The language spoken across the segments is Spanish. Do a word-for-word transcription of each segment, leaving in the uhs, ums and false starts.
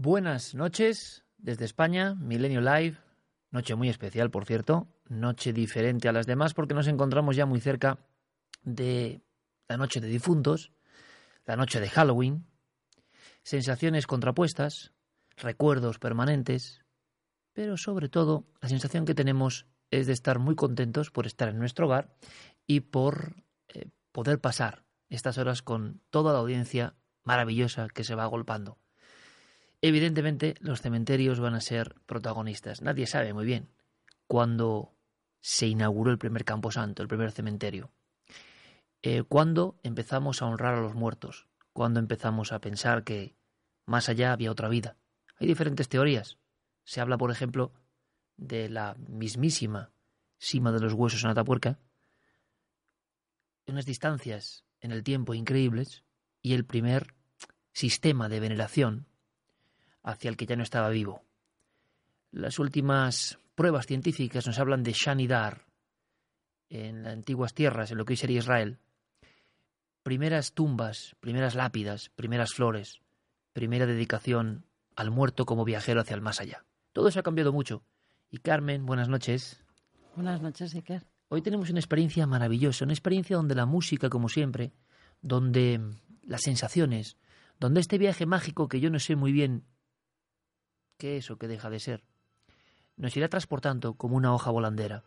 Buenas noches desde España, Milenio Live, noche muy especial, por cierto, noche diferente a las demás porque nos encontramos ya muy cerca de la noche de difuntos, la noche de Halloween, sensaciones contrapuestas, recuerdos permanentes, pero sobre todo la sensación que tenemos es de estar muy contentos por estar en nuestro hogar y por eh, poder pasar estas horas con toda la audiencia maravillosa que se va agolpando. Evidentemente, los cementerios van a ser protagonistas. Nadie sabe muy bien cuándo se inauguró el primer camposanto, el primer cementerio. Eh, cuándo empezamos a honrar a los muertos. Cuándo empezamos a pensar que más allá había otra vida. Hay diferentes teorías. Se habla, por ejemplo, de la mismísima Sima de los Huesos en Atapuerca, unas distancias en el tiempo increíbles y el primer sistema de veneración hacia el que ya no estaba vivo. Las últimas pruebas científicas nos hablan de Shanidar, en las antiguas tierras, en lo que hoy sería Israel. Primeras tumbas, primeras lápidas, primeras flores, primera dedicación al muerto como viajero hacia el más allá. Todo eso ha cambiado mucho. Y Carmen, buenas noches. Buenas noches, Iker. Hoy tenemos una experiencia maravillosa, una experiencia donde la música, como siempre, donde las sensaciones, donde este viaje mágico que yo no sé muy bien qué es o qué deja de ser, nos irá transportando como una hoja volandera.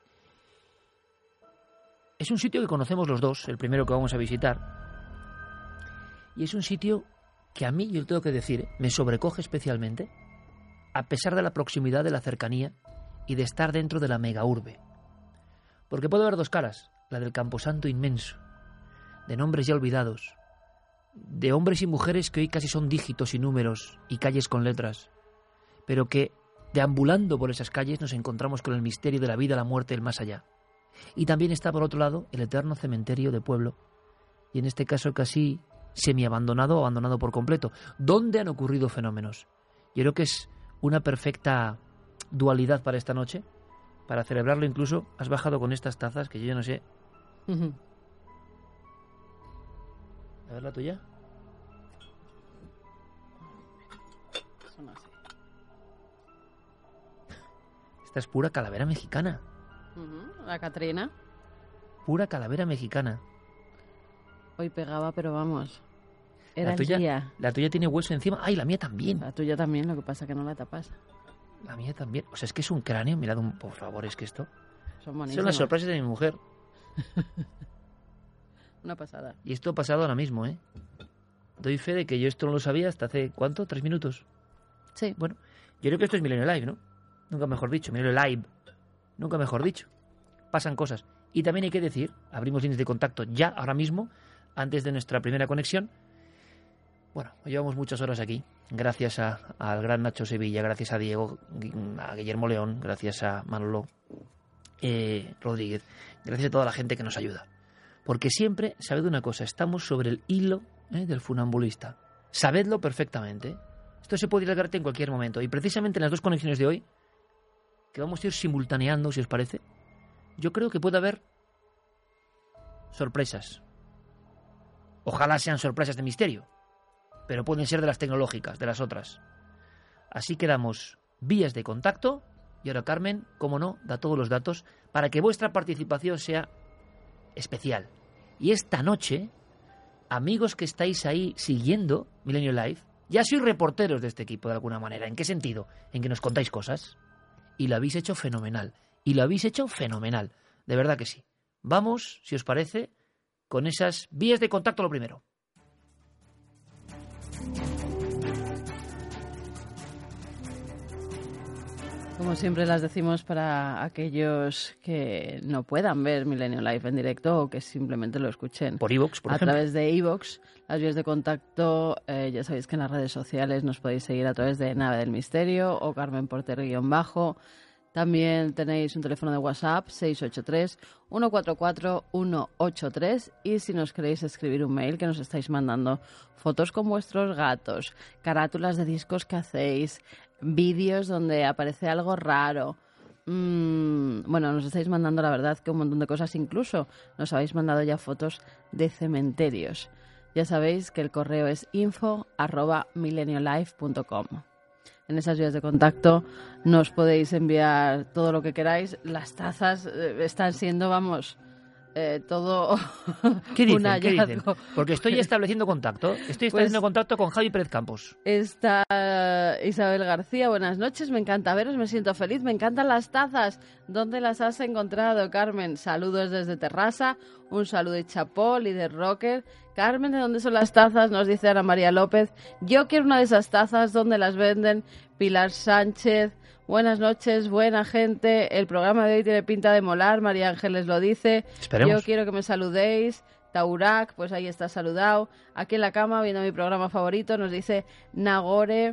Es un sitio que conocemos los dos, el primero que vamos a visitar, y es un sitio que a mí, yo lo tengo que decir, me sobrecoge especialmente, a pesar de la proximidad, de la cercanía y de estar dentro de la mega urbe. Porque puede haber dos caras, la del camposanto inmenso, de nombres ya olvidados, de hombres y mujeres que hoy casi son dígitos y números y calles con letras, pero que, deambulando por esas calles, nos encontramos con el misterio de la vida, la muerte y el más allá. Y también está, por otro lado, el eterno cementerio de pueblo, y en este caso casi semi-abandonado o abandonado por completo, donde han ocurrido fenómenos. Yo creo que es una perfecta dualidad para esta noche. Para celebrarlo incluso, has bajado con estas tazas que yo ya no sé. Uh-huh. A ver la tuya. Son así. Esta es pura calavera mexicana. Uh-huh. La Catrina. Pura calavera mexicana. Hoy pegaba, pero vamos. Era la tuya, el día. La tuya tiene hueso encima. ¡Ay, la mía también! La tuya también, lo que pasa que no la tapas. La mía también. O sea, es que es un cráneo. Mirad, un, por favor, es que esto... Son buenísimas. Son las sorpresas de mi mujer. Una pasada. Y esto ha pasado ahora mismo, ¿eh? Doy fe de que yo esto no lo sabía hasta hace, ¿cuánto? ¿Tres minutos? Sí. Bueno, yo creo que esto es Milenio Live, ¿no? Nunca mejor dicho. Milenio Live. Nunca mejor dicho. Pasan cosas. Y también hay que decir, abrimos líneas de contacto ya, ahora mismo, antes de nuestra primera conexión. Bueno, llevamos muchas horas aquí, gracias a, al gran Nacho Sevilla, gracias a Diego, a Guillermo León, gracias a Manolo eh, Rodríguez, gracias a toda la gente que nos ayuda. Porque siempre, sabed una cosa, estamos sobre el hilo eh, del funambulista. Sabedlo perfectamente. Esto se puede ir al garete en cualquier momento. Y precisamente en las dos conexiones de hoy, que vamos a ir simultaneando, si os parece, yo creo que puede haber sorpresas. Ojalá sean sorpresas de misterio, pero pueden ser de las tecnológicas, de las otras. Así que damos vías de contacto y ahora Carmen, como no, da todos los datos para que vuestra participación sea especial. Y esta noche, amigos que estáis ahí siguiendo Milenio Live, ya sois reporteros de este equipo de alguna manera. ¿En qué sentido? En que nos contáis cosas. Y lo habéis hecho fenomenal. Y lo habéis hecho fenomenal. De verdad que sí. Vamos, si os parece, con esas vías de contacto lo primero. Como siempre las decimos para aquellos que no puedan ver Milenio Live en directo o que simplemente lo escuchen por iVoox, por a ejemplo. través de iVoox. Las vías de contacto, eh, ya sabéis que en las redes sociales nos podéis seguir a través de Nave del Misterio o Carmen Porter guión bajo. También tenéis un teléfono de WhatsApp seis ocho tres, uno cuatro cuatro, uno ocho tres y si nos queréis escribir un mail que nos estáis mandando fotos con vuestros gatos, carátulas de discos que hacéis, vídeos donde aparece algo raro. Mm, bueno, nos estáis mandando la verdad que un montón de cosas, incluso nos habéis mandado ya fotos de cementerios. Ya sabéis que el correo es info arroba mileniolife punto com. en esas vías de contacto nos podéis enviar todo lo que queráis. Las tazas eh, están siendo, vamos, eh, todo ¿Qué dicen? un hallazgo. ¿Qué dicen? Porque estoy estableciendo contacto. Estoy estableciendo Pues, contacto con Javi Pérez Campos. Está Isabel García, buenas noches, me encanta veros, me siento feliz, me encantan las tazas. ¿Dónde las has encontrado, Carmen? Saludos desde Terrassa, un saludo de Chapó, líder rocker. Carmen, ¿de dónde son las tazas? Nos dice Ana María López. Yo quiero una de esas tazas, ¿dónde las venden? Pilar Sánchez, buenas noches, buena gente. El programa de hoy tiene pinta de molar, María Ángeles lo dice. Esperemos. Yo quiero que me saludéis. Taurac, pues ahí está saludado. Aquí en la cama, viendo mi programa favorito, nos dice Nagore.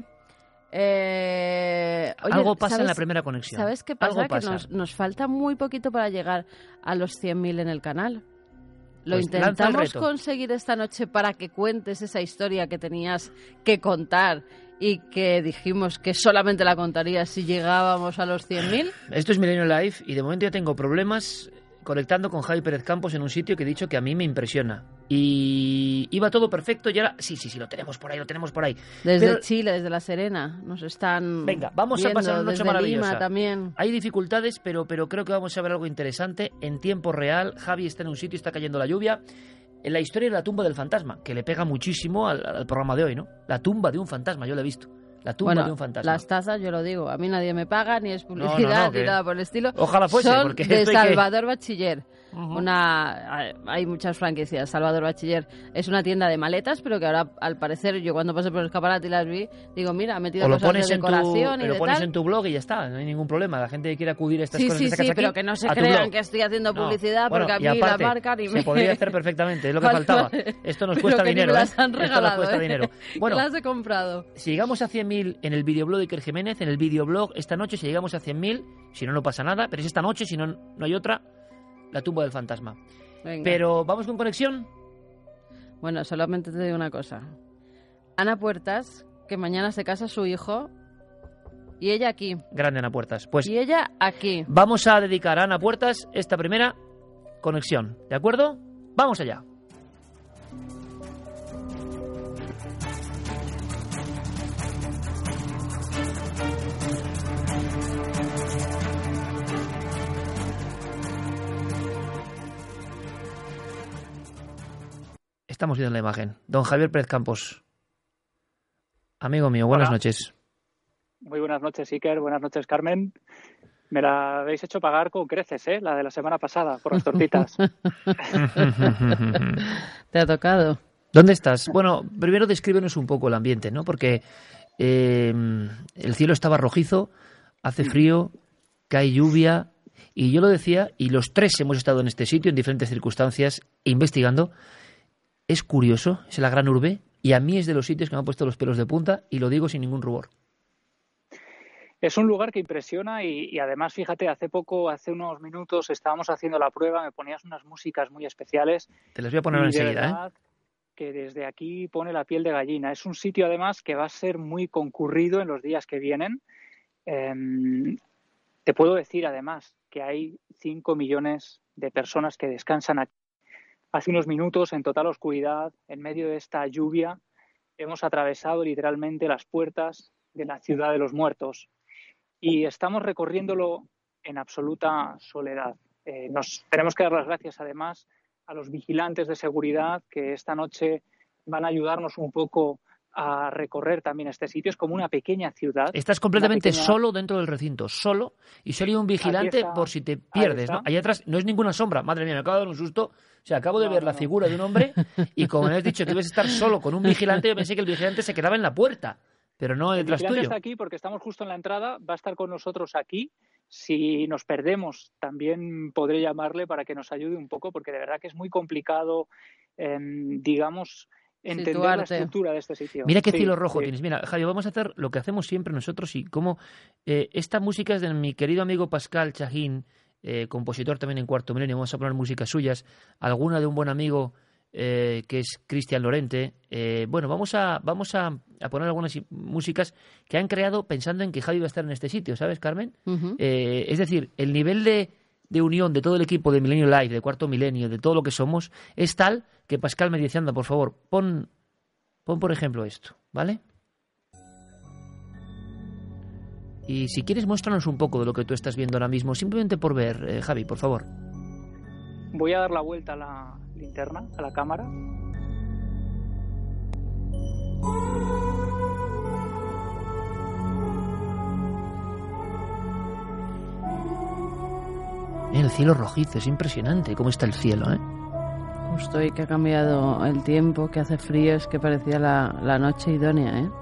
Eh, oye, Algo pasa ¿sabes, en la primera conexión. ¿Sabes qué pasa? Algo pasa. Que nos, nos falta muy poquito para llegar a los cien mil en el canal. Lo Pues lanza el intentamos reto. conseguir esta noche para que cuentes esa historia que tenías que contar y que dijimos que solamente la contarías si llegábamos a los cien mil. Esto es Milenio Live y de momento ya tengo problemas conectando con Javi Pérez Campos en un sitio que he dicho que a mí me impresiona. Y iba todo perfecto y ahora... Sí, sí, sí, lo tenemos por ahí, lo tenemos por ahí. Desde Pero- Chile, desde La Serena, nos están Venga, vamos a viendo, pasar una noche desde maravillosa. Lima también. Hay dificultades, pero, pero creo que vamos a ver algo interesante en tiempo real. Javi está en un sitio, está cayendo la lluvia. En la historia de la tumba del fantasma, que le pega muchísimo al, al programa de hoy, ¿no? La tumba de un fantasma, yo la he visto. La tumba Bueno, de un fantasma. las tazas, yo lo digo, a mí nadie me paga, ni es No, no, publicidad, no, ni que- nada por el estilo. Ojalá fuese, Son porque de esto hay que- Salvador Bachiller. Ujú. Una, hay muchas franquicias. Salvador Bachiller es una tienda de maletas, pero que ahora, al parecer, yo cuando pasé por el escaparate y las vi, digo, mira, ha metido O lo cosas pones, de en tu, decoración y lo de pones tal. en tu blog y ya está, no hay ningún problema. La gente que quiere acudir a estas Sí, cosas sí, que sacas sí, aquí, pero que no se a tu crean blog. que estoy haciendo No. publicidad, Bueno, porque y a mí aparte, la marca ni se me... podría hacer perfectamente, es lo que Vale, faltaba. vale. Esto nos Pero cuesta que ni dinero, me ¿eh? las han Esto nos regalado, cuesta ¿eh? dinero. Que Bueno, las he comprado. si llegamos a cien mil en el videoblog de Iker Jiménez, en el videoblog esta noche, si llegamos a cien mil, si no, no pasa nada, pero es esta noche, si no, no hay otra, la tumba del fantasma. Venga. Pero, ¿vamos con conexión? Bueno, solamente te digo una cosa. Ana Puertas, que mañana se casa su hijo, y ella aquí. Grande Ana Puertas. Pues Y ella aquí. vamos a dedicar a Ana Puertas esta primera conexión, ¿de acuerdo? Vamos allá. Estamos viendo la imagen. Don Javier Pérez Campos. Amigo mío, buenas Hola. noches. Muy buenas noches, Iker. Buenas noches, Carmen. Me la habéis hecho pagar con creces, ¿eh? La de la semana pasada, por las tortitas. ¿Te ha tocado? ¿Dónde estás? Bueno, primero descríbenos un poco el ambiente, ¿no? Porque eh, el cielo estaba rojizo, hace frío, cae lluvia, y yo lo decía, y los tres hemos estado en este sitio en diferentes circunstancias investigando. Es curioso, es la gran urbe, y a mí es de los sitios que me han puesto los pelos de punta, y lo digo sin ningún rubor. Es un lugar que impresiona y, y además, fíjate, hace poco, hace unos minutos, estábamos haciendo la prueba, me ponías unas músicas muy especiales. Te las voy a poner y de enseguida, ¿eh? verdad que desde aquí pone la piel de gallina. Es un sitio, además, que va a ser muy concurrido en los días que vienen. Eh, te puedo decir, además, que hay cinco millones de personas que descansan aquí. Hace unos minutos, en total oscuridad, en medio de esta lluvia, hemos atravesado literalmente las puertas de la ciudad de los muertos y estamos recorriéndolo en absoluta soledad. Eh, nos tenemos que dar las gracias, además, a los vigilantes de seguridad que esta noche van a ayudarnos un poco a recorrer también este sitio. Es como una pequeña ciudad. Estás completamente pequeña... solo dentro del recinto, solo, y solo hay un vigilante está, por si te pierdes, ¿no? Allá atrás no es ninguna sombra. Madre mía, me acabo de dar un susto. O sea, acabo de no, ver no, la no. figura de un hombre y como me has dicho que ibas a estar solo con un vigilante, yo pensé que el vigilante se quedaba en la puerta, pero no El detrás vigilante tuyo. está aquí porque estamos justo en la entrada, va a estar con nosotros aquí. Si nos perdemos, también podré llamarle para que nos ayude un poco, porque de verdad que es muy complicado, eh, digamos, entender Situarte. la estructura de este sitio. Mira qué Sí, cielo rojo sí. tienes. Mira, Javi, vamos a hacer lo que hacemos siempre nosotros y como eh, esta música es de mi querido amigo Pascal Chajín, eh, compositor también en Cuarto Milenio. Vamos a poner músicas suyas, alguna de un buen amigo eh, que es Cristian Lorente. Eh, bueno, vamos a vamos a, a poner algunas i- músicas que han creado pensando en que Javi va a estar en este sitio, ¿sabes, Carmen? Ujú. Eh, es decir, el nivel de, de unión de todo el equipo de Milenio Live, de Cuarto Milenio, de todo lo que somos, es tal que Pascal me dice, anda, por favor, pon, pon por ejemplo esto, ¿vale? Y si quieres, muéstranos un poco de lo que tú estás viendo ahora mismo, simplemente por ver, eh, Javi, por favor. Voy a dar la vuelta a la linterna, a la cámara. El cielo rojizo, es impresionante cómo está el cielo, ¿eh? Justo hoy que ha cambiado el tiempo, que hace frío, es que parecía la, la noche idónea, ¿eh?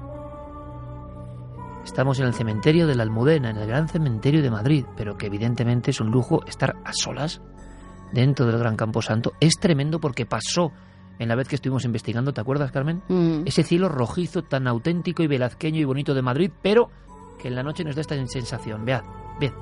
Estamos en el cementerio de la Almudena, en el gran cementerio de Madrid, pero que evidentemente es un lujo estar a solas dentro del Gran Camposanto. Es tremendo porque pasó en la vez que estuvimos investigando, ¿te acuerdas, Carmen? Mm. Ese cielo rojizo tan auténtico y velazqueño y bonito de Madrid, pero que en la noche nos da esta sensación. Vead, vead.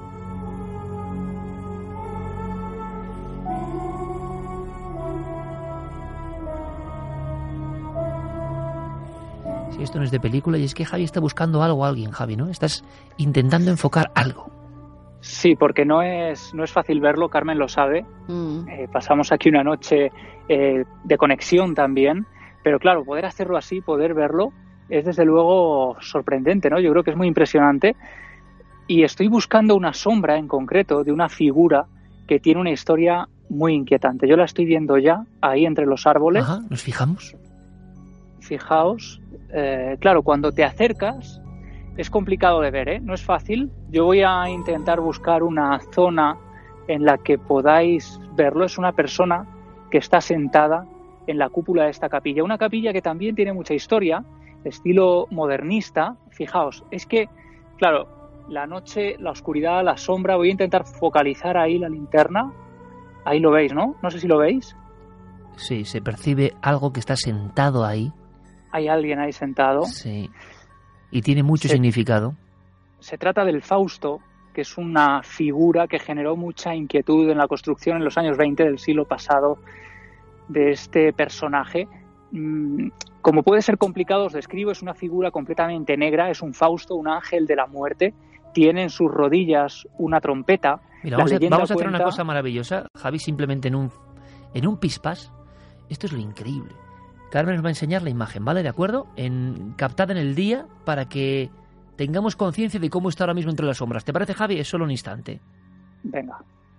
Si esto no es de película, y es que Javi está buscando algo a alguien, Javi, ¿no? Estás intentando enfocar algo. Sí, porque no es, no es fácil verlo, Carmen lo sabe. Mm. Eh, pasamos aquí una noche eh, de conexión también, pero claro, poder hacerlo así, poder verlo, es desde luego sorprendente, ¿no? Yo creo que es muy impresionante. Y estoy buscando una sombra en concreto de una figura que tiene una historia muy inquietante. Yo la estoy viendo ya ahí entre los árboles. Ajá, ¿nos fijamos? Fijaos, eh, claro, cuando te acercas es complicado de ver, ¿eh? No es fácil. Yo voy a intentar buscar una zona en la que podáis verlo. Es una persona que está sentada en la cúpula de esta capilla. Una capilla que también tiene mucha historia, estilo modernista. Fijaos, es que, claro, la noche, la oscuridad, la sombra, voy a intentar focalizar ahí la linterna. Ahí lo veis, ¿no? No sé si lo veis. Sí, se percibe algo que está sentado ahí. Hay alguien ahí sentado. Sí. Y tiene mucho se, significado. Se trata del Fausto, que es una figura que generó mucha inquietud en la construcción en los años veinte del siglo pasado de este personaje. Como puede ser complicado, os describo, es una figura completamente negra, es un Fausto, un ángel de la muerte, tiene en sus rodillas una trompeta. Mira, vamos, a, vamos a hacer cuenta... una cosa maravillosa, Javi, simplemente en un, en un pispás. Esto es lo increíble. Carmen nos va a enseñar la imagen, ¿vale? ¿De acuerdo? En, captada en el día para que tengamos conciencia de cómo está ahora mismo entre las sombras. ¿Te parece, Javi? Es solo un instante. Venga.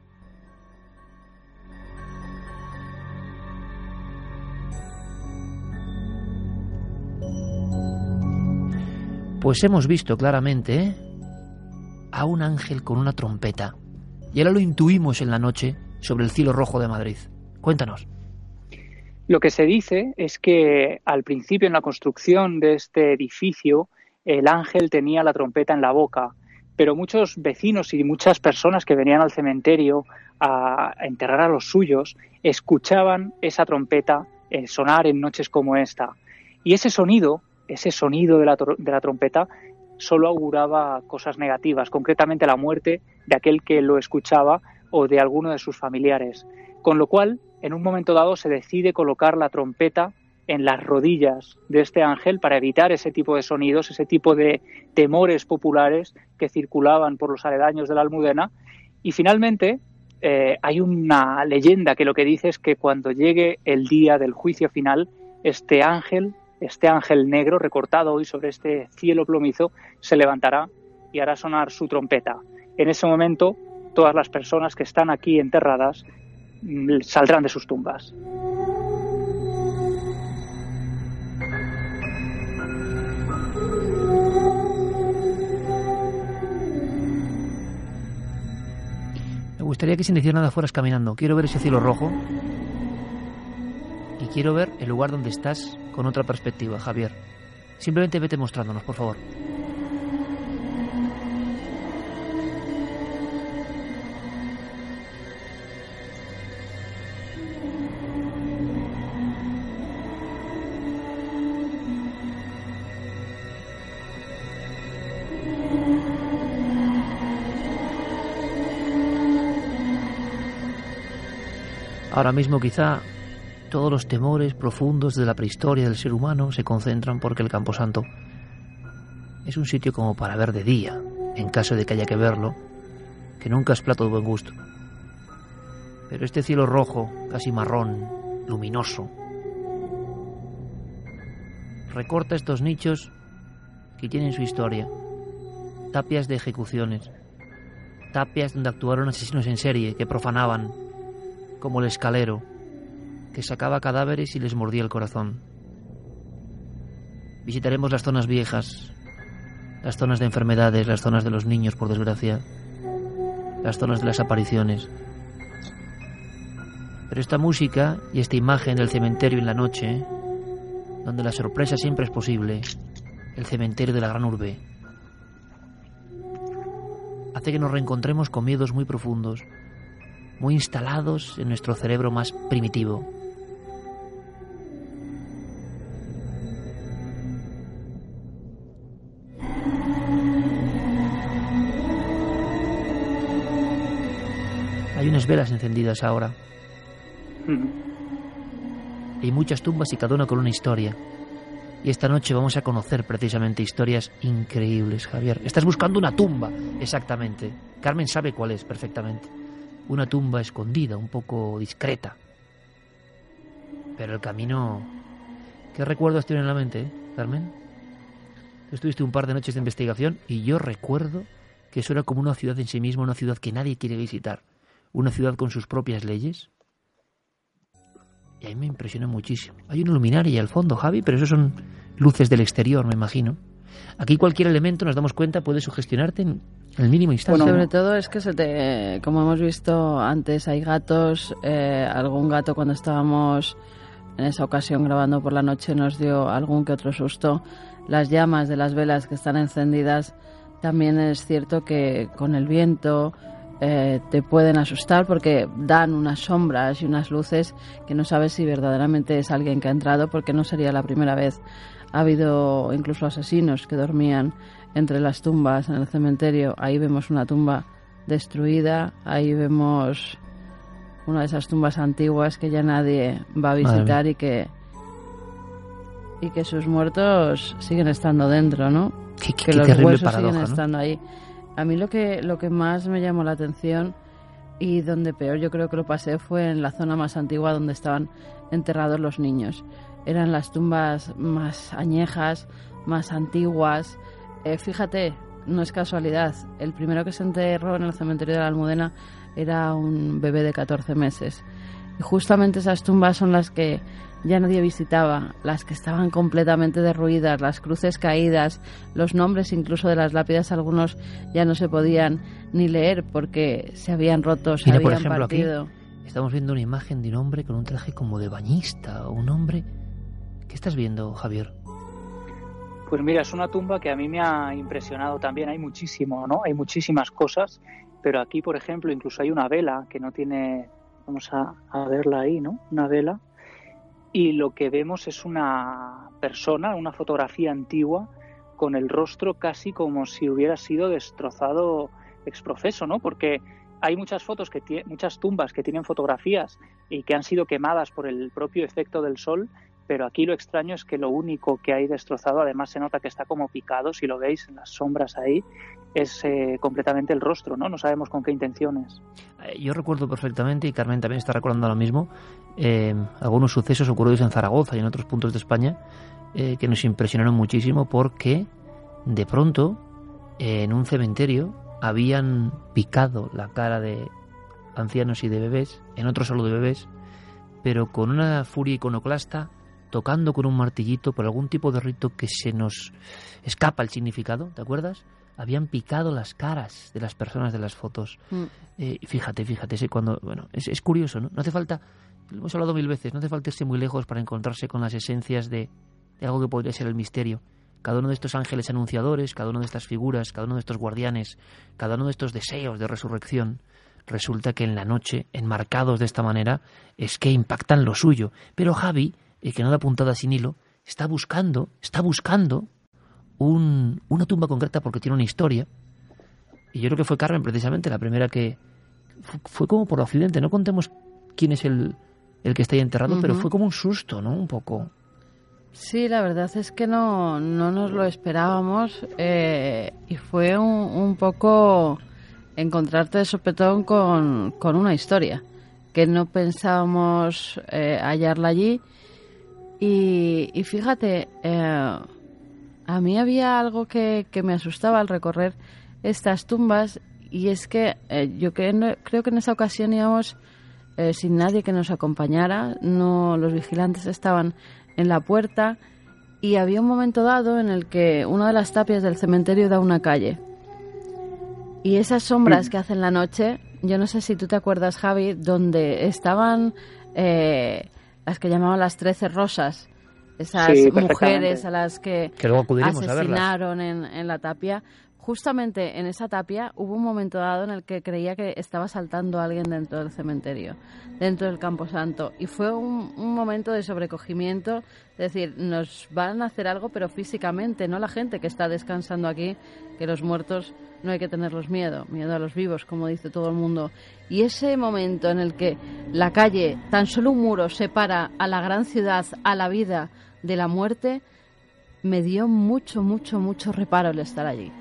Pues hemos visto claramente, ¿eh?, a un ángel con una trompeta. Y ahora lo intuimos en la noche sobre el cielo rojo de Madrid. Cuéntanos. Lo que se dice es que al principio en la construcción de este edificio el ángel tenía la trompeta en la boca, pero muchos vecinos y muchas personas que venían al cementerio a enterrar a los suyos escuchaban esa trompeta sonar en noches como esta. Y ese sonido, ese sonido de la, de la trompeta solo auguraba cosas negativas, concretamente la muerte de aquel que lo escuchaba o de alguno de sus familiares. Con lo cual, en un momento dado se decide colocar la trompeta en las rodillas de este ángel para evitar ese tipo de sonidos, ese tipo de temores populares que circulaban por los aledaños de la Almudena. Y finalmente eh, hay una leyenda que lo que dice es que cuando llegue el día del juicio final, este ángel, este ángel negro recortado hoy sobre este cielo plomizo, se levantará y hará sonar su trompeta. En ese momento, todas las personas que están aquí enterradas saldrán de sus tumbas. Me gustaría que sin decir nada fueras caminando. Quiero ver ese cielo rojo y quiero ver el lugar donde estás con otra perspectiva, Javier. Simplemente vete mostrándonos, por favor. Ahora mismo quizá todos los temores profundos de la prehistoria del ser humano se concentran porque el Camposanto es un sitio como para ver de día, en caso de que haya que verlo, que nunca es plato de buen gusto. Pero este cielo rojo, casi marrón, luminoso, recorta estos nichos que tienen su historia tapias de ejecuciones, tapias donde actuaron asesinos en serie que profanaban, como el Escalero, que sacaba cadáveres y les mordía el corazón. Visitaremos las zonas viejas, las zonas de enfermedades, las zonas de los niños, por desgracia, las zonas de las apariciones. Pero esta música y esta imagen del cementerio en la noche, donde la sorpresa siempre es posible, el cementerio de la gran urbe, hace que nos reencontremos con miedos muy profundos, muy instalados en nuestro cerebro más primitivo. Hay unas velas encendidas ahora. Hay muchas tumbas y cada una con una historia. Y esta noche vamos a conocer precisamente historias increíbles, Javier. Estás buscando una tumba, exactamente. Carmen sabe cuál es perfectamente. Una tumba escondida, un poco discreta. Pero el camino... ¿Qué recuerdos tiene en la mente, eh, Carmen? Tú estuviste un par de noches de investigación y yo recuerdo que eso era como una ciudad en sí misma, una ciudad que nadie quiere visitar. Una ciudad con sus propias leyes. Y a mí me impresiona muchísimo. Hay una luminaria al fondo, Javi, pero eso son luces del exterior, me imagino. Aquí cualquier elemento, nos damos cuenta, puede sugestionarte en el mínimo instante. Bueno, sobre todo es que se te, como hemos visto antes, hay gatos. Eh, algún gato cuando estábamos en esa ocasión grabando por la noche nos dio algún que otro susto. Las llamas de las velas que están encendidas, también es cierto que con el viento... Eh, te pueden asustar porque dan unas sombras y unas luces que no sabes si verdaderamente es alguien que ha entrado, porque no sería la primera vez. Ha habido incluso asesinos que dormían entre las tumbas en el cementerio. Ahí vemos una tumba destruida, ahí vemos una de esas tumbas antiguas que ya nadie va a visitar y que y que sus muertos siguen estando dentro, ¿no? Qué, qué, que qué los terrible huesos paradoja, siguen ¿no? estando ahí. A mí lo que lo que más me llamó la atención y donde peor yo creo que lo pasé fue en la zona más antigua donde estaban enterrados los niños. Eran las tumbas más añejas, más antiguas. Eh, fíjate, no es casualidad, el primero que se enterró en el cementerio de la Almudena era un bebé de catorce meses. Y justamente esas tumbas son las que ya nadie visitaba, las que estaban completamente derruidas, las cruces caídas, los nombres incluso de las lápidas, algunos ya no se podían ni leer porque se habían roto, se Mira, habían por ejemplo, partido. Aquí estamos viendo una imagen de un hombre con un traje como de bañista, o un hombre... ¿Qué estás viendo, Javier? Pues mira, es una tumba que a mí me ha impresionado también. Hay muchísimo, ¿no? Hay muchísimas cosas, pero aquí, por ejemplo, incluso hay una vela que no tiene... Vamos a, a verla ahí, ¿no? Una vela. Y lo que vemos es una persona, una fotografía antigua, con el rostro casi como si hubiera sido destrozado ex profeso, ¿no? Porque hay muchas fotos, que t- muchas tumbas que tienen fotografías y que han sido quemadas por el propio efecto del sol, pero aquí lo extraño es que lo único que hay destrozado, además se nota que está como picado, si lo veis en las sombras ahí, es eh, completamente el rostro, ¿no? No sabemos con qué intenciones. Yo recuerdo perfectamente, y Carmen también está recordando lo mismo, eh, algunos sucesos ocurridos en Zaragoza y en otros puntos de España eh, que nos impresionaron muchísimo porque de pronto eh, en un cementerio habían picado la cara de ancianos y de bebés, en otro solo de bebés, pero con una furia iconoclasta, tocando con un martillito por algún tipo de rito que se nos escapa el significado, ¿te acuerdas? Habían picado las caras de las personas de las fotos. Mm. Eh, fíjate, fíjate, ese cuando, bueno, es, es curioso, ¿no? No hace falta, lo hemos hablado mil veces, no hace falta irse muy lejos para encontrarse con las esencias de, de algo que podría ser el misterio. Cada uno de estos ángeles anunciadores, cada una de estas figuras, cada uno de estos guardianes, cada uno de estos deseos de resurrección, resulta que en la noche, enmarcados de esta manera, es que impactan lo suyo. Pero Javi, el que no da puntada sin hilo, está buscando, está buscando un, una tumba concreta porque tiene una historia. Y yo creo que fue Carmen precisamente la primera que... Fue, fue como por accidente, no contemos quién es el, el que está ahí enterrado, uh-huh. pero fue como un susto, ¿no? Un poco... Sí, la verdad es que no, no nos lo esperábamos eh, y fue un, un poco encontrarte de sopetón con, con una historia que no pensábamos eh, hallarla allí y, y fíjate, eh, a mí había algo que, que me asustaba al recorrer estas tumbas, y es que eh, yo que no, creo que en esa ocasión íbamos eh, sin nadie que nos acompañara, no, los vigilantes estaban en la puerta y había un momento dado en el que una de las tapias del cementerio da a una calle. Y esas sombras que hacen la noche, yo no sé si tú te acuerdas, Javi, donde estaban eh, las que llamaban las trece rosas, esas sí, mujeres a las que, que luego acudiremos asesinaron a verlas. En, en la tapia. Justamente en esa tapia hubo un momento dado en el que creía que estaba saltando alguien dentro del cementerio, dentro del Camposanto, y fue un, un momento de sobrecogimiento, es decir, nos van a hacer algo, pero físicamente, no la gente que está descansando aquí, que los muertos no hay que tenerlos miedo, miedo a los vivos, como dice todo el mundo. Y ese momento en el que la calle, tan solo un muro, separa a la gran ciudad, a la vida de la muerte, me dio mucho, mucho, mucho reparo el estar allí.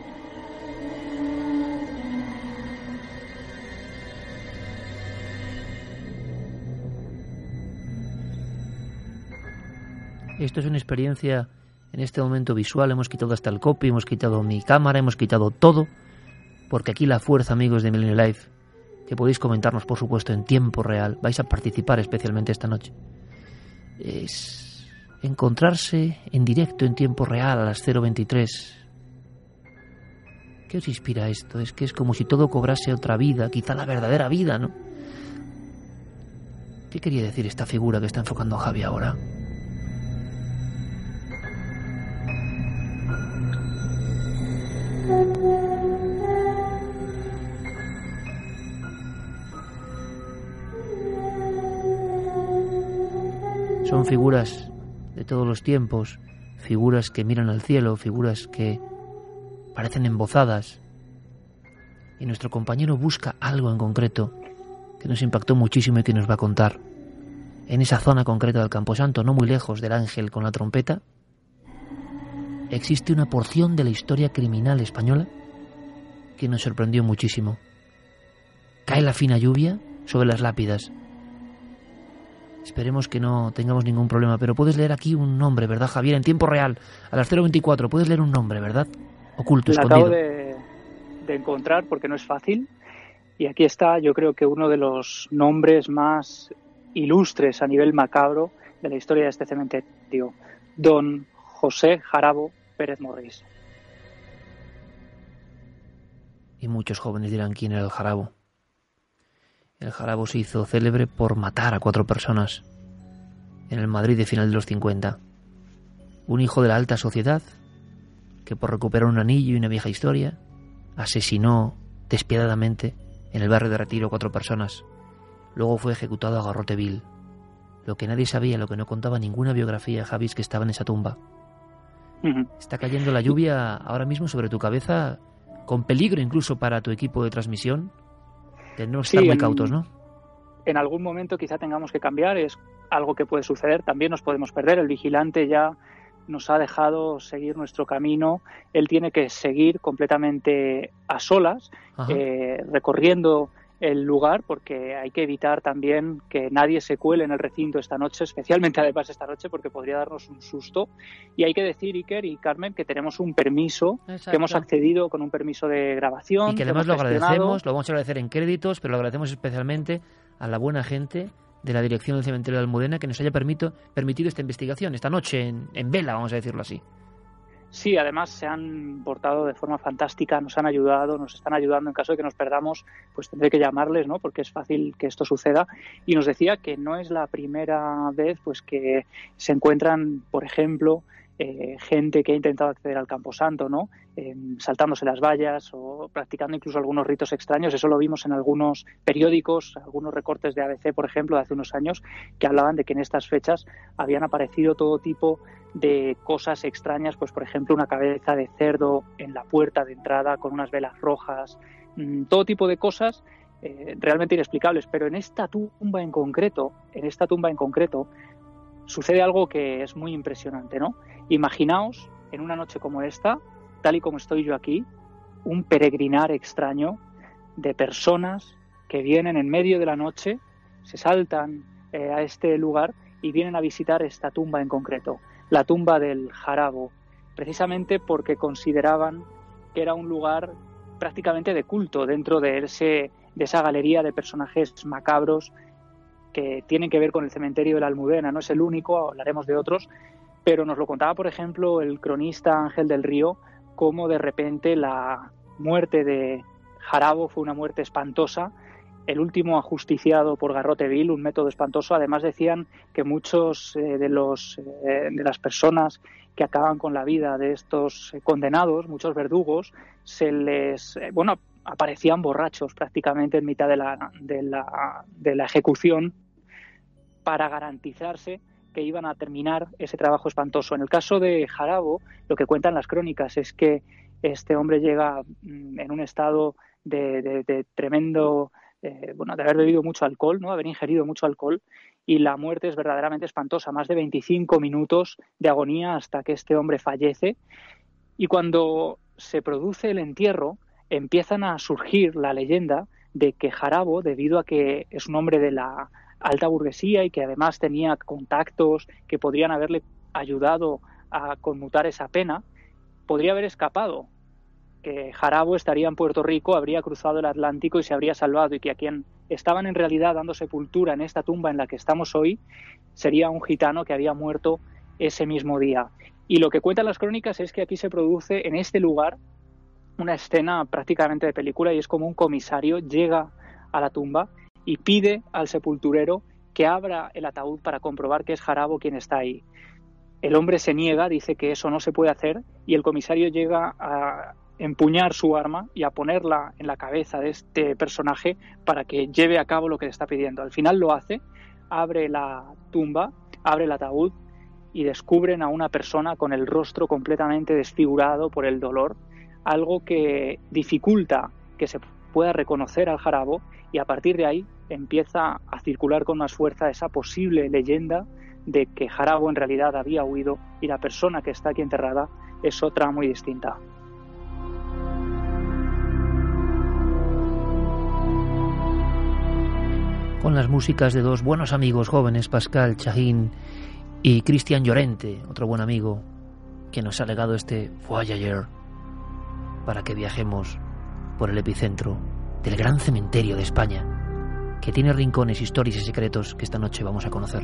Esto es una experiencia en este momento visual. Hemos quitado hasta el copy, hemos quitado mi cámara, hemos quitado todo, porque aquí la fuerza, amigos de Milenio Live, que podéis comentarnos, por supuesto, en tiempo real, vais a participar especialmente esta noche, es encontrarse en directo, en tiempo real, a las cero veintitrés. ¿Qué os inspira esto? Es que es como si todo cobrase otra vida, quizá la verdadera vida, ¿no? ¿Qué quería decir esta figura que está enfocando a Javi ahora? Son figuras de todos los tiempos, figuras que miran al cielo, figuras que parecen embozadas. Y nuestro compañero busca algo en concreto que nos impactó muchísimo y que nos va a contar. En esa zona concreta del Camposanto, no muy lejos del ángel con la trompeta, existe una porción de la historia criminal española que nos sorprendió muchísimo. Cae la fina lluvia sobre las lápidas. Esperemos que no tengamos ningún problema, pero puedes leer aquí un nombre, ¿verdad, Javier? En tiempo real, a las cero veinticuatro, puedes leer un nombre, ¿verdad? Oculto, Lo escondido. acabo de, de encontrar porque no es fácil. Y aquí está, yo creo que uno de los nombres más ilustres a nivel macabro de la historia de este cementerio. Don José Jarabo Pérez Morris. Y muchos jóvenes dirán quién era el Jarabo. El Jarabo se hizo célebre por matar a cuatro personas en el Madrid de final de los cincuenta. Un hijo de la alta sociedad que por recuperar un anillo y una vieja historia asesinó despiadadamente en el barrio de Retiro a cuatro personas. Luego fue ejecutado a garrote vil. Lo que nadie sabía, lo que no contaba ninguna biografía, Javi, es que estaba en esa tumba. Uh-huh. Está cayendo la lluvia ahora mismo sobre tu cabeza, con peligro incluso para tu equipo de transmisión. Tendremos que Sí, estar muy en, cautos, ¿no? En algún momento quizá tengamos que cambiar, es algo que puede suceder, también nos podemos perder. El vigilante ya nos ha dejado seguir nuestro camino, él tiene que seguir completamente a solas, eh, recorriendo el lugar, porque hay que evitar también que nadie se cuele en el recinto esta noche, especialmente además esta noche, porque podría darnos un susto. Y hay que decir, Iker y Carmen, que tenemos un permiso, Exacto. que hemos accedido con un permiso de grabación. Y que además que lo hemos agradecemos, lo vamos a agradecer en créditos, pero lo agradecemos especialmente a la buena gente de la dirección del cementerio de Almudena que nos haya permito, permitido esta investigación, esta noche en, en vela, vamos a decirlo así. Sí, además se han portado de forma fantástica, nos han ayudado, nos están ayudando. En caso de que nos perdamos, pues tendré que llamarles, ¿no? Porque es fácil que esto suceda. Y nos decía que no es la primera vez pues que se encuentran, por ejemplo, eh, gente que ha intentado acceder al Camposanto, ¿no? Eh, saltándose las vallas o practicando incluso algunos ritos extraños. Eso lo vimos en algunos periódicos, algunos recortes de A B C, por ejemplo, de hace unos años, que hablaban de que en estas fechas habían aparecido todo tipo de cosas extrañas, pues por ejemplo una cabeza de cerdo en la puerta de entrada con unas velas rojas, mmm, todo tipo de cosas eh, realmente inexplicables. Pero en esta tumba en concreto, en esta tumba en concreto, sucede algo que es muy impresionante, ¿no? Imaginaos en una noche como esta, tal y como estoy yo aquí, un peregrinar extraño de personas que vienen en medio de la noche, se saltan eh, a este lugar y vienen a visitar esta tumba en concreto, la tumba del Jarabo, precisamente porque consideraban que era un lugar prácticamente de culto dentro de, ese, de esa galería de personajes macabros que tienen que ver con el cementerio de la Almudena. No es el único, hablaremos de otros, pero nos lo contaba, por ejemplo, el cronista Ángel del Río, cómo de repente la muerte de Jarabo fue una muerte espantosa, el último ajusticiado por garrote vil, un método espantoso. Además decían que muchos eh, de los eh, de las personas que acaban con la vida de estos eh, condenados, muchos verdugos, se les eh, bueno aparecían borrachos prácticamente en mitad de la, de la de la ejecución para garantizarse que iban a terminar ese trabajo espantoso. En el caso de Jarabo, lo que cuentan las crónicas es que este hombre llega en un estado de, de, de tremendo, eh, bueno, de haber bebido mucho alcohol, ¿no? Haber ingerido mucho alcohol, y la muerte es verdaderamente espantosa, más de veinticinco minutos de agonía hasta que este hombre fallece. Y cuando se produce el entierro, empiezan a surgir la leyenda de que Jarabo, debido a que es un hombre de la alta burguesía y que además tenía contactos que podrían haberle ayudado a conmutar esa pena, podría haber escapado, que Jarabo estaría en Puerto Rico, habría cruzado el Atlántico y se habría salvado, y que a quien estaban en realidad dando sepultura en esta tumba en la que estamos hoy sería un gitano que había muerto ese mismo día. Y lo que cuentan las crónicas es que aquí se produce en este lugar una escena prácticamente de película, y es como un comisario llega a la tumba y pide al sepulturero que abra el ataúd para comprobar que es Jarabo quien está ahí. El hombre se niega, dice que eso no se puede hacer, y el comisario llega a empuñar su arma y a ponerla en la cabeza de este personaje para que lleve a cabo lo que le está pidiendo. Al final lo hace, abre la tumba, abre el ataúd y descubren a una persona con el rostro completamente desfigurado por el dolor, algo que dificulta que se pueda reconocer al Jarabo, y a partir de ahí empieza a circular con más fuerza esa posible leyenda de que Jarabo en realidad había huido y la persona que está aquí enterrada es otra muy distinta. Con las músicas de dos buenos amigos jóvenes, Pascal Chahín y Cristian Llorente, otro buen amigo, que nos ha legado este Voyager para que viajemos por el epicentro del gran cementerio de España, que tiene rincones, historias y secretos que esta noche vamos a conocer.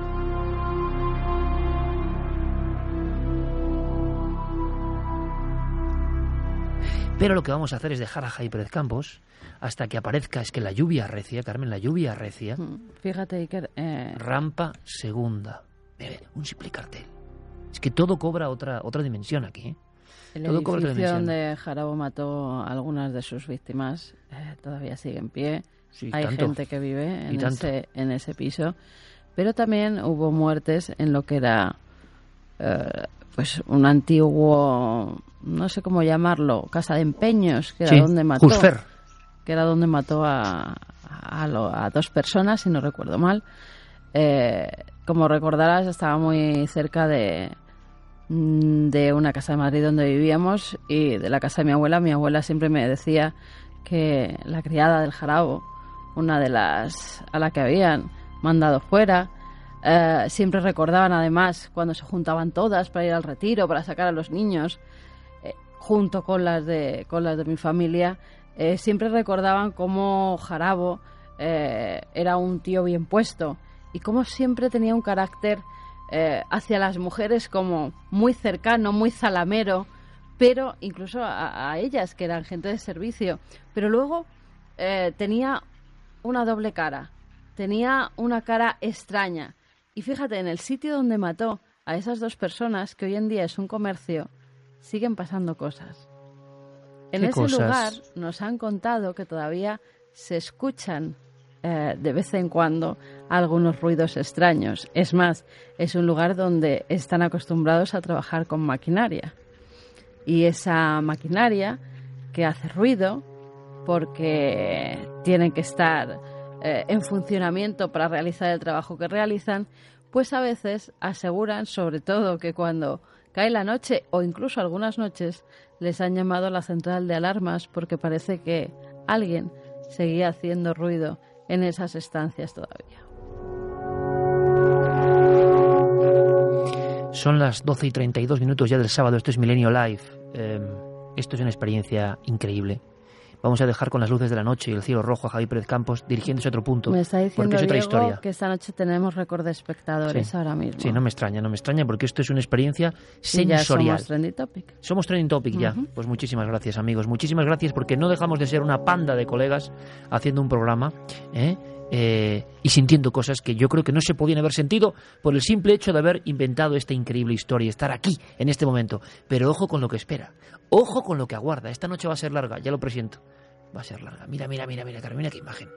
Pero lo que vamos a hacer es dejar a Jaime Pérez Campos hasta que aparezca, es que la lluvia arrecia, Carmen, la lluvia arrecia. Fíjate, Iker. Eh... Rampa segunda. Un simple cartel. Es que todo cobra otra otra dimensión aquí, ¿eh? El todo cobra otra edificio dimensión. donde Jarabo mató a algunas de sus víctimas eh, todavía sigue en pie. Sí, Hay tanto. gente que vive Y en tanto. ese, en ese piso. Pero también hubo muertes en lo que era eh, pues un antiguo, no sé cómo llamarlo, casa de empeños, que era Sí, donde mató. Jusfer. que era donde mató a, a, lo, a dos personas, si no recuerdo mal. Eh, como recordarás, estaba muy cerca de, de una casa de Madrid donde vivíamos y de la casa de mi abuela. Mi abuela siempre me decía que la criada del Jarabo, una de las a la que habían mandado fuera, eh, siempre recordaban además cuando se juntaban todas para ir al retiro, para sacar a los niños, eh, junto con las de, con las de mi familia. Eh, siempre recordaban cómo Jarabo eh, era un tío bien puesto y cómo siempre tenía un carácter eh, hacia las mujeres como muy cercano, muy zalamero, pero incluso a, a ellas, que eran gente de servicio. Pero luego eh, tenía una doble cara, tenía una cara extraña. Y fíjate, en el sitio donde mató a esas dos personas, que hoy en día es un comercio, siguen pasando cosas. En ¿Qué ese cosas? lugar nos han contado que todavía se escuchan eh, de vez en cuando algunos ruidos extraños. Es más, es un lugar donde están acostumbrados a trabajar con maquinaria. Y esa maquinaria que hace ruido porque tienen que estar eh, en funcionamiento para realizar el trabajo que realizan, pues a veces aseguran, sobre todo, que cuando cae la noche o incluso algunas noches les han llamado a la central de alarmas porque parece que alguien seguía haciendo ruido en esas estancias todavía. Son las doce y treinta y dos minutos ya del sábado. Esto es Milenio Live. Eh, esto es una experiencia increíble. vamos a dejar con las luces de la noche y el cielo rojo a Javi Pérez Campos dirigiéndose a otro punto. Me está diciendo porque es otra Diego historia. que esta noche tenemos récord de espectadores Sí. ahora mismo. Sí, no me extraña, no me extraña porque esto es una experiencia Sí, ya sensorial. somos Trending Topic. Somos Trending Topic ya. Ujú. Pues muchísimas gracias, amigos. Muchísimas gracias porque no dejamos de ser una panda de colegas haciendo un programa, ¿eh? Eh, y sintiendo cosas que yo creo que no se podían haber sentido por el simple hecho de haber inventado esta increíble historia, estar aquí en este momento. Pero ojo con lo que espera, ojo con lo que aguarda. Esta noche va a ser larga, ya lo presiento. Va a ser larga. Mira, mira, mira, mira, Carmen, mira qué imagen.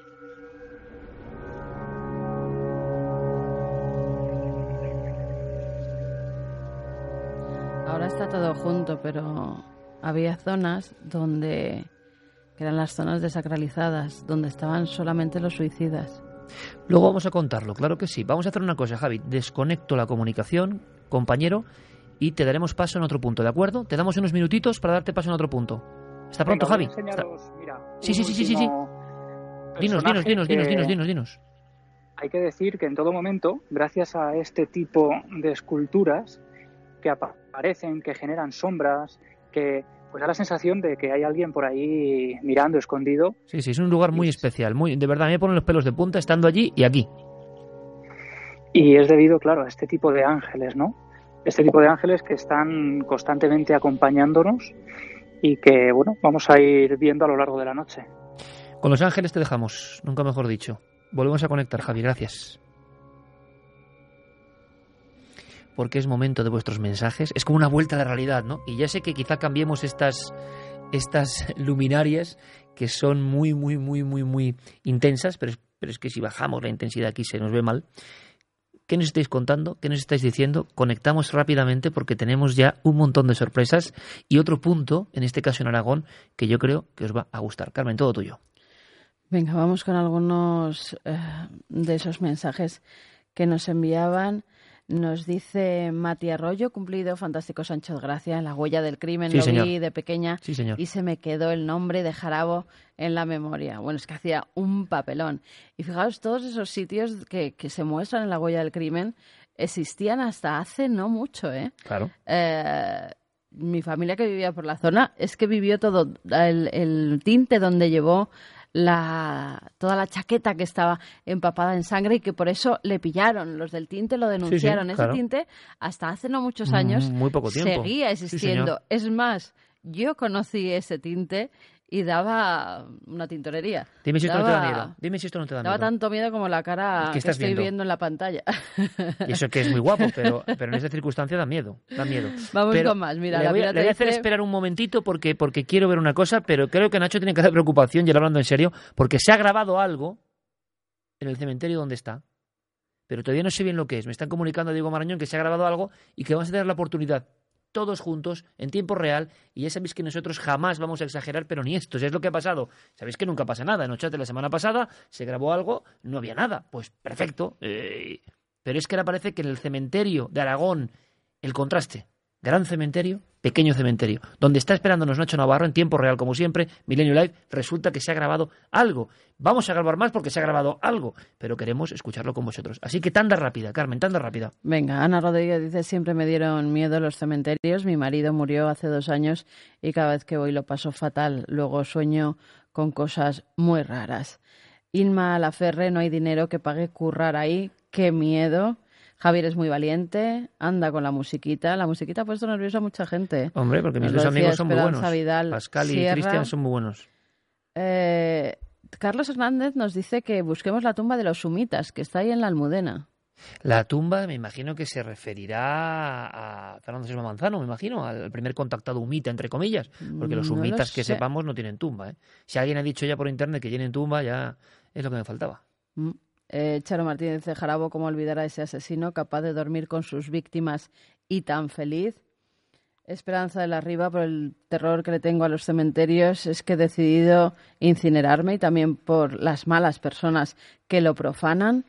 Ahora está todo junto, pero había zonas donde que eran las zonas desacralizadas, donde estaban solamente los suicidas. Luego vamos a contarlo, claro que sí. Vamos a hacer una cosa, Javi. Desconecto la comunicación, compañero, y te daremos paso en otro punto, ¿de acuerdo? Te damos unos minutitos para darte paso en otro punto. ¿Está pronto, Venga, voy a Javi? enseñaros, Está- mira, Sí, un sí, sí, sí, sí, sí. último Dinos, dinos, personaje dinos, dinos, que dinos, dinos, dinos. Hay que decir que en todo momento, gracias a este tipo de esculturas que aparecen, que generan sombras, que pues da la sensación de que hay alguien por ahí mirando, escondido. Sí, sí, es un lugar muy especial. Muy, de verdad, me ponen los pelos de punta estando allí y aquí. Y es debido, claro, a este tipo de ángeles, ¿no? Este tipo de ángeles que están constantemente acompañándonos y que, bueno, vamos a ir viendo a lo largo de la noche. Con los ángeles te dejamos, nunca mejor dicho. Volvemos a conectar, Javi, gracias. Porque es momento de vuestros mensajes. Es como una vuelta a la realidad, ¿no? Y ya sé que quizá cambiemos estas, estas luminarias que son muy, muy, muy, muy, muy intensas, pero es, pero es que si bajamos la intensidad aquí se nos ve mal. ¿Qué nos estáis contando? ¿Qué nos estáis diciendo? Conectamos rápidamente porque tenemos ya un montón de sorpresas y otro punto, en este caso en Aragón, que yo creo que os va a gustar. Carmen, todo tuyo. Venga, vamos con algunos eh, de esos mensajes que nos enviaban. Nos dice Mati Arroyo, cumplido, fantástico Sánchez Gracia, La huella del crimen, Sí, lo señor. vi de pequeña Sí, señor. y se me quedó el nombre de Jarabo en la memoria. Bueno, es que hacía un papelón. Y fijaos, todos esos sitios que, que se muestran en La huella del crimen existían hasta hace no mucho, ¿eh? Claro. Eh, mi familia que vivía por la zona es que vivió todo el, el tinte donde llevó la toda la chaqueta que estaba empapada en sangre y que por eso le pillaron. Los del tinte lo denunciaron. Sí, sí, Ese claro. tinte hasta hace no muchos años Mm, muy poco tiempo. seguía Sí, existiendo. señor. Es más, yo conocí ese tinte y daba una tintorería. Dime si esto no te da Daba- miedo. Dime si esto no te da Daba miedo. tanto miedo como la cara ¿Qué que estás estoy viendo? viendo en la pantalla. Y eso que es muy guapo, pero, pero en esta circunstancia da miedo, da miedo. Vamos Pero con más. Mira, le la voy, a, pirata le voy a hacer dice- esperar un momentito porque, porque quiero ver una cosa, pero creo que Nacho tiene que dar preocupación, y él hablando en serio, porque se ha grabado algo en el cementerio donde está, pero todavía no sé bien lo que es. Me están comunicando a Diego Marañón que se ha grabado algo y que vamos a tener la oportunidad todos juntos, en tiempo real, y ya sabéis que nosotros jamás vamos a exagerar, pero ni esto, es lo que ha pasado. Sabéis que nunca pasa nada. En Ochate la semana pasada se grabó algo, no había nada. Pues perfecto. Eh, pero es que ahora parece que en el cementerio de Aragón, el contraste, gran cementerio, pequeño cementerio, donde está esperándonos Nacho Navarro en tiempo real, como siempre, Milenio Live, resulta que se ha grabado algo. Vamos a grabar más porque se ha grabado algo, pero queremos escucharlo con vosotros. Así que tanda rápida, Carmen, tanda rápida. Venga, Ana Rodríguez dice, siempre me dieron miedo los cementerios. Mi marido murió hace dos años y cada vez que voy lo paso fatal. Luego sueño con cosas muy raras. Inma Laferre, no hay dinero que pague currar ahí. Qué miedo. Javier es muy valiente, anda con la musiquita. La musiquita ha puesto nerviosa a mucha gente. Hombre, porque mis Nos dos lo decía amigos son muy Esperanza buenos. Vidal Pascal y Sierra. Cristian son muy buenos. Eh, Carlos Hernández nos dice que busquemos la tumba de los sumitas, que está ahí en la Almudena. La tumba, me imagino que se referirá a Fernando Silva Manzano, me imagino, al primer contactado humita, entre comillas, porque los No lo humitas que sé. sepamos no tienen tumba, ¿eh? Si alguien ha dicho ya por internet que tienen tumba, ya es lo que me faltaba. Mm. Eh, Charo Martínez de Jarabo, ¿cómo olvidar a ese asesino capaz de dormir con sus víctimas y tan feliz? Esperanza de la Riva, por el terror que le tengo a los cementerios, es que he decidido incinerarme y también por las malas personas que lo profanan.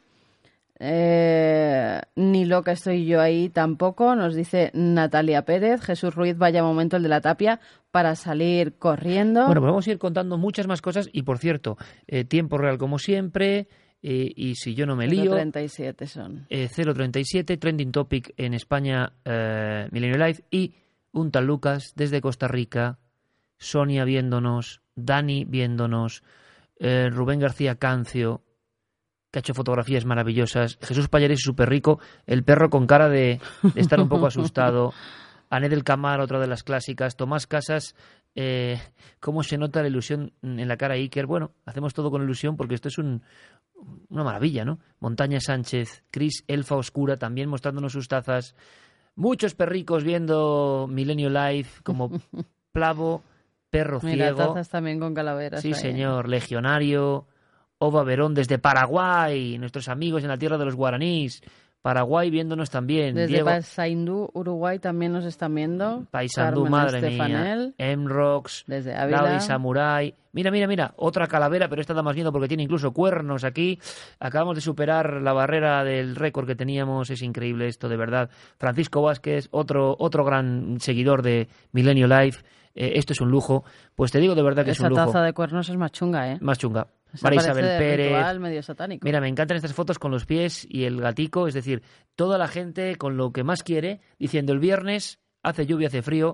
Eh, ni loca estoy yo ahí tampoco, nos dice Natalia Pérez. Jesús Ruiz, vaya momento el de la tapia para salir corriendo. Bueno, pues vamos a ir contando muchas más cosas y, por cierto, eh, tiempo real como siempre, eh, y si yo no me lío, treinta y siete son. eh, cero treinta y siete, Trending Topic en España, eh, Milenio Live, y un tal Lucas desde Costa Rica, Sonia viéndonos Dani viéndonos, eh, Rubén García Cancio, que ha hecho fotografías maravillosas, Jesús Pallares y Super Rico, el perro con cara de, de estar un poco asustado, Ané del Camar, otra de las clásicas, Tomás Casas, eh, cómo se nota la ilusión en la cara de Iker. Bueno, hacemos todo con ilusión porque esto es un, una maravilla, ¿no? Montaña Sánchez, Cris Elfa Oscura también mostrándonos sus tazas, muchos perricos viendo Milenio Live, como Plavo, Perro Mira, Ciego. tazas también con calaveras. Sí, ahí. señor, Legionario, Ova Verón desde Paraguay, nuestros amigos en la tierra de los guaraníes, Paraguay viéndonos también. Desde Diego, Paysandú, Uruguay también nos están viendo. Paysandú, Carmen madre Estefanel, mía. M-Rocks, desde Ávila. Gaudi Samurai. Mira, mira, mira, otra calavera, pero esta da más miedo porque tiene incluso cuernos aquí. Acabamos de superar la barrera del récord que teníamos. Es increíble esto, de verdad. Francisco Vázquez, otro, otro gran seguidor de Milenio Live. Eh, esto es un lujo. Pues te digo de verdad que Esa es un lujo. taza de cuernos es más chunga, ¿eh? Más chunga. Esa María parece Isabel de Pérez. ritual medio satánico. Mira, me encantan estas fotos con los pies y el gatico, es decir, toda la gente con lo que más quiere, diciendo el viernes hace lluvia, hace frío,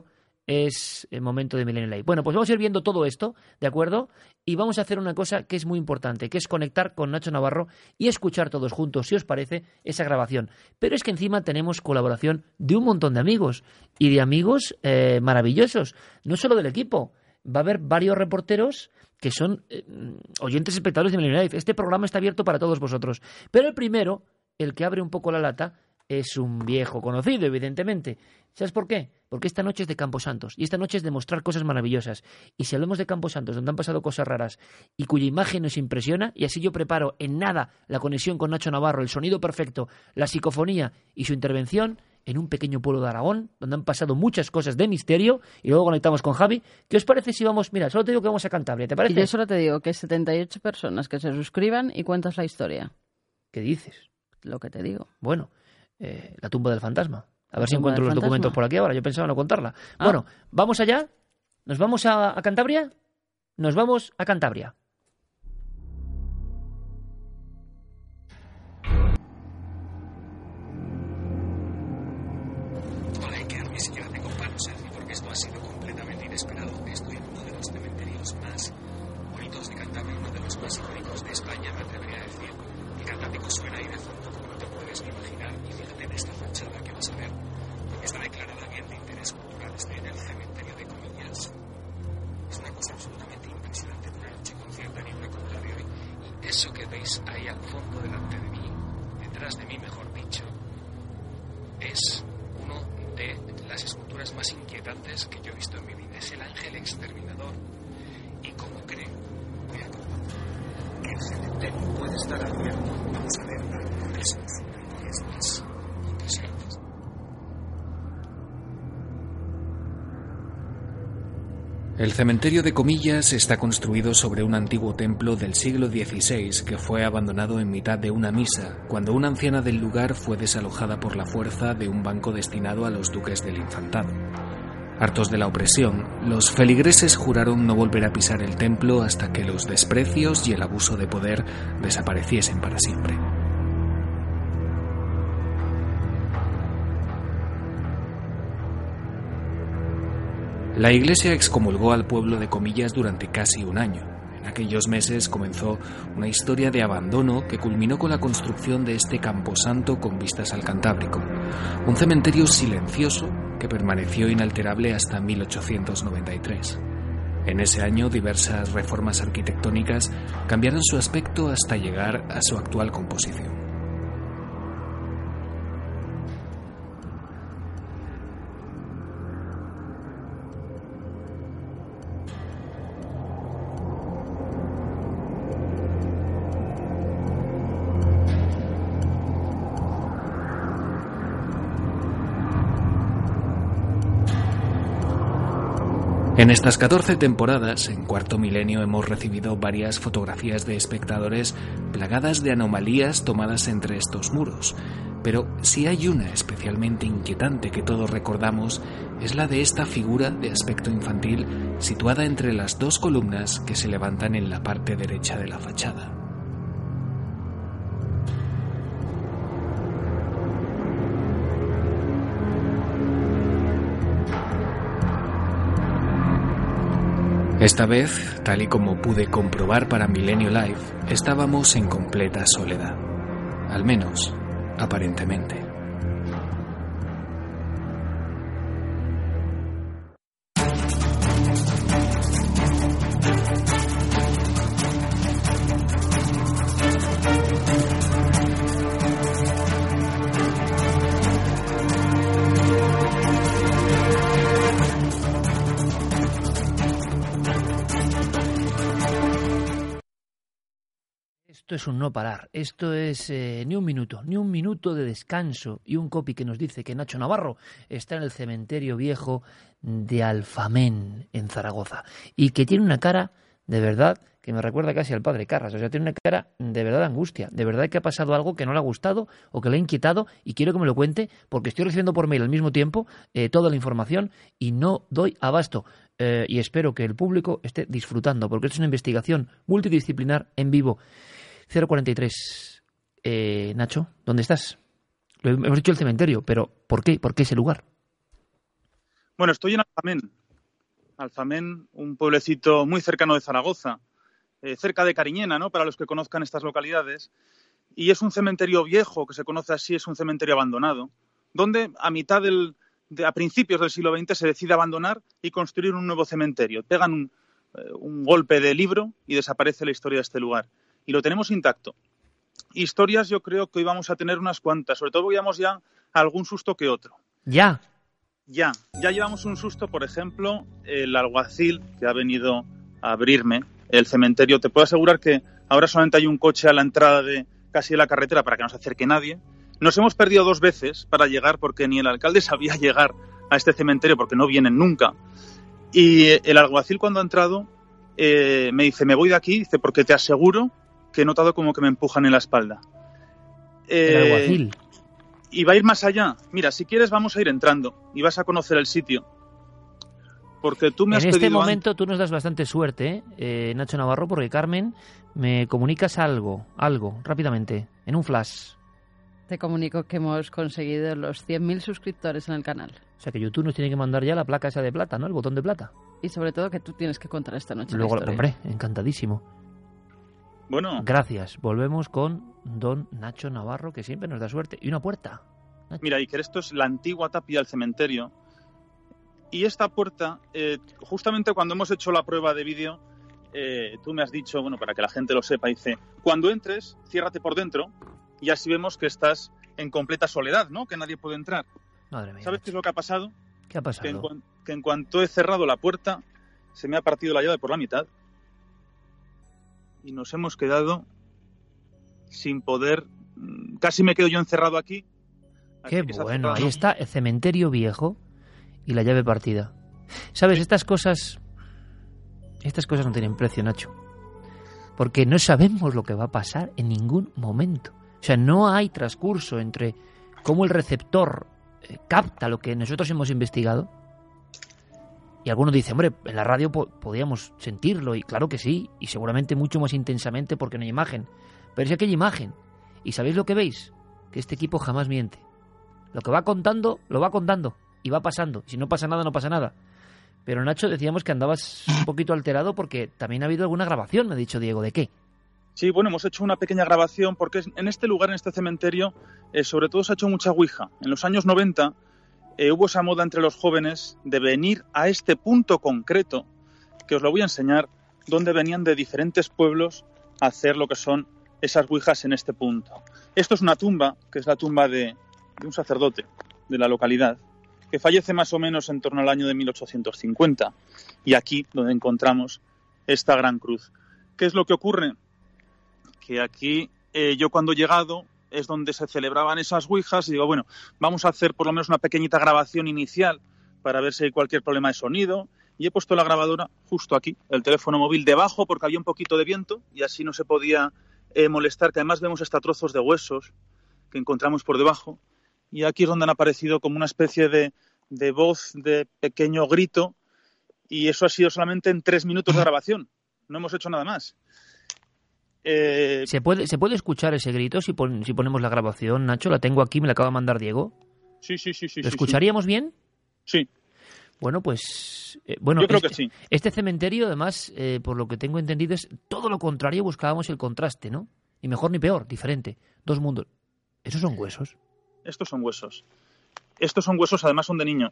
es el momento de Milenio Live. Bueno, pues vamos a ir viendo todo esto, ¿de acuerdo? Y vamos a hacer una cosa que es muy importante, que es conectar con Nacho Navarro y escuchar todos juntos, si os parece, esa grabación. Pero es que encima tenemos colaboración de un montón de amigos, y de amigos eh, maravillosos, no solo del equipo. Va a haber varios reporteros que son eh, oyentes espectadores de Milenio Live. Este programa está abierto para todos vosotros. Pero el primero, el que abre un poco la lata, es un viejo conocido, evidentemente. ¿Sabes por qué? Porque esta noche es de Camposantos y esta noche es de mostrar cosas maravillosas. Y si hablamos de Camposantos, donde han pasado cosas raras y cuya imagen nos impresiona, y así yo preparo en nada la conexión con Nacho Navarro, el sonido perfecto, la psicofonía y su intervención en un pequeño pueblo de Aragón, donde han pasado muchas cosas de misterio, y luego conectamos con Javi. ¿Qué os parece si vamos? Mira, solo te digo que vamos a Cantabria, ¿te parece? Y yo solo te digo que setenta y ocho personas que se suscriban y cuentas la historia. ¿Qué dices? Lo que te digo. Bueno, eh, la tumba del fantasma. A La ver si tumba encuentro del los fantasma. documentos por aquí ahora. Yo pensaba no contarla. Ah. Bueno, ¿vamos allá? ¿Nos vamos a, a Cantabria? Nos vamos a Cantabria. Hola Iker, ni siquiera te comparo, Sergio, porque esto ha sido completamente inesperado. Estoy en uno de los cementerios más bonitos de Cantabria, uno de los más icónicos de España, me atrevería a decir. El Cantábrico suena ahí de fondo como no te puedes ni imaginar. Y fíjate en esta fachada que vas a ver, porque está declarada bien de interés cultural. Estoy en el cementerio de Comillas. Es una cosa absolutamente impresionante de una noche con cierta niebla como la de hoy. Y eso que veis ahí al fondo delante de mí, detrás de mí mejor dicho, es uno de las esculturas más inquietantes que yo he visto en mi vida. Es el ángel exterminador. Y como creo, voy a comprobar que el cementerio puede estar abierto. Vamos a ver algunas de sus imágenes más impresionantes. El cementerio de Comillas está construido sobre un antiguo templo del siglo dieciséis que fue abandonado en mitad de una misa, cuando una anciana del lugar fue desalojada por la fuerza de un banco destinado a los duques del infantado. Hartos de la opresión, los feligreses juraron no volver a pisar el templo hasta que los desprecios y el abuso de poder desapareciesen para siempre. La Iglesia excomulgó al pueblo de Comillas durante casi un año. En aquellos meses comenzó una historia de abandono que culminó con la construcción de este camposanto con vistas al Cantábrico, un cementerio silencioso que permaneció inalterable hasta mil ochocientos noventa y tres. En ese año, diversas reformas arquitectónicas cambiaron su aspecto hasta llegar a su actual composición. En estas catorce temporadas, en Cuarto Milenio, hemos recibido varias fotografías de espectadores plagadas de anomalías tomadas entre estos muros. Pero si hay una especialmente inquietante que todos recordamos, es la de esta figura de aspecto infantil situada entre las dos columnas que se levantan en la parte derecha de la fachada. Esta vez, tal y como pude comprobar para Milenio Live, estábamos en completa soledad. Al menos, aparentemente. Esto es un no parar, esto es eh, ni un minuto, ni un minuto de descanso y un copy que nos dice que Nacho Navarro está en el cementerio viejo de Alfamén, en Zaragoza, y que tiene una cara de verdad que me recuerda casi al padre Carras, o sea, tiene una cara de verdad de angustia, de verdad que ha pasado algo que no le ha gustado o que le ha inquietado y quiero que me lo cuente porque estoy recibiendo por mail al mismo tiempo eh, toda la información y no doy abasto. Eh, y espero que el público esté disfrutando porque es una investigación multidisciplinar en vivo. cero cuarenta y tres. Eh, Nacho, ¿dónde estás? Lo hemos dicho el cementerio, pero ¿por qué? ¿Por qué ese lugar? Bueno, estoy en Alfamén. Alfamén, un pueblecito muy cercano de Zaragoza, eh, cerca de Cariñena, ¿no? Para los que conozcan estas localidades. Y es un cementerio viejo, que se conoce así, es un cementerio abandonado, donde a mitad del, de, a principios del siglo veinte se decide abandonar y construir un nuevo cementerio. Pegan un, eh, un golpe de libro y desaparece la historia de este lugar. Y lo tenemos intacto. Historias yo creo que hoy vamos a tener unas cuantas, sobre todo llevamos ya algún susto que otro. ¿Ya? Ya, ya llevamos un susto, por ejemplo, el alguacil que ha venido a abrirme el cementerio. Te puedo asegurar que ahora solamente hay un coche a la entrada de casi de la carretera para que no se acerque nadie. Nos hemos perdido dos veces para llegar porque ni el alcalde sabía llegar a este cementerio porque no vienen nunca. Y el alguacil cuando ha entrado eh, me dice, me voy de aquí, dice, porque te aseguro que he notado como que me empujan en la espalda. Eh, El alguacil. Y va a ir más allá. Mira, si quieres vamos a ir entrando y vas a conocer el sitio. Porque tú me has En este pedido momento tú nos das bastante suerte, ¿eh? Eh, Nacho Navarro, porque Carmen, me comunicas algo, algo, rápidamente, en un flash. Te comunico que hemos conseguido los cien mil suscriptores en el canal. O sea que YouTube nos tiene que mandar ya la placa esa de plata, ¿no? El botón de plata. Y sobre todo que tú tienes que contar esta noche Luego, la historia. hombre, encantadísimo. Bueno, Gracias. Volvemos con don Nacho Navarro, que siempre nos da suerte. Y una puerta. Nacho. mira, y que esto es la antigua tapia del cementerio. Y esta puerta, eh, justamente cuando hemos hecho la prueba de vídeo, eh, tú me has dicho, bueno, para que la gente lo sepa, dice, cuando entres, ciérrate por dentro y así vemos que estás en completa soledad, ¿no? Que nadie puede entrar. Madre mía. ¿Sabes qué es lo que ha pasado? ¿Qué ha Que en, pasado? cuan- que en cuanto he cerrado la puerta, se me ha partido la llave por la mitad y nos hemos quedado sin poder... mm, Casi me quedo yo encerrado aquí. Qué Aquí que se ha bueno. cerrado. Ahí está el cementerio viejo y la llave partida. ¿Sabes? Estas cosas... Estas cosas no tienen precio, Nacho. Porque no sabemos lo que va a pasar en ningún momento. O sea, no hay transcurso entre cómo el receptor eh, capta lo que nosotros hemos investigado. Y algunos dicen, hombre, en la radio po- podíamos sentirlo, y claro que sí, y seguramente mucho más intensamente porque no hay imagen. Pero es que hay imagen. ¿Y sabéis lo que veis? Que este equipo jamás miente. Lo que va contando, lo va contando, y va pasando. Si no pasa nada, no pasa nada. Pero Nacho, decíamos que andabas un poquito alterado porque también ha habido alguna grabación, me ha dicho Diego. ¿De qué? Sí, bueno, hemos hecho una pequeña grabación porque en este lugar, en este cementerio, eh, sobre todo se ha hecho mucha ouija. En los años noventa eh, hubo esa moda entre los jóvenes de venir a este punto concreto, que os lo voy a enseñar, donde venían de diferentes pueblos a hacer lo que son esas ouijas en este punto. Esto es una tumba, que es la tumba de, de un sacerdote de la localidad, que fallece más o menos en torno al año de mil ochocientos cincuenta. Y aquí, donde encontramos esta gran cruz. ¿Qué es lo que ocurre? Que aquí eh, yo cuando he llegado es donde se celebraban esas ouijas y digo, bueno, vamos a hacer por lo menos una pequeñita grabación inicial para ver si hay cualquier problema de sonido. Y he puesto la grabadora justo aquí, el teléfono móvil debajo porque había un poquito de viento y así no se podía eh, molestar, que además vemos hasta trozos de huesos que encontramos por debajo. Y aquí es donde han aparecido como una especie de, de voz, de pequeño grito, y eso ha sido solamente en tres minutos de grabación. No hemos hecho nada más. Eh, ¿Se puede, ¿Se puede escuchar ese grito si, pon- si ponemos la grabación, Nacho? La tengo aquí, me la acaba de mandar Diego. sí, sí, sí, sí. ¿Lo sí, escucharíamos bien? Sí. Bueno, pues... Eh, bueno, Yo creo este, que sí. Este cementerio, además, eh, por lo que tengo entendido, es todo lo contrario. Buscábamos el contraste, ¿no? Ni mejor ni peor, diferente. Dos mundos. ¿Esos son huesos? Estos son huesos. Estos son huesos, además son de niño.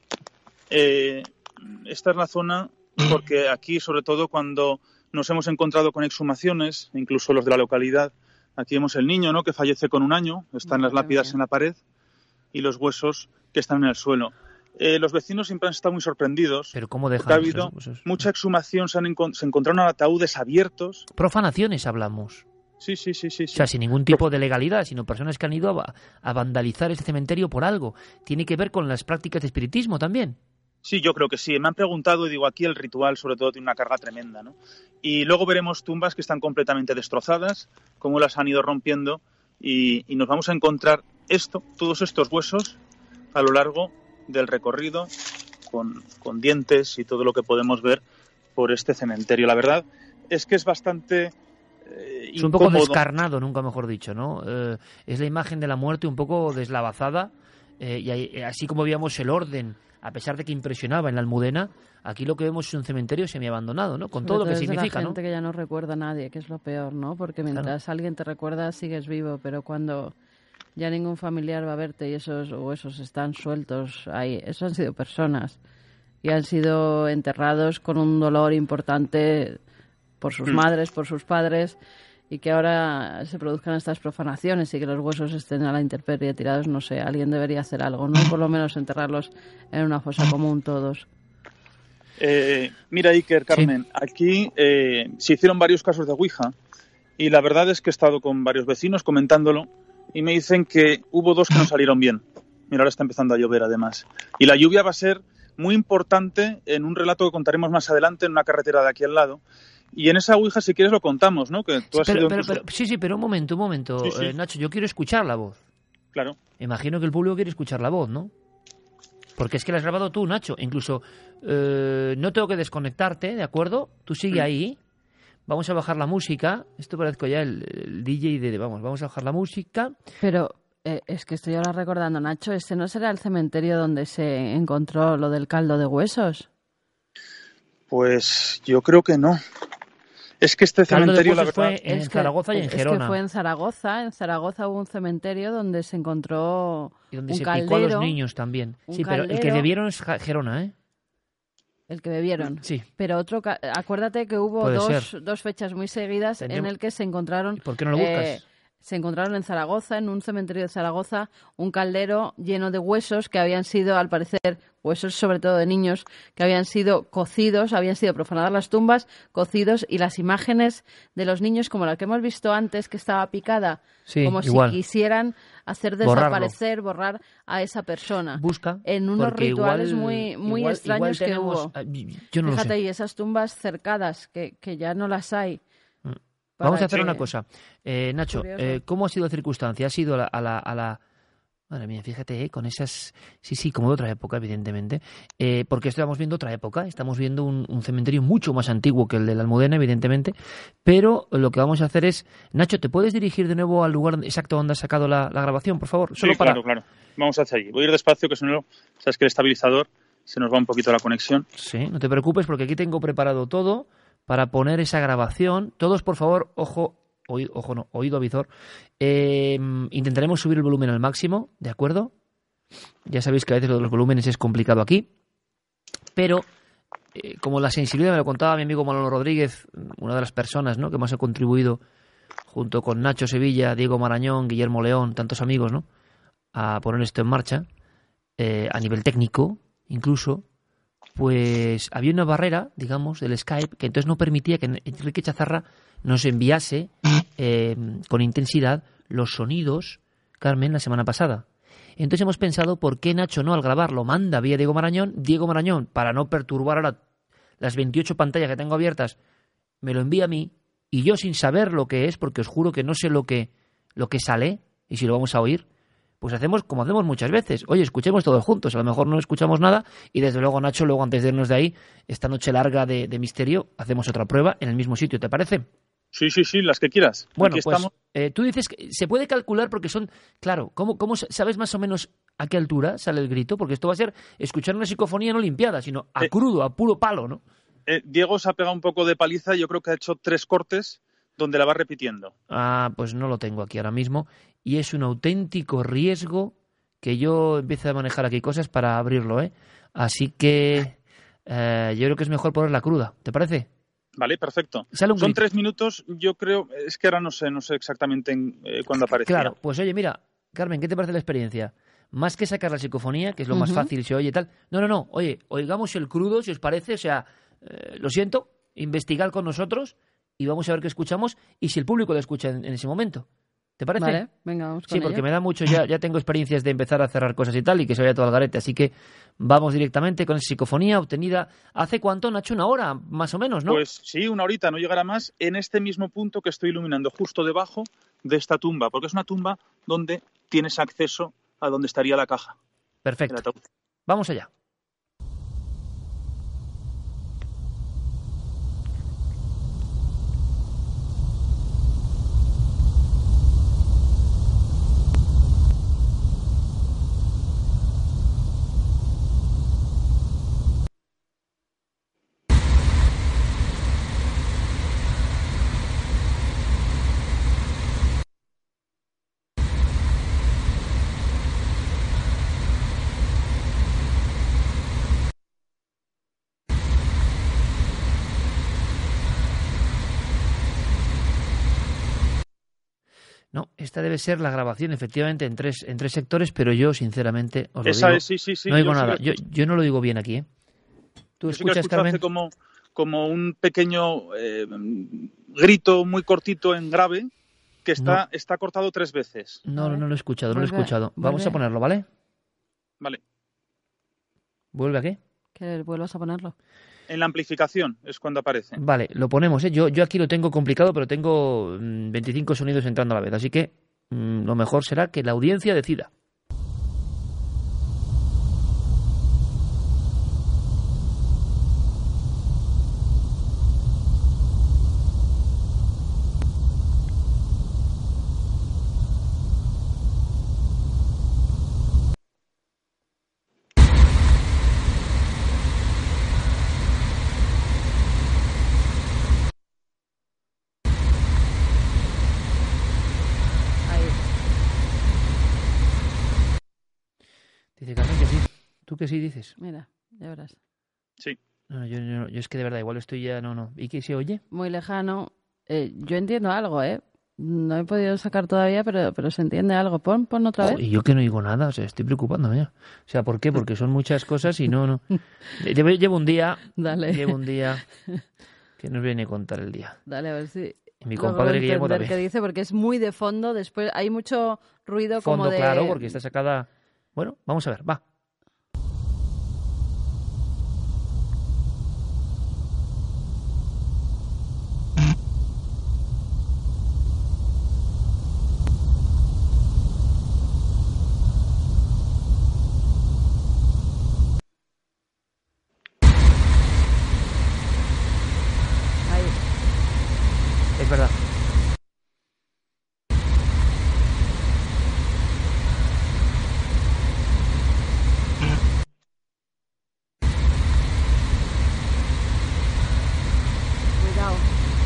Eh, esta es la zona, porque aquí, sobre todo, cuando nos hemos encontrado con exhumaciones, incluso los de la localidad, aquí vemos el niño, ¿no?, que fallece con un año, están las lápidas en la pared y los huesos que están en el suelo. Eh, los vecinos siempre han estado muy sorprendidos. Pero ¿cómo dejan ha habido esos huesos? mucha exhumación, se, han encont- se encontraron ataúdes abiertos. Profanaciones hablamos. Sí, sí, sí, sí. O sea, sin ningún tipo de legalidad, sino personas que han ido a, a vandalizar este cementerio por algo. Tiene que ver con las prácticas de espiritismo también. Sí, yo creo que sí. Me han preguntado y digo, aquí el ritual sobre todo tiene una carga tremenda, ¿no? Y luego veremos tumbas que están completamente destrozadas, cómo las han ido rompiendo y, y nos vamos a encontrar esto, todos estos huesos a lo largo del recorrido con, con dientes y todo lo que podemos ver por este cementerio. La verdad es que es bastante eh, Es un poco incómodo. descarnado, nunca mejor dicho, ¿no? Eh, es la imagen de la muerte un poco deslavazada eh, y ahí- así como veíamos el orden, a pesar de que impresionaba en la Almudena, aquí lo que vemos es un cementerio semiabandonado, ¿no? Con Sobre todo lo que es de significa, la ¿no? gente que ya no recuerda a nadie, que es lo peor, ¿no? Porque mientras alguien te recuerda sigues vivo, pero cuando ya ningún familiar va a verte y esos huesos están sueltos ahí, eso han sido personas y han sido enterrados con un dolor importante por sus Mm. madres, por sus padres, y que ahora se produzcan estas profanaciones y que los huesos estén a la intemperie tirados, no sé, alguien debería hacer algo, ¿no? Por lo menos enterrarlos en una fosa común todos. Eh, mira, Iker, Carmen, aquí eh, se hicieron varios casos de Ouija y la verdad es que he estado con varios vecinos comentándolo y me dicen que hubo dos que no salieron bien. Mira, ahora está empezando a llover además. Y la lluvia va a ser muy importante en un relato que contaremos más adelante en una carretera de aquí al lado. Y en esa Ouija, si quieres, lo contamos, ¿no? Que tú has Pero, sido pero- incluso- pero- sí, sí, pero un momento, un momento, Sí, sí. eh, Nacho, yo quiero escuchar la voz. Claro. Imagino que el público quiere escuchar la voz, ¿no? Porque es que la has grabado tú, Nacho. Incluso eh, no tengo que desconectarte, ¿de acuerdo? Tú sigue ahí. Vamos a bajar la música. Esto parezco ya el, el D J de... Vamos, vamos a bajar la música. Pero eh, es que estoy ahora recordando, Nacho, ¿este no será el cementerio donde se encontró lo del caldo de huesos? Pues yo creo que no. Es que este Caldo de cementerio, la Huesos verdad... fue en Es que- Zaragoza y en es que Gerona. fue en Zaragoza. En Zaragoza hubo un cementerio donde se encontró Y donde un se caldero, picó a los niños también. un Sí, pero el que caldero. debieron es Ja- Gerona, ¿eh? el que bebieron. Sí. Pero otro, ca- acuérdate que hubo Puede dos, ser. dos fechas muy seguidas en Tendríamos- el que se encontraron. ¿Y por qué no lo buscas? eh, se encontraron en Zaragoza, en un cementerio de Zaragoza, un caldero lleno de huesos que habían sido, al parecer, huesos sobre todo de niños, que habían sido cocidos, habían sido profanadas las tumbas, cocidos, y las imágenes de los niños, como la que hemos visto antes, que estaba picada, Sí, como igual. si quisieran hacer Borrarlo. desaparecer, borrar a esa persona. Busca. En unos porque rituales igual- muy, muy igual- extraños igual que tenemos- hubo. ah, Yo no Fíjate, lo sé. y esas tumbas cercadas, que, que ya no las hay. Vamos a para hacer que- una cosa. Eh, Nacho, Curioso. eh, ¿cómo ha sido la circunstancia? ¿Ha sido a la, a la, a la- Madre mía, fíjate, eh, con esas... Sí, sí, como de otra época, evidentemente. Eh, porque estamos viendo otra época. Estamos viendo un, un cementerio mucho más antiguo que el de la Almudena, evidentemente. Pero lo que vamos a hacer es... Nacho, ¿te puedes dirigir de nuevo al lugar exacto donde has sacado la, la grabación, por favor? Solo Sí, para... claro, claro. Vamos hacia allí. Voy a ir despacio, que si no, sabes que el estabilizador se nos va un poquito la conexión. Sí, no te preocupes porque aquí tengo preparado todo para poner esa grabación. Todos, por favor, ojo, oído, ojo no, oído avizor. Eh, intentaremos subir el volumen al máximo, ¿de acuerdo? Ya sabéis que a veces lo de los volúmenes es complicado aquí, pero eh, como la sensibilidad me lo contaba mi amigo Manolo Rodríguez, una de las personas, ¿no?, que más ha contribuido junto con Nacho Sevilla, Diego Marañón, Guillermo León, tantos amigos, ¿no?, a poner esto en marcha, eh, a nivel técnico, incluso, pues había una barrera, digamos, del Skype, que entonces no permitía que Enrique Chazarra nos enviase eh, con intensidad los sonidos, Carmen, la semana pasada. Entonces hemos pensado, ¿por qué Nacho no, al grabarlo, manda vía Diego Marañón? Diego Marañón, para no perturbar ahora las veintiocho pantallas que tengo abiertas, me lo envía a mí, y yo sin saber lo que es, porque os juro que no sé lo que, lo que sale, y si lo vamos a oír, pues hacemos como hacemos muchas veces. Oye, escuchemos todos juntos. A lo mejor no escuchamos nada y desde luego, Nacho, luego antes de irnos de ahí, esta noche larga de, de misterio, hacemos otra prueba en el mismo sitio, ¿te parece? Sí, sí, sí, las que quieras. Bueno, Aquí pues estamos. eh, tú dices que se puede calcular porque son... Claro, ¿cómo, cómo sabes más o menos ¿A qué altura sale el grito? Porque esto va a ser escuchar una psicofonía no limpiada, sino a Eh, crudo, a puro palo, ¿no? Eh, Diego se ha pegado un poco de paliza, yo creo que ha hecho tres cortes donde la va repitiendo. Ah, pues no lo tengo aquí ahora mismo. Y es un auténtico riesgo que yo empiece a manejar aquí cosas para abrirlo, ¿eh? Así que eh, yo creo que es mejor ponerla cruda. ¿Te parece? Vale, perfecto. Sale un Son grito. tres minutos, yo creo, es que ahora no sé, no sé exactamente en, eh, cuándo aparece. Claro, pues oye, mira, Carmen, ¿qué te parece la experiencia? Más que sacar la psicofonía, que es lo más Ujú. fácil, se oye y tal. No, no, no, oye, oigamos el crudo, si os parece, o sea, eh, lo siento, investigad con nosotros y vamos a ver qué escuchamos y si el público lo escucha en, en ese momento. ¿Te parece? Vale, venga, vamos con Sí, porque ello. me da mucho, ya, ya tengo experiencias de empezar a cerrar cosas y tal, y que se vaya todo al garete. Así que vamos directamente con esa psicofonía obtenida hace cuánto, Nacho, una hora, más o menos, ¿no? Pues sí, una horita, no llegará más, en este mismo punto que estoy iluminando, justo debajo de esta tumba, porque es una tumba donde tienes acceso a donde estaría la caja. El Perfecto. ataúd. Vamos allá. No, esta debe ser la grabación, efectivamente, en tres, en tres sectores, pero yo, sinceramente, os lo Esa digo, es, sí, sí, sí. no oigo yo sí nada. que Yo, escucho- yo no lo digo bien aquí, ¿eh? ¿Tú yo sí que escuchas, escucho Carmen? hace como, como un pequeño eh, grito muy cortito en grave que está, está cortado tres veces. No, Vale. no, no lo he escuchado, no lo he Vuelve- escuchado. Vamos a vuelve. ponerlo, ¿vale? Vale. ¿Vuelve a qué? Que vuelvas a ponerlo. En la amplificación es cuando aparece. Vale, lo ponemos, ¿eh? Yo, yo aquí lo tengo complicado, pero tengo mm, veinticinco sonidos entrando a la vez, así que mm, lo mejor será que la audiencia decida. Ahí. Dice Carmen que sí. ¿Tú que sí dices? Mira, ya verás. Sí. No, no, yo, yo- yo es que de verdad, igual estoy ya... No, no. ¿Y qué se oye? Muy lejano. Eh, yo entiendo algo, ¿eh? No he podido sacar todavía, pero, pero se entiende algo. Pon, pon otra Jo, vez. y yo que no oigo nada, o sea, estoy preocupándome ya. O sea, ¿por qué? Porque son muchas cosas y no, no. Llevo, llevo un día, Dale. llevo un día que nos viene a contar el día. Dale, a ver si. Y mi logro compadre Guillermo entender también. qué dice, porque es muy de fondo. Después hay mucho ruido como Fondo de. claro, porque está sacada... Bueno, vamos a ver, va. Ahí. Es verdad. Cuidado.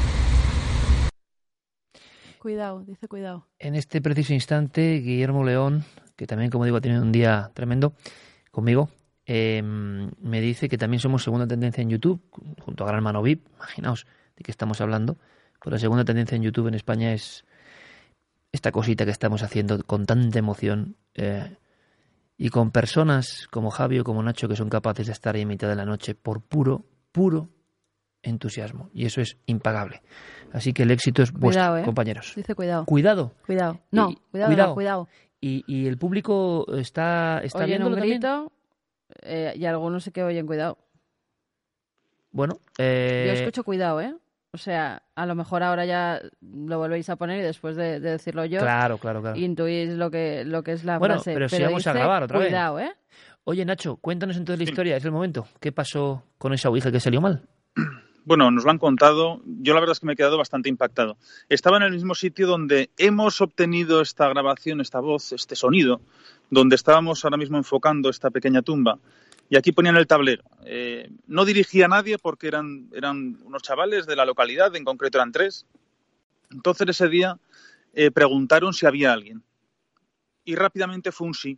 Cuidado, dice cuidado. En este preciso instante, Guillermo León, que también, como digo, ha tenido un día tremendo conmigo, eh, me dice que también somos segunda tendencia en YouTube, junto a Gran Hermano V I P. Imaginaos de qué estamos hablando. Pues la segunda tendencia en YouTube en España es esta cosita que estamos haciendo con tanta emoción eh, y con personas como Javi o como Nacho que son capaces de estar ahí en mitad de la noche por puro, puro entusiasmo. Y eso es impagable. Así que el éxito es vuestro, Cuidado, ¿eh? compañeros. Dice cuidado. Cuidado. Cuidado. No, Y- cuidado, cuidado. no, cuidado. Y, y el público está, está Oyen viéndolo un también. grito eh, y algunos sí que oyen cuidado. Bueno, eh, Yo escucho cuidado, ¿eh? O sea, a lo mejor ahora ya lo volvéis a poner y después de, de decirlo yo, claro, claro, claro. intuís lo que, lo que es la Bueno, frase. pero si vamos a dice, grabar otra vez. cuidado, ¿eh? Oye, Nacho, cuéntanos entonces la Sí. historia, es el momento. ¿Qué pasó con esa ouija que salió mal? Bueno, nos lo han contado. Yo la verdad es que me he quedado bastante impactado. Estaba en el mismo sitio donde hemos obtenido esta grabación, esta voz, este sonido, donde estábamos ahora mismo enfocando esta pequeña tumba. Y aquí ponían el tablero. Eh, no dirigía a nadie porque eran, eran unos chavales de la localidad, en concreto eran tres. Entonces ese día eh, preguntaron si había alguien. Y rápidamente fue un sí.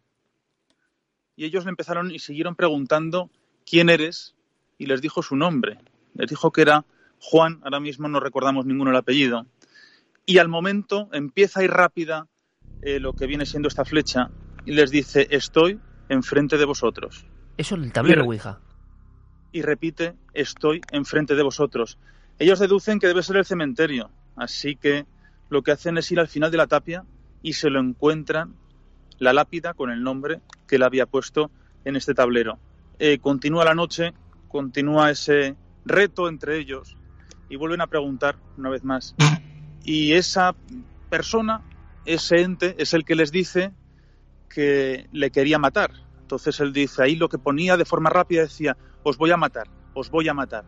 Y ellos le empezaron y siguieron preguntando quién eres, y les dijo su nombre. Les dijo que era Juan, ahora mismo no recordamos ninguno el apellido. Y al momento empieza a ir rápida eh, lo que viene siendo esta flecha y les dice, estoy enfrente de vosotros. Eso es el tablero y, Ouija. Y repite, estoy enfrente de vosotros. Ellos deducen que debe ser el cementerio, así que lo que hacen es ir al final de la tapia y se lo encuentran, la lápida con el nombre que él había puesto en este tablero. Eh, continúa la noche, continúa ese reto entre ellos y vuelven a preguntar una vez más. Y esa persona, ese ente, es el que les dice que le quería matar. Entonces él dice, ahí lo que ponía de forma rápida decía, os voy a matar, os voy a matar.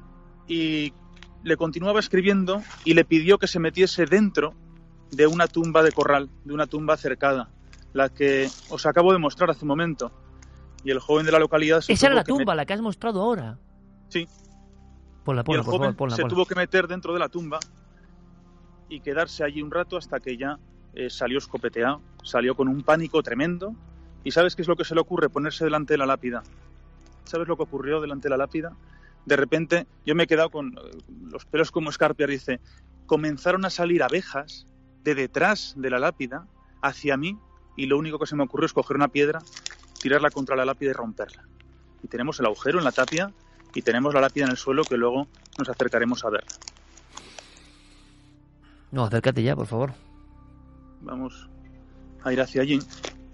Y le continuaba escribiendo y le pidió que se metiese dentro de una tumba de corral, de una tumba cercada, la que os acabo de mostrar hace un momento. Y el joven de la localidad... Se Esa era la que tumba, met... la que has mostrado ahora. Sí. Ponla, ponla, y el por joven favor, ponla, se ponla. tuvo que meter dentro de la tumba y quedarse allí un rato hasta que ya eh, salió escopeteado, salió con un pánico tremendo. ¿Y sabes qué es lo que se le ocurre? Ponerse delante de la lápida. ¿Sabes lo que ocurrió delante de la lápida? De repente yo me he quedado con los pelos como escarpias. Dice, comenzaron a salir abejas de detrás de la lápida hacia mí y lo único que se me ocurrió es coger una piedra, tirarla contra la lápida y romperla. Y tenemos el agujero en la tapia y tenemos la lápida en el suelo que luego nos acercaremos a verla. No, acércate ya, por favor. Vamos a ir hacia allí.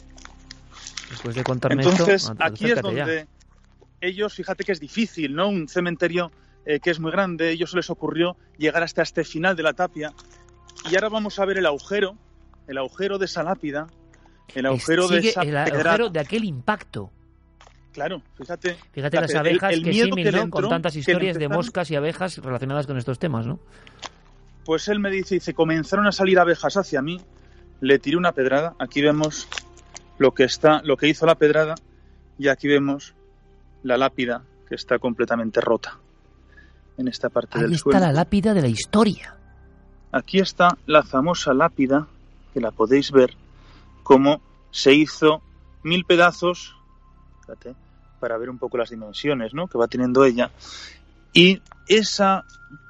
Después de contarme Entonces, esto, aquí es donde ya. ellos, fíjate que es difícil, ¿no? Un cementerio eh, que es muy grande, a ellos se les ocurrió llegar hasta este final de la tapia. Y ahora vamos a ver el agujero, el agujero de esa lápida, el agujero Sigue de esa el pedrada. agujero de aquel impacto. Claro, fíjate. Fíjate las abejas, el, el que miedo símil, que ¿no? le entró, Con tantas historias de empezaron... moscas y abejas relacionadas con estos temas, ¿no? Pues él me dice, dice, comenzaron a salir abejas hacia mí, le tiré una pedrada, aquí vemos lo que está, lo que hizo la pedrada, y aquí vemos la lápida que está completamente rota en esta parte Ahí del está suelo. la lápida de la historia. Aquí está la famosa lápida, que la podéis ver, cómo se hizo mil pedazos, fíjate, para ver un poco las dimensiones, ¿no?, que va teniendo ella. Y esa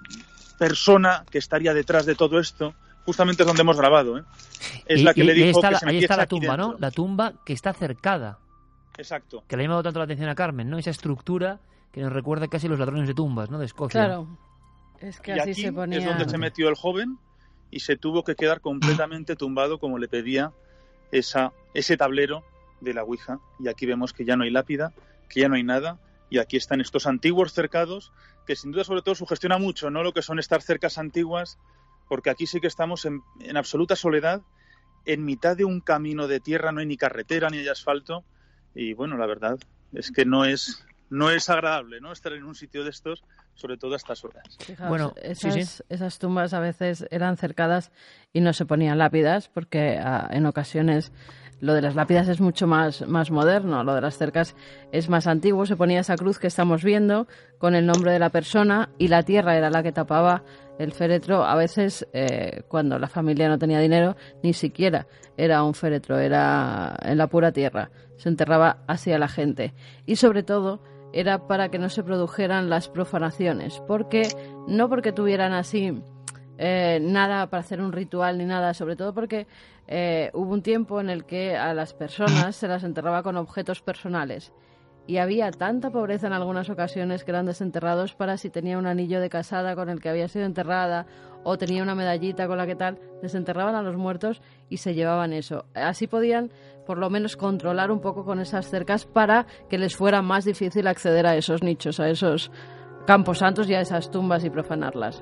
persona que estaría detrás de todo esto, justamente es donde hemos grabado, ¿eh? Es y, la que y, le dijo ahí está, que la, se ahí metiese está la aquí tumba, dentro. ¿no? La tumba que está cercada. Exacto. Que le ha llamado tanto la atención a Carmen, ¿no? Esa estructura que nos recuerda casi los ladrones de tumbas, ¿no? De Escocia. Claro. Es que y así aquí se ponía... es donde se metió el joven y se tuvo que quedar completamente tumbado como le pedía esa, ese tablero de la Ouija. Y aquí vemos que ya no hay lápida, que ya no hay nada. Y aquí están estos antiguos cercados, que sin duda sobre todo sugestiona mucho, ¿no?, lo que son estas cercas antiguas, porque aquí sí que estamos en, en absoluta soledad, en mitad de un camino de tierra, no hay ni carretera ni hay asfalto. Y bueno, la verdad es que no es... No es agradable, ¿no?, estar en un sitio de estos, sobre todo a estas horas. Fijaos, Bueno, esas, sí, sí. esas tumbas a veces eran cercadas y no se ponían lápidas, porque a, en ocasiones lo de las lápidas es mucho más, más moderno, lo de las cercas es más antiguo. Se ponía esa cruz que estamos viendo con el nombre de la persona y la tierra era la que tapaba el féretro. A veces, eh, cuando la familia no tenía dinero, ni siquiera era un féretro, era en la pura tierra. Se enterraba así a la gente. Y sobre todo era para que no se produjeran las profanaciones, porque no porque tuvieran así eh, nada para hacer un ritual ni nada, sobre todo porque eh, hubo un tiempo en el que a las personas se las enterraba con objetos personales y había tanta pobreza en algunas ocasiones que eran desenterrados para si tenía un anillo de casada con el que había sido enterrada o tenía una medallita con la que tal, desenterraban a los muertos y se llevaban eso. Así podían por lo menos controlar un poco con esas cercas para que les fuera más difícil acceder a esos nichos, a esos camposantos y a esas tumbas y profanarlas.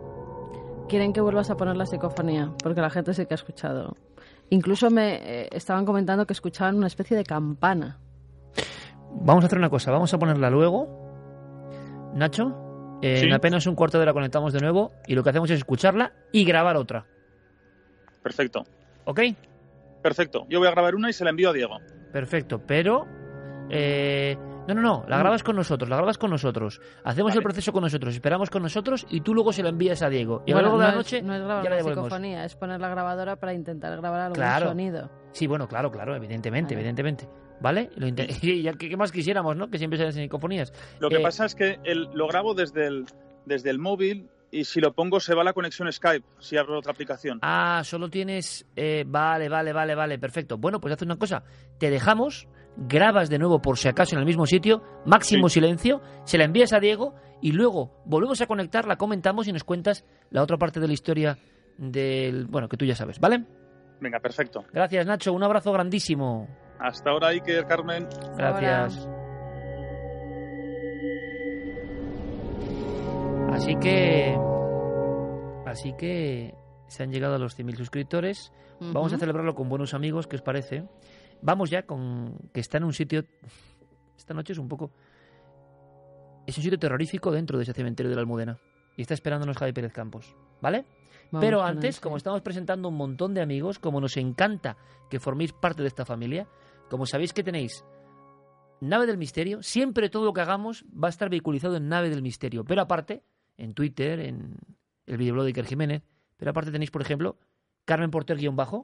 Quieren que vuelvas a poner la psicofonía, porque la gente sí que ha escuchado. Incluso me eh, estaban comentando que escuchaban una especie de campana. Vamos a hacer una cosa, vamos a ponerla luego, Nacho, Eh, ¿Sí? En apenas un cuarto de hora conectamos de nuevo y lo que hacemos es escucharla y grabar otra. Perfecto. ¿Ok? Perfecto. Yo voy a grabar una y se la envío a Diego. Perfecto, pero... Eh, no, no, no, la grabas con nosotros, la grabas con nosotros. Hacemos Vale. el proceso con nosotros, esperamos con nosotros y tú luego se la envías a Diego. Y a lo Bueno, largo de la no noche es, no es grabar ya la la devolvemos. psicofonía, es poner la grabadora para intentar grabar algún Claro. sonido. Sí, bueno, claro, claro, evidentemente, Vale. evidentemente. ¿Vale? Lo inte- y ya, ¿qué, qué más quisiéramos, no? Que siempre sean psicofonías. Lo que Eh, pasa es que el, lo grabo desde el, desde el móvil y si lo pongo se va la conexión Skype, si abro otra aplicación. Ah, solo tienes... eh, vale, vale, vale, vale, perfecto. Bueno, pues haz una cosa. Te dejamos, grabas de nuevo por si acaso en el mismo sitio, máximo Sí. silencio, se la envías a Diego y luego volvemos a conectar, la comentamos y nos cuentas la otra parte de la historia del... Bueno, que tú ya sabes, ¿vale? Venga, perfecto. Gracias, Nacho. Un abrazo grandísimo. Hasta ahora, Iker, Carmen. Gracias. Así que... Así que... Se han llegado a los cien mil suscriptores. Vamos a Ujú. celebrarlo con buenos amigos, ¿qué os parece? Vamos ya con... Que está en un sitio... Esta noche es un poco... Es un sitio terrorífico dentro de ese cementerio de la Almudena. Y está esperándonos Javi Pérez Campos, ¿vale? Vamos Pero con antes, ese. como estamos presentando un montón de amigos, como nos encanta que forméis parte de esta familia, como sabéis que tenéis Nave del Misterio, siempre todo lo que hagamos va a estar vehiculizado en Nave del Misterio. Pero aparte, en Twitter, en el videoblog de Iker Jiménez, pero aparte tenéis, por ejemplo, Carmen Porter guión bajo.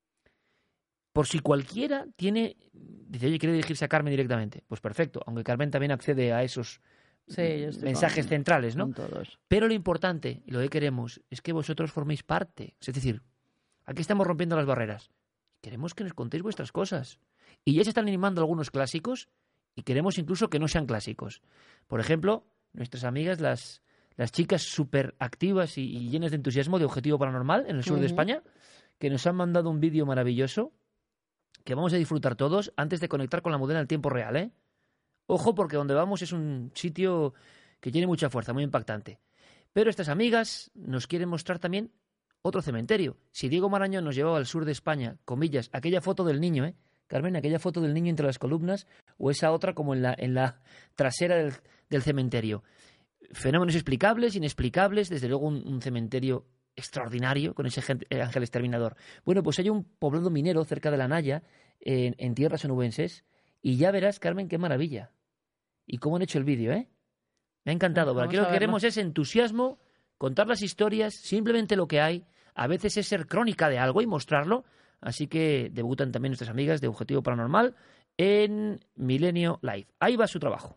Por si cualquiera tiene... Dice, oye, quiere dirigirse a Carmen directamente. Pues perfecto, aunque Carmen también accede a esos Sí, yo estoy mensajes con- centrales, ¿no? con todos. Pero lo importante, y lo que queremos, es que vosotros forméis parte. Es decir, aquí estamos rompiendo las barreras. Queremos que nos contéis vuestras cosas. Y ya se están animando algunos clásicos y queremos incluso que no sean clásicos. Por ejemplo, nuestras amigas, las, las chicas súper activas y, y llenas de entusiasmo de Objetivo Paranormal en el sur de Ujú. España, que nos han mandado un vídeo maravilloso que vamos a disfrutar todos antes de conectar con la Almudena en tiempo real, ¿eh? Ojo, porque donde vamos es un sitio que tiene mucha fuerza, muy impactante. Pero estas amigas nos quieren mostrar también otro cementerio. Si Diego Marañón nos llevaba al sur de España, comillas, aquella foto del niño, ¿eh? Carmen, aquella foto del niño entre las columnas, o esa otra como en la, en la trasera del, del cementerio. Fenómenos explicables, inexplicables, desde luego un, un cementerio extraordinario con ese gen- eh, ángel exterminador. Bueno, pues hay un poblado minero cerca de La Naya, en, en tierras onubenses, y ya verás, Carmen, qué maravilla. Y cómo han hecho el vídeo, ¿eh? Me ha encantado. Vamos Aquí a lo que verlo. queremos es entusiasmo, contar las historias, simplemente lo que hay. A veces es ser crónica de algo y mostrarlo. Así que debutan también nuestras amigas de Objetivo Paranormal en Milenio Live. Ahí va su trabajo.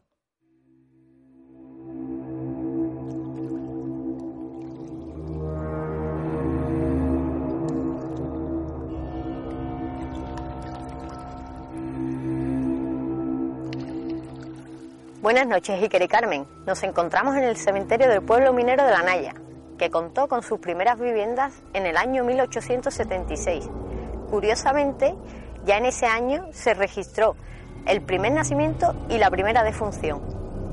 Buenas noches, Iker y Carmen. Nos encontramos en el cementerio del pueblo minero de La Naya, que contó con sus primeras viviendas en el año mil ochocientos setenta y seis. Curiosamente, ya en ese año se registró el primer nacimiento y la primera defunción.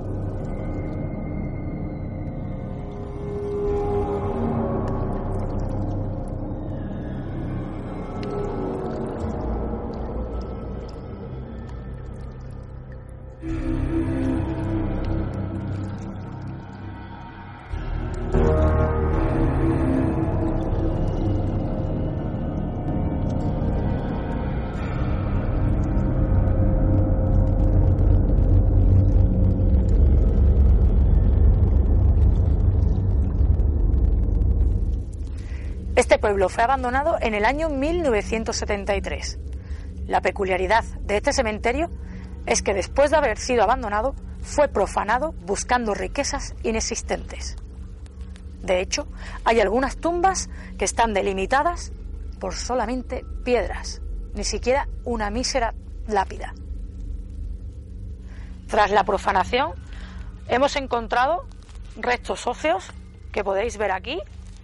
Este pueblo fue abandonado en el año mil novecientos setenta y tres. La peculiaridad de este cementerio es que después de haber sido abandonado, fue profanado buscando riquezas inexistentes. De hecho, hay algunas tumbas que están delimitadas por solamente piedras, ni siquiera una mísera lápida. Tras la profanación, hemos encontrado restos óseos que podéis ver aquí,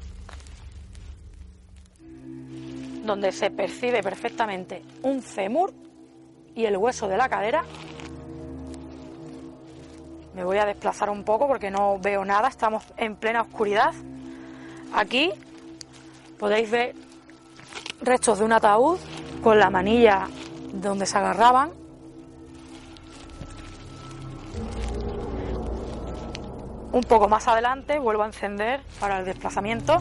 donde se percibe perfectamente un fémur y el hueso de la cadera. Me voy a desplazar un poco porque no veo nada, estamos en plena oscuridad. Aquí podéis ver restos de un ataúd con la manilla donde se agarraban. . 。 . 。 . . . . . . . . . . . . . . . . . . . . . . . . . . . . . . . . . . . . . . . . . . . . . . . . . . . . . Un poco más adelante vuelvo a encender para el desplazamiento.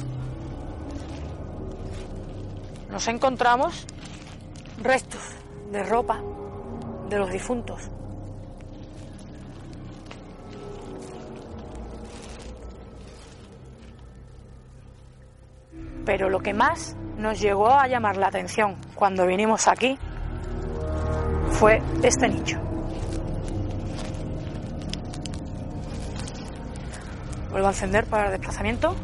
Nos encontramos restos de ropa de los difuntos. Pero lo que más nos llegó a llamar la atención cuando vinimos aquí fue este nicho. Vuelvo a encender para el desplazamiento,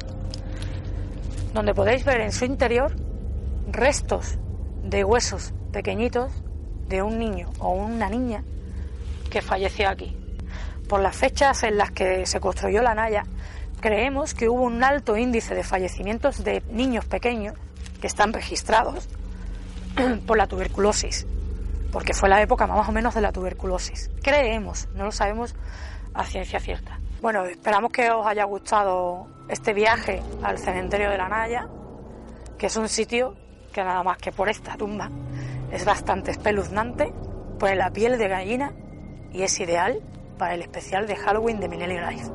donde podéis ver en su interior restos de huesos pequeñitos de un niño o una niña que falleció aquí. Por las fechas en las que se construyó la Naya, creemos que hubo un alto índice de fallecimientos de niños pequeños que están registrados por la tuberculosis, porque fue la época más o menos de la tuberculosis. Creemos, no lo sabemos a ciencia cierta. Bueno, esperamos que os haya gustado este viaje al cementerio de la Naya, que es un sitio que nada más que por esta tumba es bastante espeluznante, pone la piel de gallina y es ideal para el especial de Halloween de Millennium Live.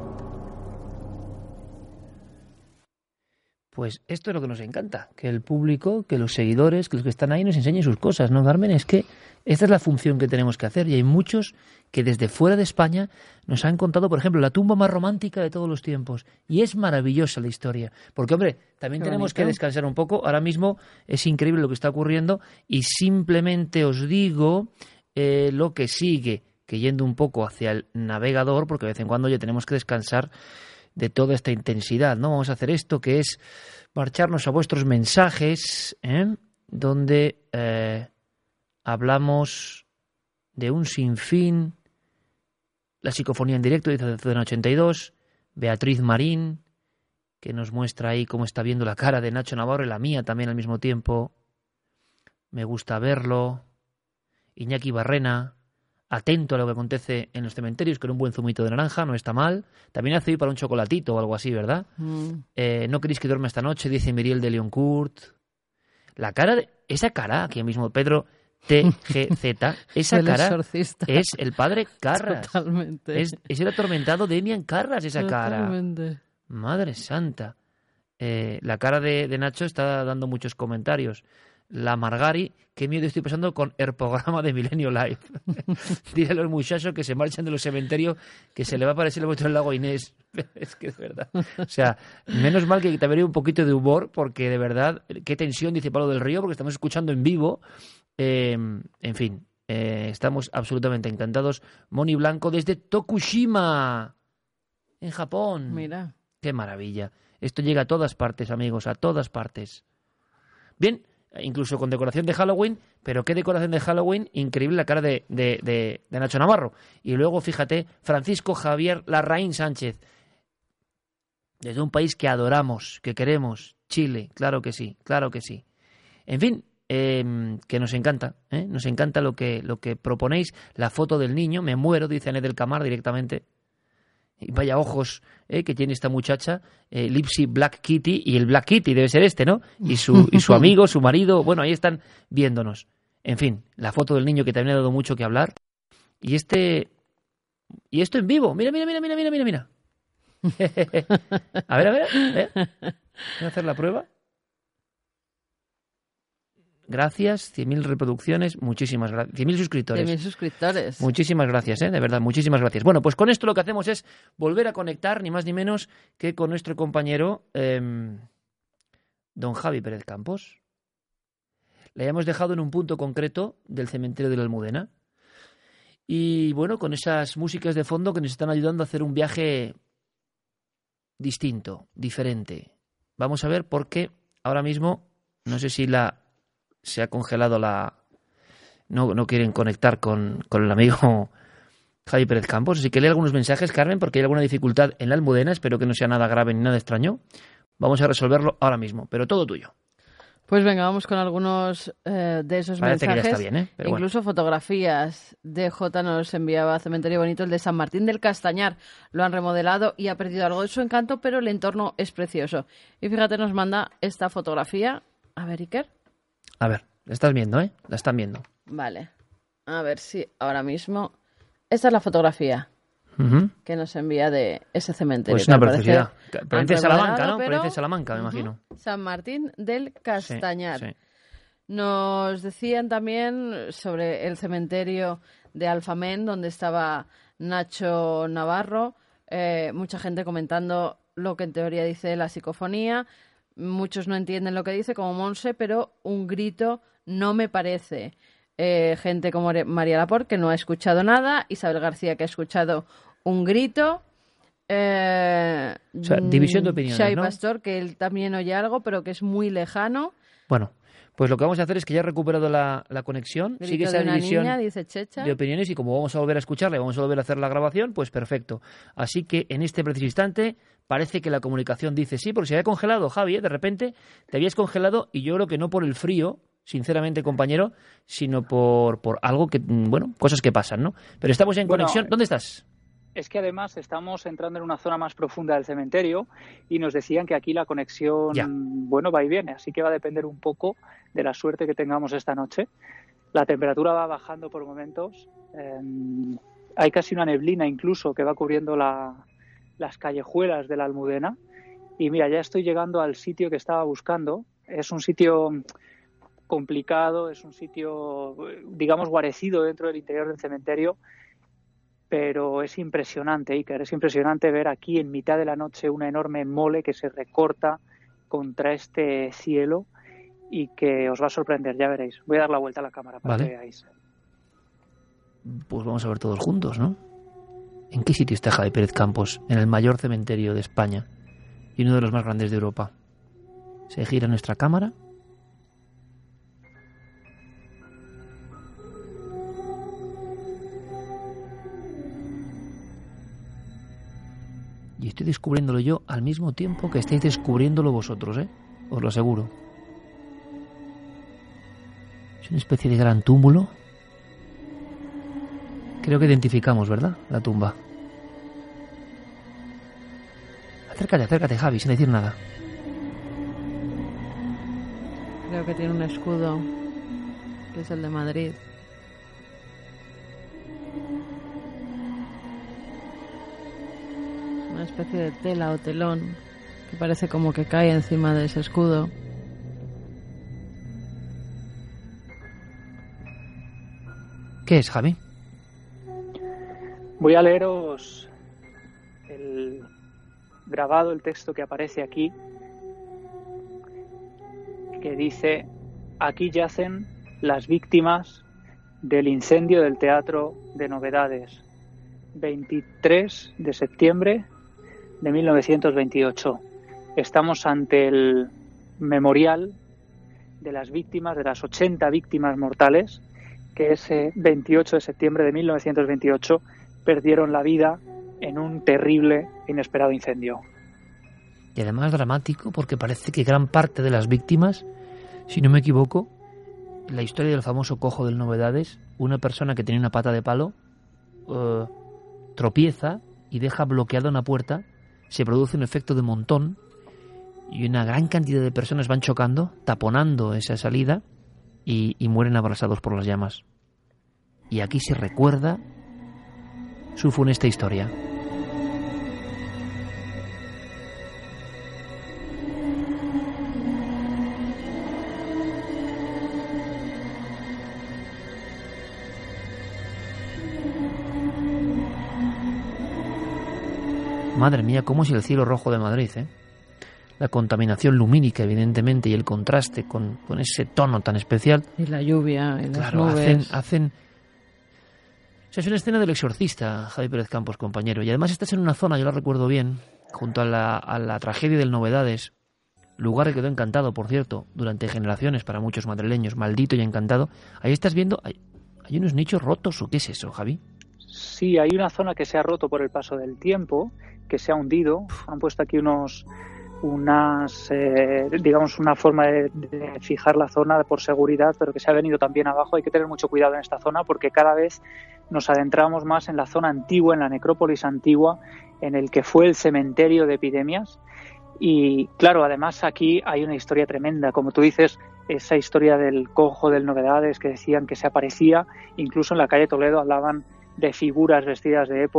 Pues esto es lo que nos encanta, que el público, que los seguidores, que los que están ahí nos enseñen sus cosas, ¿no, Carmen? Es que esta es la función que tenemos que hacer y hay muchos que desde fuera de España nos han contado, por ejemplo, la tumba más romántica de todos los tiempos. Y es maravillosa la historia, porque, hombre, también Qué tenemos bonito. que descansar un poco. Ahora mismo es increíble lo que está ocurriendo y simplemente os digo eh, lo que sigue, que yendo un poco hacia el navegador, porque de vez en cuando ya tenemos que descansar de toda esta intensidad, ¿no? Vamos a hacer esto que es marcharnos a vuestros mensajes, ¿eh? Donde eh, hablamos de un sinfín, la psicofonía en directo, dice Zona ochenta y dos, Beatriz Marín, que nos muestra ahí cómo está viendo la cara de Nacho Navarro y la mía también al mismo tiempo. Me gusta verlo. Iñaki Barrena, atento a lo que acontece en los cementerios, con un buen zumito de naranja, no está mal. También hace hoy para un chocolatito o algo así, ¿verdad? Mm. Eh, no queréis que duerma esta noche, dice Miriel de Leoncourt. La cara, de, esa cara, aquí mismo Pedro T G Z, esa El cara exorcista. es el padre Carras. Totalmente. Es, es el atormentado Demian Carras, esa cara. Totalmente. Madre santa. Eh, la cara de, de Nacho está dando muchos comentarios. La Margari, qué miedo estoy pasando con el programa de Milenio Live. Dile a los muchachos que se marchan de los cementerios que se le va a aparecer el vuestro lago Inés. Es que es verdad. O sea, menos mal que te habría un poquito de humor, porque de verdad, qué tensión, dice Pablo del Río, porque estamos escuchando en vivo. Eh, en fin, eh, estamos absolutamente encantados. Moni Blanco desde Tokushima, en Japón. Mira. Qué maravilla. Esto llega a todas partes, amigos, a todas partes. Bien, incluso con decoración de Halloween, pero qué decoración de Halloween, increíble la cara de, de, de, de Nacho Navarro. Y luego, fíjate, Francisco Javier Larraín Sánchez, desde un país que adoramos, que queremos, Chile, claro que sí, claro que sí. En fin, eh, que nos encanta, ¿eh? Nos encanta lo que, lo que proponéis, la foto del niño, me muero, dice Anet del Camar directamente. Y vaya ojos eh, que tiene esta muchacha, eh, Lipsy Black Kitty, y el Black Kitty debe ser este, ¿no? Y su, y su amigo, su marido, bueno, ahí están viéndonos. En fin, la foto del niño que también ha dado mucho que hablar. Y este... Y esto en vivo. Mira, mira, mira, mira, mira, mira, mira. A ver, a ver, ¿eh? Voy a hacer la prueba. Gracias, cien mil reproducciones, muchísimas gracias. cien mil suscriptores. cien mil suscriptores. Muchísimas gracias, ¿eh? De verdad, muchísimas gracias. Bueno, pues con esto lo que hacemos es volver a conectar, ni más ni menos que con nuestro compañero eh, don Javi Pérez Campos. Le hemos dejado en un punto concreto del cementerio de la Almudena. Y bueno, con esas músicas de fondo que nos están ayudando a hacer un viaje distinto, diferente. Vamos a ver por qué ahora mismo, no sé si la... se ha congelado la... No, no quieren conectar con, con el amigo Javi Pérez Campos. Así que lee algunos mensajes, Carmen, porque hay alguna dificultad en la Almudena. Espero que no sea nada grave ni nada extraño. Vamos a resolverlo ahora mismo, pero todo tuyo. Pues venga, vamos con algunos eh, de esos Parece mensajes. que ya está bien, ¿eh? Pero Incluso bueno. Fotografías. D J nos enviaba a Cementerio Bonito, el de San Martín del Castañar. Lo han remodelado y ha perdido algo de su encanto, pero el entorno es precioso. Y fíjate, nos manda esta fotografía. A ver, Iker. A ver, la estás viendo, ¿eh? La están viendo. Vale. A ver si ahora mismo... Esta es la fotografía. uh-huh. que nos envía de ese cementerio. Pues una preciosidad. Parece Salamanca, ¿no? Parece Salamanca, me uh-huh. imagino. San Martín del Castañar. Sí, sí. Nos decían también sobre el cementerio de Alfamén, donde estaba Nacho Navarro. Eh, mucha gente comentando lo que en teoría dice la psicofonía. Muchos no entienden lo que dice, como Monse, pero un grito no me parece. Eh, gente como María Laporte, que no ha escuchado nada. Isabel García, que ha escuchado un grito. Eh, o sea, división de opiniones, Xavi ¿no? Pastor, que él también oye algo, pero que es muy lejano. Bueno, pues lo que vamos a hacer es que ya he recuperado la, la conexión. Grito Sigue esa de una división niña, dice Checha. de opiniones, y como vamos a volver a escucharla y vamos a volver a hacer la grabación, pues perfecto. Así que en este preciso instante parece que la comunicación dice sí, porque se había congelado, Javi, ¿eh? De repente te habías congelado, y yo creo que no por el frío, sinceramente, compañero, sino por, por algo que, bueno, cosas que pasan, ¿no? Pero estamos ya en bueno, conexión. ¿Dónde estás? Es que además estamos entrando en una zona más profunda del cementerio y nos decían que aquí la conexión, ya. bueno, va y viene, así que va a depender un poco de la suerte que tengamos esta noche. La temperatura va bajando por momentos, eh, hay casi una neblina incluso que va cubriendo la, las callejuelas de la Almudena, y mira, ya estoy llegando al sitio que estaba buscando. Es un sitio complicado, es un sitio, digamos, guarecido dentro del interior del cementerio, pero es impresionante, Iker, es impresionante ver aquí en mitad de la noche una enorme mole que se recorta contra este cielo y que os va a sorprender, ya veréis. Voy a dar la vuelta a la cámara para vale. que veáis. Pues vamos a ver todos juntos, ¿no? ¿En qué sitio está Javi Pérez Campos? En el mayor cementerio de España y uno de los más grandes de Europa. Se gira nuestra cámara. Y estoy descubriéndolo yo al mismo tiempo que estáis descubriéndolo vosotros, ¿eh? Os lo aseguro. Es una especie de gran túmulo. Creo que identificamos, ¿verdad? La tumba. Acércate, acércate, Javi, sin decir nada. Creo que tiene un escudo, que es el de Madrid. Una especie de tela o telón que parece como que cae encima de ese escudo. ¿Qué es, Javi? Voy a leeros el grabado, el texto que aparece aquí, que dice: aquí yacen las víctimas del incendio del Teatro de Novedades, veintitrés de septiembre de mil novecientos veintiocho. Estamos ante el memorial de las víctimas, de las ochenta víctimas mortales, que ese veintiocho de septiembre de mil novecientos veintiocho perdieron la vida en un terrible e inesperado incendio. Y además dramático, porque parece que gran parte de las víctimas, si no me equivoco, la historia del famoso cojo del Novedades, una persona que tenía una pata de palo, uh, tropieza y deja bloqueada una puerta, se produce un efecto de montón y una gran cantidad de personas van chocando, taponando esa salida y, y mueren abrasados por las llamas. Y aquí se recuerda su funesta historia. Madre mía, cómo es el cielo rojo de Madrid, ¿eh? La contaminación lumínica, evidentemente, y el contraste con, con ese tono tan especial. Y la lluvia, y las claro, nubes. hacen, hacen... O sea, es una escena del Exorcista, Javi Pérez Campos, compañero. Y además estás en una zona, yo la recuerdo bien, junto a la, a la tragedia del Novedades, lugar que quedó encantado, por cierto, durante generaciones para muchos madrileños, maldito y encantado. Ahí estás viendo, hay, hay unos nichos rotos, ¿o qué es eso, Javi? Sí, hay una zona que se ha roto por el paso del tiempo, que se ha hundido. Han puesto aquí unos, unas, eh, digamos, una forma de, de fijar la zona por seguridad, pero que se ha venido también abajo. Hay que tener mucho cuidado en esta zona porque cada vez nos adentramos más en la zona antigua, en la necrópolis antigua, en el que fue el cementerio de epidemias. Y claro, además aquí hay una historia tremenda, como tú dices, esa historia del cojo del Novedades que decían que se aparecía, incluso en la calle Toledo hablaban de figuras vestidas de época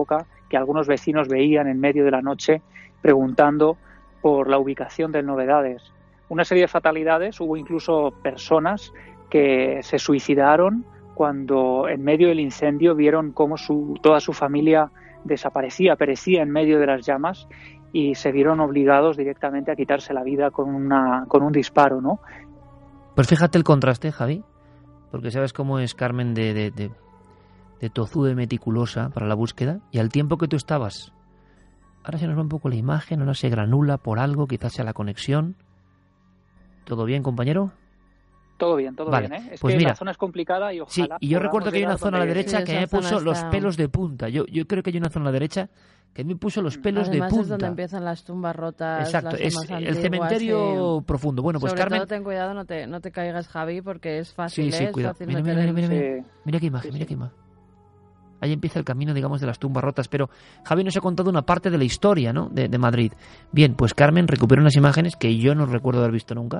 que algunos vecinos veían en medio de la noche preguntando por la ubicación del Novedades. Una serie de fatalidades, hubo incluso personas que se suicidaron cuando en medio del incendio vieron cómo su, toda su familia desaparecía, perecía en medio de las llamas y se vieron obligados directamente a quitarse la vida con, una, con un disparo, ¿no? Pues fíjate el contraste, Javi, porque sabes cómo es Carmen de, de, de, de tozuda y meticulosa para la búsqueda, y al tiempo que tú estabas, ahora se nos va un poco la imagen, ahora se granula por algo, quizás sea la conexión. ¿Todo bien, compañero? Todo bien, todo vale, bien, ¿eh? Es pues que mira, la zona es complicada y ojalá... Sí, y yo recuerdo que hay una zona a la derecha sí, que me puso los está... pelos de punta. Yo, yo creo que hay una zona a la derecha que me puso los pelos Además, de punta. es donde empiezan las tumbas rotas. Exacto, las es tumbas el antiguas, cementerio sí. profundo. Bueno, pues Sobre Carmen... todo ten cuidado, no te, no te caigas, Javi, porque es fácil, Sí, sí, ¿eh? cuidado. Es fácil Mira, mira, meter mira, el- mira, mira. Sí. Mira qué imagen, Sí, mira sí. qué imagen. Ahí empieza el camino, digamos, de las tumbas rotas. Pero Javi nos ha contado una parte de la historia, ¿no?, de, de Madrid. Bien, pues Carmen recupera unas imágenes que yo no recuerdo haber visto nunca.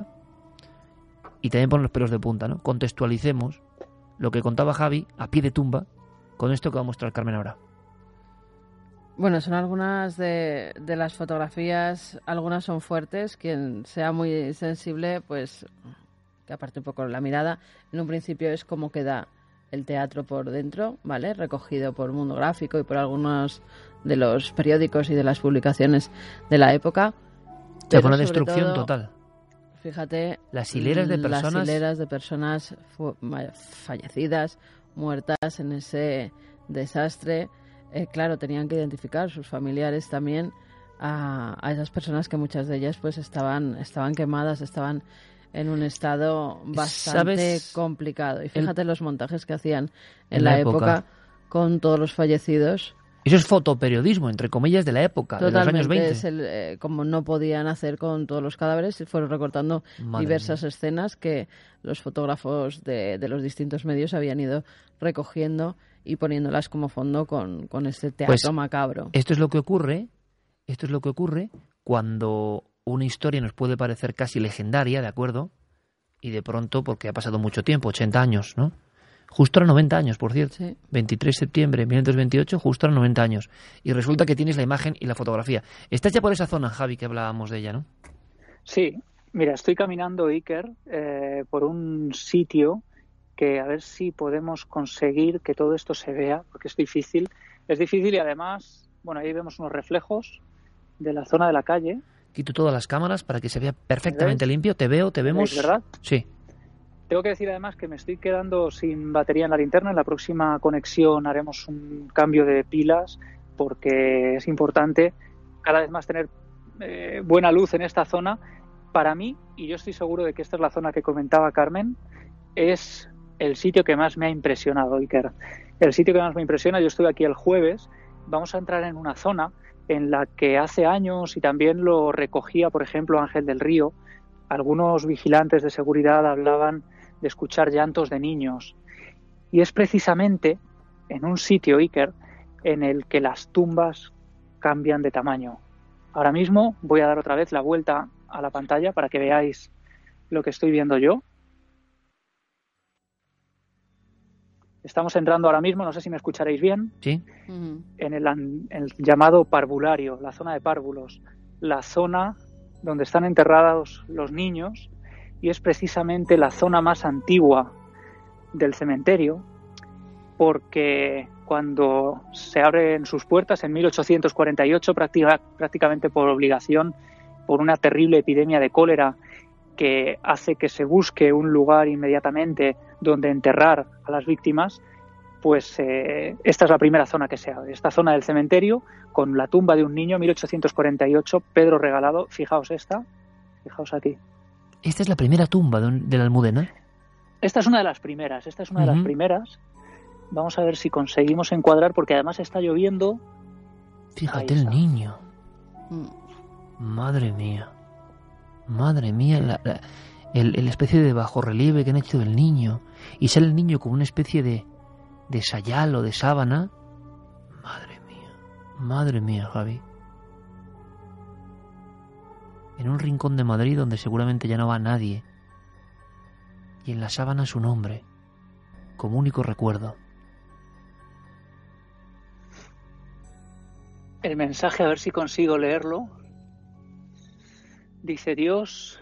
Y también pone los pelos de punta, ¿no? Contextualicemos lo que contaba Javi a pie de tumba con esto que va a mostrar Carmen ahora. Bueno, son algunas de, de las fotografías, algunas son fuertes, quien sea muy sensible, pues que aparte un poco la mirada, en un principio es como queda el teatro por dentro, ¿vale? Recogido por Mundo Gráfico y por algunos de los periódicos y de las publicaciones de la época. O sea, Pero fue una sobre destrucción todo, total. Fíjate, Las hileras de personas... las hileras de personas fu- ma- fallecidas, muertas en ese desastre. Eh, claro, tenían que identificar sus familiares también a, a esas personas que muchas de ellas pues estaban, estaban quemadas, estaban en un estado bastante ¿Sabes? complicado. Y fíjate los montajes que hacían en, En la, la época. época. Con todos los fallecidos. Eso es fotoperiodismo, entre comillas, de la época, de los años Totalmente, veinte. es el, eh, como no podían hacer con todos los cadáveres, y fueron recortando Madre diversas mía. escenas que los fotógrafos de, de los distintos medios habían ido recogiendo y poniéndolas como fondo con, con este teatro Pues, macabro. Esto es lo que ocurre, esto es lo que ocurre cuando una historia nos puede parecer casi legendaria, ¿de acuerdo? Y de pronto, porque ha pasado mucho tiempo, ochenta años, ¿no? Justo ahora noventa años, por cierto. Sí. veintitrés de septiembre de mil novecientos veintiocho, justo ahora noventa años. Y resulta que tienes la imagen y la fotografía. Estás ya por esa zona, Javi, que hablábamos de ella, ¿no? Sí, mira, estoy caminando, Iker, eh, por un sitio que a ver si podemos conseguir que todo esto se vea, porque es difícil. Es difícil y además, bueno, ahí vemos unos reflejos de la zona de la calle. Quito todas las cámaras para que se vea perfectamente ¿Me ves? limpio. Te veo, te ¿Me vemos. veis, verdad? Sí. Tengo que decir además que me estoy quedando sin batería en la linterna. En la próxima conexión haremos un cambio de pilas porque es importante cada vez más tener eh, buena luz en esta zona. Para mí, y yo estoy seguro de que esta es la zona que comentaba Carmen, es el sitio que más me ha impresionado, Iker. El sitio que más me impresiona, yo estuve aquí el jueves, vamos a entrar en una zona en la que hace años, y también lo recogía, por ejemplo, Ángel del Río, algunos vigilantes de seguridad hablaban de escuchar llantos de niños. Y es precisamente en un sitio, Iker, en el que las tumbas cambian de tamaño. Ahora mismo voy a dar otra vez la vuelta a la pantalla para que veáis lo que estoy viendo yo. Estamos entrando ahora mismo, no sé si me escucharéis bien, Sí. Ujú. en el, en el llamado parvulario, la zona de párvulos, la zona donde están enterrados los niños, y es precisamente la zona más antigua del cementerio, porque cuando se abren sus puertas en mil ochocientos cuarenta y ocho, práctica, prácticamente por obligación, por una terrible epidemia de cólera que hace que se busque un lugar inmediatamente donde enterrar a las víctimas, pues eh, esta es la primera zona que se abre, esta zona del cementerio, con la tumba de un niño, mil ochocientos cuarenta y ocho, Pedro Regalado. Fijaos esta, fijaos aquí. Esta es la primera tumba de, un- de la Almudena. Esta es una de las primeras, esta es una de Ujú. las primeras. Vamos a ver si conseguimos encuadrar, porque además está lloviendo. Fíjate Ahí el está. niño. Mm. Madre mía. Madre mía, la, la- el, el especie de bajorrelieve que han hecho del niño. Y sale el niño como una especie de, de sayal o de sábana. Madre mía. Madre mía, Javi. En un rincón de Madrid donde seguramente ya no va nadie. Y en la sábana su nombre, como único recuerdo. el mensaje, a ver si consigo leerlo. Dice: Dios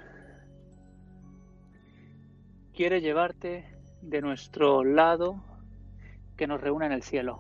quiere llevarte de nuestro lado, que nos reúna en el cielo.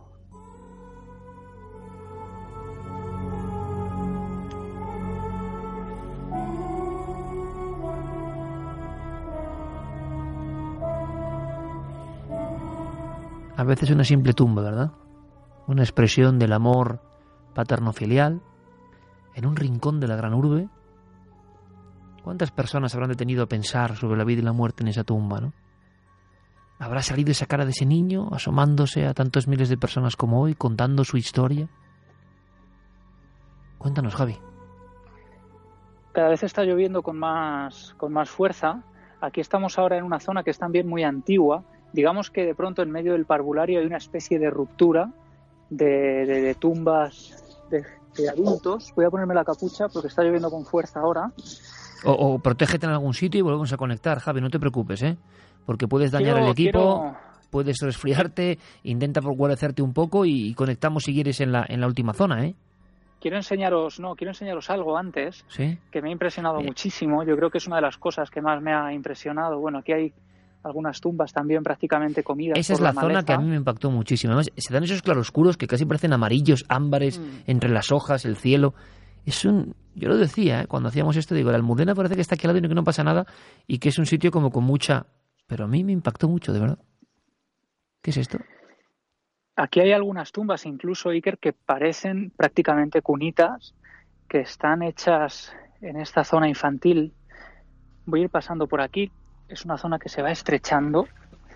A veces una simple tumba, ¿verdad? Una expresión del amor paterno-filial en un rincón de la gran urbe. ¿Cuántas personas habrán detenido a pensar sobre la vida y la muerte en esa tumba, no? ¿Habrá salido esa cara de ese niño asomándose a tantos miles de personas como hoy, contando su historia? Cuéntanos, Javi. Cada vez está lloviendo con más, con más fuerza. Aquí estamos ahora en una zona que es también muy antigua. Digamos que de pronto en medio del parvulario hay una especie de ruptura de, de, de tumbas de, de adultos. Voy a ponerme la capucha porque está lloviendo con fuerza ahora. O, o protégete en algún sitio y volvemos a conectar, Javi, no te preocupes, ¿eh? Porque puedes dañar quiero, el equipo, quiero... puedes resfriarte, intenta guarecerte un poco y, y conectamos si quieres en la, en la última zona, ¿eh? Quiero enseñaros, no, quiero enseñaros algo antes, ¿Sí? Que me ha impresionado Bien. muchísimo. Yo creo que es una de las cosas que más me ha impresionado. Bueno, aquí hay algunas tumbas también prácticamente comidas. Esa es por la, la zona maleza. que a mí me impactó muchísimo. Además, se dan esos claroscuros que casi parecen amarillos, ámbares, Mm. entre las hojas, el cielo. Es un... Yo lo decía, ¿eh? Cuando hacíamos esto, digo, la Almudena parece que está aquí al lado y que no pasa nada y que es un sitio como con mucha... Pero a mí me impactó mucho, de verdad. ¿Qué es esto? Aquí hay algunas tumbas, incluso, Iker, que parecen prácticamente cunitas, que están hechas en esta zona infantil. Voy a ir pasando por aquí. Es una zona que se va estrechando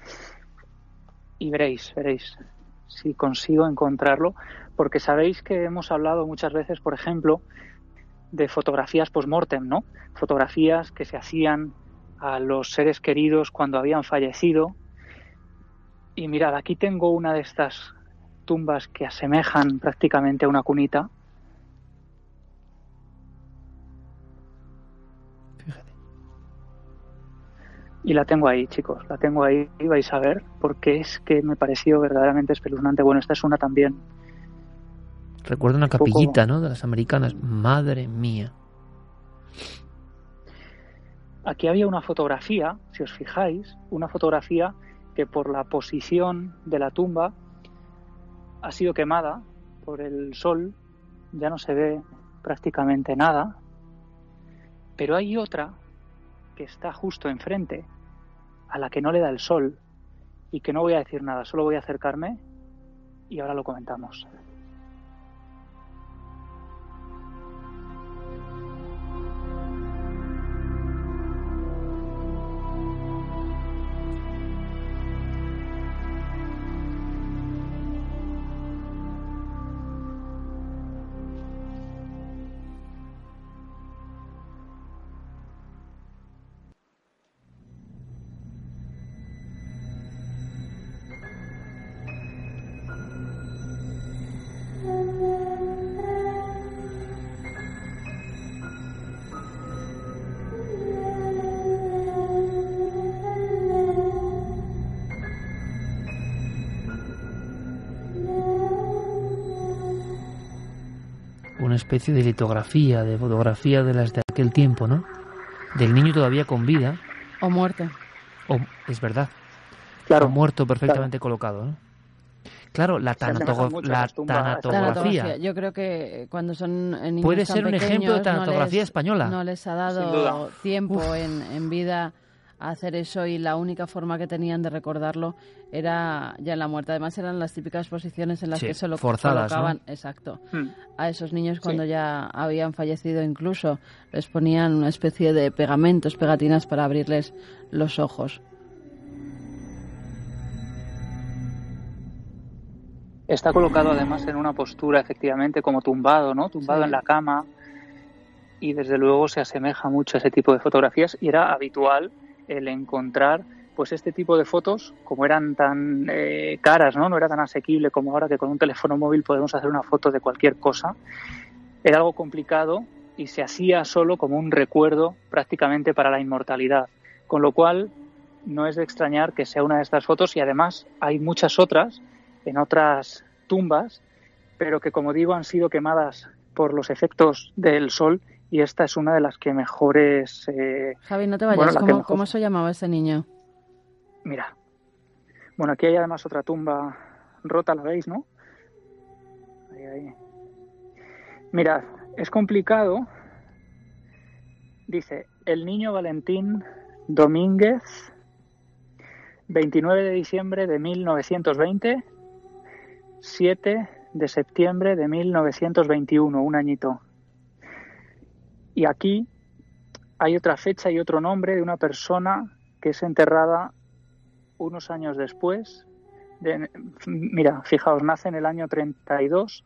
y veréis, veréis si consigo encontrarlo, porque sabéis que hemos hablado muchas veces, por ejemplo, de fotografías post-mortem, ¿no? Fotografías que se hacían a los seres queridos cuando habían fallecido. Y mirad, aquí tengo una de estas tumbas que asemejan prácticamente a una cunita. Fíjate. Y la tengo ahí, chicos, la tengo ahí, vais a ver, porque es que me pareció verdaderamente espeluznante. Bueno, esta es una también. Recuerdo una Un poco- capillita, ¿no? De las americanas. Madre mía. Aquí había una fotografía, si os fijáis, una fotografía que por la posición de la tumba ha sido quemada por el sol, ya no se ve prácticamente nada, pero hay otra que está justo enfrente, a la que no le da el sol y que no voy a decir nada, solo voy a acercarme y ahora lo comentamos. Una especie de litografía, de fotografía de las de aquel tiempo, ¿no? Del niño todavía con vida. O muerte. O, es verdad. Claro, O muerto perfectamente colocado, ¿no? Claro, la, Se asemejan tanato- mucho la las tumbas. tanatografía. Tanatografía. Yo creo que cuando son eh, niños Puede tan ser un ejemplo de pequeños, tanatografía no les- española. No les ha Sin dado duda. tiempo en, en vida a hacer eso y la única forma que tenían de recordarlo era ya en la muerte. Además eran las típicas posiciones en las Sí, que se lo forzadas, colocaban, exacto, Hmm. a esos niños cuando Sí. ya habían fallecido. Incluso les ponían una especie de pegamentos, pegatinas para abrirles los ojos. Está colocado además en una postura efectivamente como tumbado, ¿no? Tumbado Sí. en la cama, y desde luego se asemeja mucho a ese tipo de fotografías y era habitual el encontrar pues este tipo de fotos, como eran tan eh, caras, ¿no? No era tan asequible como ahora que con un teléfono móvil podemos hacer una foto de cualquier cosa. Era algo complicado y se hacía solo como un recuerdo prácticamente para la inmortalidad, con lo cual no es de extrañar que sea una de estas fotos y además hay muchas otras en otras tumbas pero que, como digo, han sido quemadas por los efectos del sol, y esta es una de las que mejores... Eh, Javi, no te vayas. bueno, ¿Cómo, mejor... ¿Cómo se llamaba ese niño? Mira. Bueno, aquí hay además otra tumba rota, ¿la veis, no? Ahí, ahí. Mirad, es complicado. Dice, el niño Valentín Domínguez, veintinueve de diciembre de mil novecientos veinte, siete de septiembre de mil novecientos veintiuno, un añito. Y aquí hay otra fecha y otro nombre de una persona que es enterrada unos años después. De, mira, fijaos, nace en el año treinta y dos,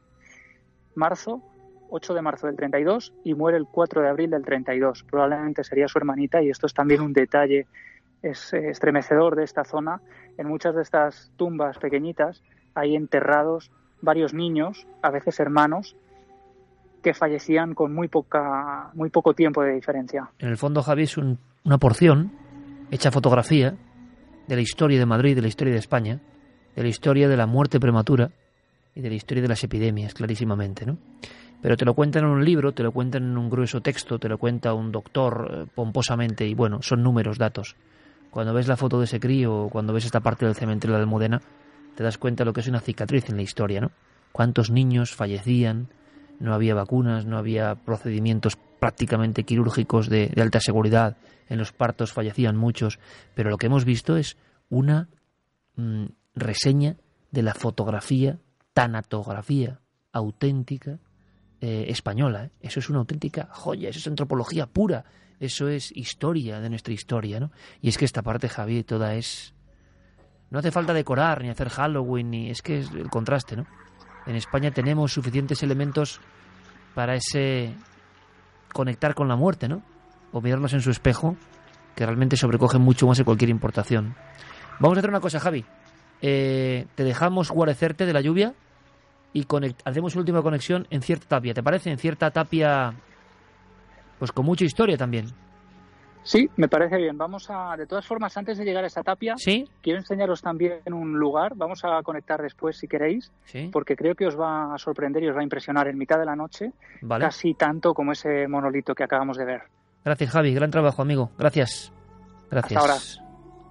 marzo, ocho de marzo del treinta y dos, y muere el cuatro de abril del treinta y dos. Probablemente sería su hermanita, y esto es también un detalle es, eh, estremecedor de esta zona. En muchas de estas tumbas pequeñitas hay enterrados varios niños, a veces hermanos, que fallecían con muy poca, muy poco tiempo de diferencia. En el fondo, Javi, es un, una porción hecha fotografía de la historia de Madrid, de la historia de España, de la historia de la muerte prematura y de la historia de las epidemias, clarísimamente, ¿no? Pero te lo cuentan en un libro, te lo cuentan en un grueso texto, te lo cuenta un doctor eh, pomposamente, y bueno, son números, datos. Cuando ves la foto de ese crío o cuando ves esta parte del cementerio de la Almudena, te das cuenta de lo que es una cicatriz en la historia, ¿no? Cuántos niños fallecían, no había vacunas, no había procedimientos prácticamente quirúrgicos de, de alta seguridad, en los partos fallecían muchos, pero lo que hemos visto es una mmm, reseña de la fotografía, tanatografía auténtica eh, española, ¿eh? Eso es una auténtica joya, eso es antropología pura, eso es historia de nuestra historia, ¿no? Y es que esta parte, Javi, toda es... No hace falta decorar, ni hacer Halloween, ni... Es que es el contraste, ¿no? En España tenemos suficientes elementos para ese conectar con la muerte, ¿no? O mirarnos en su espejo, que realmente sobrecogen mucho más que cualquier importación. Vamos a hacer una cosa, Javi. Eh, te dejamos guarecerte de la lluvia y conect- hacemos una última conexión en Cierta Tapia. ¿Te parece? En Cierta Tapia, pues con mucha historia también. Sí, me parece bien. Vamos a, de todas formas, antes de llegar a esa tapia, ¿Sí? quiero enseñaros también un lugar. Vamos a conectar después, si queréis, ¿Sí? porque creo que os va a sorprender y os va a impresionar en mitad de la noche, Vale. casi tanto como ese monolito que acabamos de ver. Gracias, Javi. Gran trabajo, amigo. Gracias. Gracias. Hasta ahora.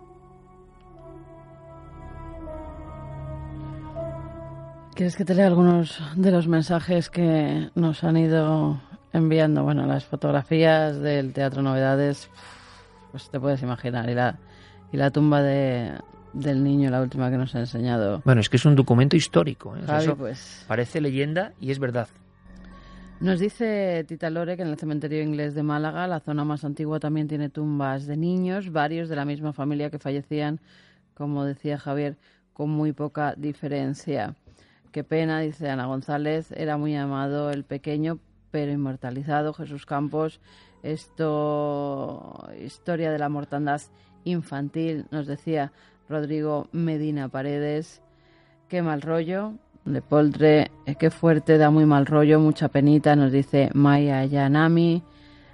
¿Quieres que te lea algunos de los mensajes que nos han ido enviando? Bueno, las fotografías del Teatro Novedades, pues te puedes imaginar. Y la, y la tumba de, del niño, la última que nos ha enseñado. Bueno, es que es un documento histórico, ¿eh? O sea, Javi, eso pues... parece leyenda y es verdad. Nos dice Tita Lore que en el cementerio inglés de Málaga, la zona más antigua, también tiene tumbas de niños, varios de la misma familia que fallecían, como decía Javier, con muy poca diferencia. Qué pena, dice Ana González, era muy amado el pequeño, pero inmortalizado. Jesús Campos, esto, historia de la mortandad infantil, nos decía Rodrigo Medina Paredes. Qué mal rollo. De Poltre, eh, qué fuerte, da muy mal rollo, mucha penita, nos dice Maya Yanami.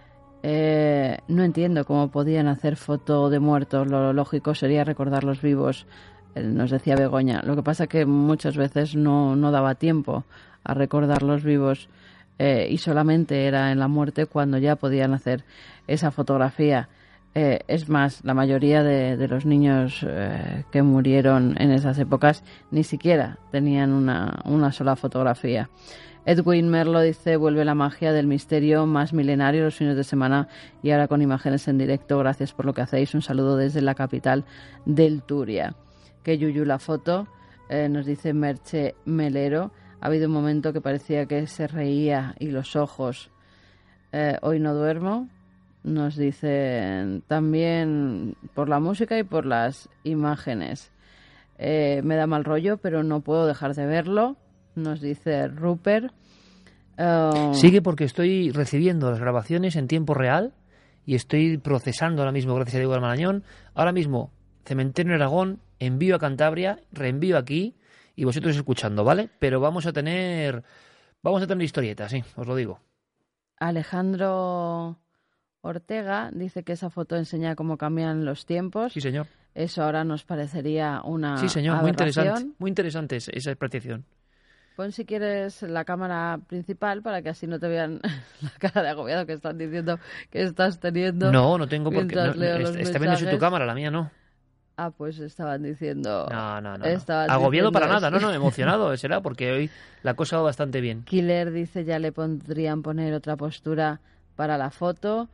Eh, no entiendo cómo podían hacer foto de muertos, lo lógico sería recordarlos vivos, eh, nos decía Begoña. Lo que pasa que muchas veces no, no daba tiempo a recordarlos vivos eh, y solamente era en la muerte cuando ya podían hacer esa fotografía. Eh, es más, la mayoría de, de los niños eh, que murieron en esas épocas ni siquiera tenían una, una sola fotografía. Edwin Merlo dice, vuelve la magia del misterio más milenario los fines de semana y ahora con imágenes en directo. Gracias por lo que hacéis. Un saludo desde la capital del Turia. Que yuyu la foto, eh, nos dice Merche Melero. Ha habido un momento que parecía que se reía y los ojos. Eh, hoy no duermo. Nos dicen también por la música y por las imágenes. Eh, me da mal rollo, pero no puedo dejar de verlo. Nos dice Rupert. Uh... Sigue porque estoy recibiendo las grabaciones en tiempo real y estoy procesando ahora mismo, gracias a Diego del Marañón. Ahora mismo, Cementerio en Aragón, envío a Cantabria, reenvío aquí y vosotros escuchando, ¿vale? Pero vamos a tener, vamos a tener historietas, sí, os lo digo. Alejandro Ortega dice que esa foto enseña cómo cambian los tiempos. Sí, señor. Eso ahora nos parecería una Sí, señor, aberración. muy interesante, muy interesante esa apreciación. Pon si quieres la cámara principal para que así no te vean la cara de agobiado que están diciendo que estás teniendo. No, no tengo por qué. mientras No, leo no, los está está viendo mensajes. tu cámara, la mía no. Ah, pues estaban diciendo... No, no, no. no. estaban Agobiado diciendo para nada, no, eso. no, emocionado será porque hoy la cosa va bastante bien. Killer dice ya le pondrían poner otra postura para la foto.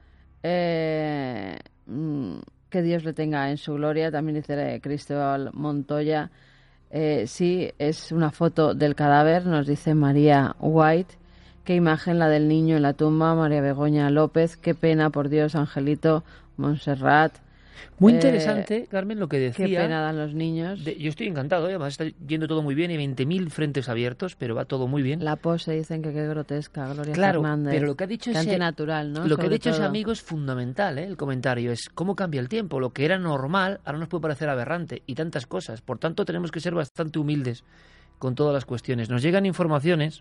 Eh, mm, que Dios le tenga en su gloria. También dice Cristóbal Montoya. Eh, sí, es una foto del cadáver, nos dice María White. Qué imagen la del niño en la tumba, María Begoña López. Qué pena, por Dios, Angelito Montserrat. Muy Eh, interesante, Carmen, lo que decía. Qué pena dan los niños. De- yo estoy encantado, ¿eh? Además está yendo todo muy bien, hay veinte mil frentes abiertos, pero va todo muy bien. La pose dicen que qué grotesca, Gloria Claro, Fernández. pero lo que ha dicho Qué ese- antinatural, ¿no? Lo que ha Sobre dicho ese todo. amigo es fundamental, ¿eh? El comentario es cómo cambia el tiempo. Lo que era normal ahora nos puede parecer aberrante y tantas cosas. Por tanto, tenemos que ser bastante humildes con todas las cuestiones. Nos llegan informaciones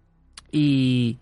y...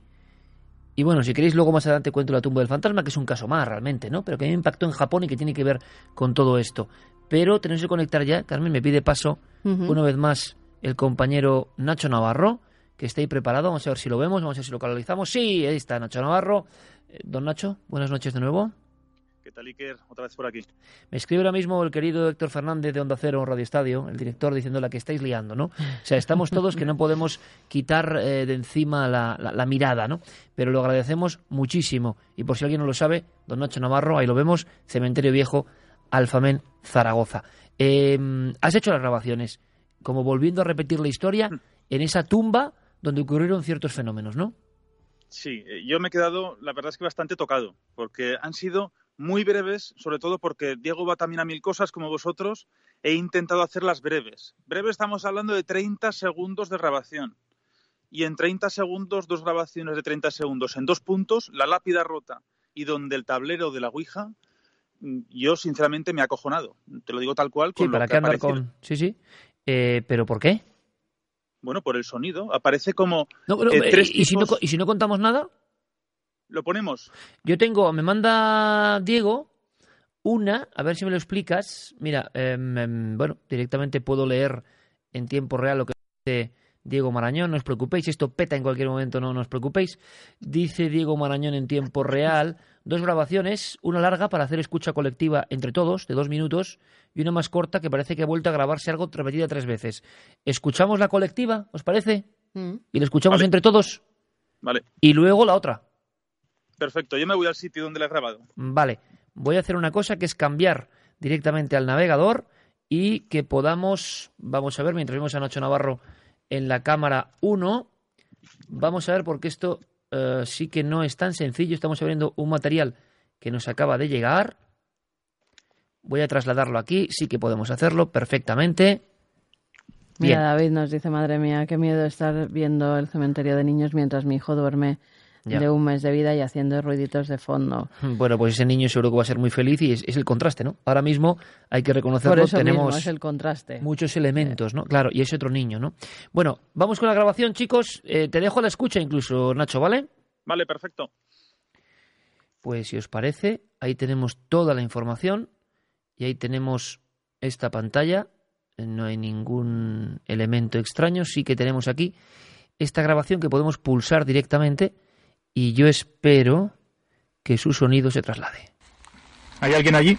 Y bueno, si queréis luego más adelante cuento la tumba del fantasma, que es un caso más realmente, ¿no? Pero que a mí me impactó en Japón y que tiene que ver con todo esto. Pero tenemos que conectar ya, Carmen, me pide paso Ujú. una vez más el compañero Nacho Navarro, que está ahí preparado. Vamos a ver si lo vemos, vamos a ver si lo localizamos. Sí, ahí está Nacho Navarro. Eh, Don Nacho, buenas noches de nuevo. ¿Qué tal, Iker? Otra vez por aquí. Me escribe ahora mismo el querido Héctor Fernández de Onda Cero Radio Estadio, el director, diciendo la que estáis liando, ¿no? O sea, estamos todos que no podemos quitar eh, de encima la, la, la mirada, ¿no? Pero lo agradecemos muchísimo. Y por si alguien no lo sabe, don Nacho Navarro, ahí lo vemos, Cementerio Viejo, Alfamén, Zaragoza. Eh, has hecho las grabaciones, como volviendo a repetir la historia, en esa tumba donde ocurrieron ciertos fenómenos, ¿no? Sí, eh, yo me he quedado, la verdad es que bastante tocado, porque han sido muy breves, sobre todo porque Diego va también a mil cosas como vosotros. He intentado hacerlas breves. Breves estamos hablando de treinta segundos de grabación. Y en treinta segundos, dos grabaciones de treinta segundos en dos puntos, la lápida rota y donde el tablero de la Ouija, yo sinceramente me he acojonado. Te lo digo tal cual. Con Sí, lo para que qué andar aparece. con... Sí, sí. Eh, ¿Pero por qué? Bueno, por el sonido. Aparece como No, bueno, eh, tres ¿y, si no, tipos- ¿Y si no contamos nada? Lo ponemos. Yo tengo, me manda Diego una, a ver si me lo explicas. Mira, em, em, bueno, directamente puedo leer en tiempo real lo que dice Diego Marañón, no os preocupéis, esto peta en cualquier momento, no, no os preocupéis. Dice Diego Marañón en tiempo real, dos grabaciones, una larga para hacer escucha colectiva entre todos, de dos minutos, y una más corta que parece que ha vuelto a grabarse algo repetida tres veces. ¿Escuchamos la colectiva, os parece? Mm. Y la escuchamos Vale. entre todos, Vale, y luego la otra. perfecto. Yo me voy al sitio donde la he grabado. Vale, voy a hacer una cosa que es cambiar directamente al navegador y que podamos, vamos a ver, mientras vemos a Nacho Navarro en la cámara uno, vamos a ver porque esto eh, sí que no es tan sencillo. Estamos abriendo un material que nos acaba de llegar. Voy a trasladarlo aquí, sí que podemos hacerlo perfectamente. Bien. Mira, David nos dice, madre mía, qué miedo estar viendo el cementerio de niños mientras mi hijo duerme Ya. de un mes de vida y haciendo ruiditos de fondo. Bueno, pues ese niño seguro que va a ser muy feliz y es, es el contraste, ¿no? Ahora mismo hay que reconocerlo, Por eso tenemos mismo es el contraste. muchos elementos, ¿no? Claro, y ese otro niño, ¿no? Bueno, vamos con la grabación, chicos. Eh, te dejo a la escucha incluso, Nacho, ¿vale? Vale, perfecto. Pues si os parece, ahí tenemos toda la información y ahí tenemos esta pantalla. No hay ningún elemento extraño. Sí que tenemos aquí esta grabación que podemos pulsar directamente y yo espero que su sonido se traslade. ¿Hay alguien allí?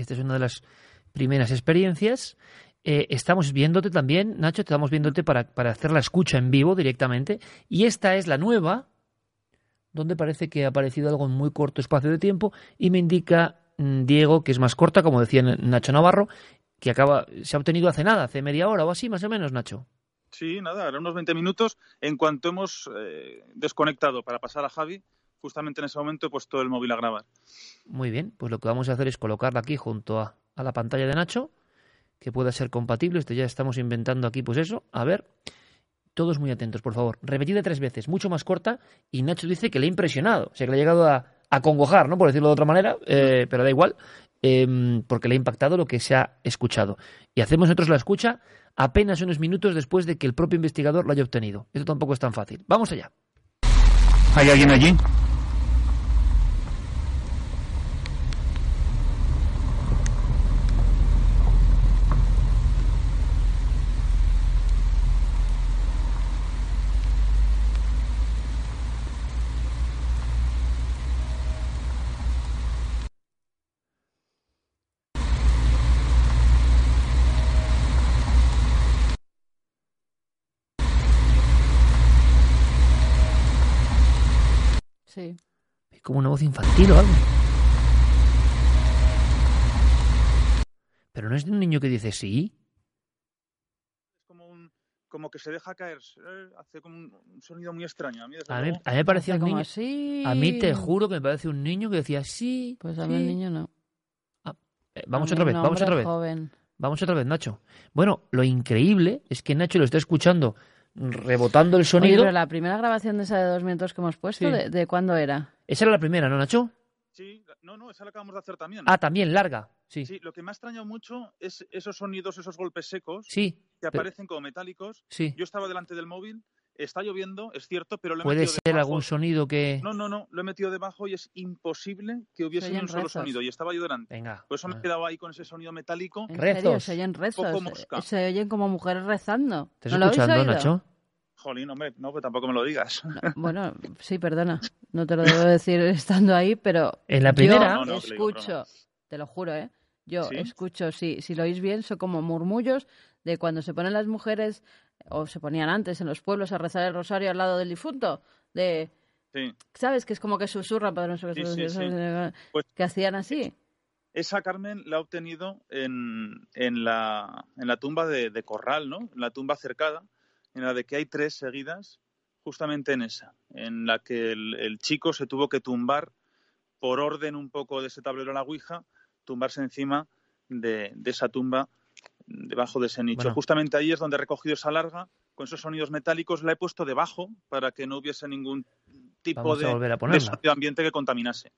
Esta es una de las primeras experiencias. Eh, estamos viéndote también, Nacho, estamos viéndote para, para hacer la escucha en vivo directamente. Y esta es la nueva, donde parece que ha aparecido algo en muy corto espacio de tiempo y me indica mmm, Diego que es más corta, como decía Nacho Navarro, que acaba se ha obtenido hace nada, hace media hora o así, más o menos, Nacho. Sí, nada, eran unos veinte minutos. En cuanto hemos eh, desconectado para pasar a Javi, justamente en ese momento he puesto el móvil a grabar. Muy bien, pues lo que vamos a hacer es colocarla aquí junto a, a la pantalla de Nacho, que pueda ser compatible. Este ya estamos inventando aquí, pues eso. A ver, todos muy atentos, por favor. Repetida tres veces, mucho más corta, y Nacho dice que le ha impresionado, o sea, que le ha llegado a, a congojar, ¿no? Por decirlo de otra manera, eh, pero da igual, eh, porque le ha impactado lo que se ha escuchado. Y hacemos nosotros la escucha apenas unos minutos después de que el propio investigador lo haya obtenido. Esto tampoco es tan fácil. Vamos allá. ¿Hay alguien allí? Sí. Es como una voz infantil o algo. Pero no es de un niño que dice sí. Es como, un, como que se deja caer, eh, hace como un, un sonido muy extraño. A mí, desde A mí, luego, a mí me parecía un Como niño. así. A mí te juro que me parece un niño que decía sí. Pues a sí. mí el niño no. Ah, eh, vamos A mí otra vez, un vamos hombre otra vez. joven. Vamos otra vez, Nacho. Bueno, lo increíble es que Nacho lo está escuchando rebotando el Oye, sonido. pero la primera grabación de esa de dos minutos que hemos puesto, Sí. ¿de, de cuándo era? Esa era la primera, ¿no, Nacho? Sí, no, no, esa la acabamos de hacer también. Ah, también, larga. Sí. Sí, lo que me ha extrañado mucho es esos sonidos, esos golpes secos Sí. que pero- aparecen como metálicos. sí. Yo estaba delante del móvil, está lloviendo, es cierto, pero lo he Puede metido ser debajo. algún sonido que... No, no, no, lo he metido debajo y es imposible que hubiese Se ni oyen un solo rezos. sonido y estaba yo delante. Venga. Por eso me he Ah. quedado ahí con ese sonido metálico. ¿En Rezos. serio? Se oyen rezos. Poco mosca. Se, se oyen como mujeres rezando. ¿Estás ¿No lo habéis escuchando, oído? Nacho? Jolín, hombre, no, pues tampoco me lo digas. No, bueno, sí, perdona. No te lo debo decir estando ahí, pero En la yo primera... No, no, que le digo escucho, broma. te lo juro, ¿eh? Yo ¿Sí? escucho, sí, si lo oís bien, son como murmullos de cuando se ponen las mujeres, o se ponían antes en los pueblos a rezar el rosario al lado del difunto, de... Sí. ¿Sabes? Que es como que susurran, padre nuestro que Sí, sí, estás en sí. el- Pues- que hacían así. Esa Carmen la ha obtenido en, en, la, en la tumba de, de Corral, ¿no? En la tumba cercada, en la de que hay tres seguidas, justamente en esa, en la que el, el chico se tuvo que tumbar por orden un poco de ese tablero a la Ouija, tumbarse encima de, de esa tumba, debacho de ese nicho. Bueno. Justamente ahí es donde he recogido esa larga, con esos sonidos metálicos, la he puesto debajo para que no hubiese ningún tipo Vamos a de, volver a de ponerla. sonido ambiente que contaminase.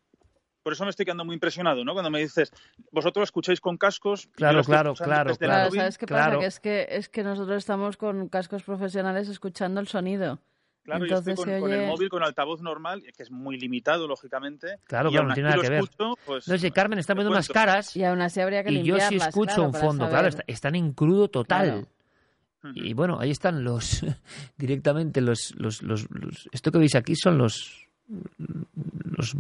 Por eso me estoy quedando muy impresionado, ¿no? Cuando me dices, vosotros lo escucháis con cascos. y yo Claro, lo estoy claro, escuchando claro, desde el Claro, móvil. ¿sabes qué claro. pasa? Que es que es que nosotros estamos con cascos profesionales escuchando el sonido. Claro, yo estoy Entonces con, se con el oye- móvil, con altavoz normal, que es muy limitado, lógicamente. Claro, y claro, aún no tiene así nada lo que ver. escucho, pues, No sé, Carmen está te poniendo unas cuento. caras Y aún así habría que y yo sí limpiarlas, escucho claro, un para fondo. saber. Claro, est- están en crudo total. Claro. Y bueno, ahí están los... directamente los, los, los, los... Esto que veis aquí son los... los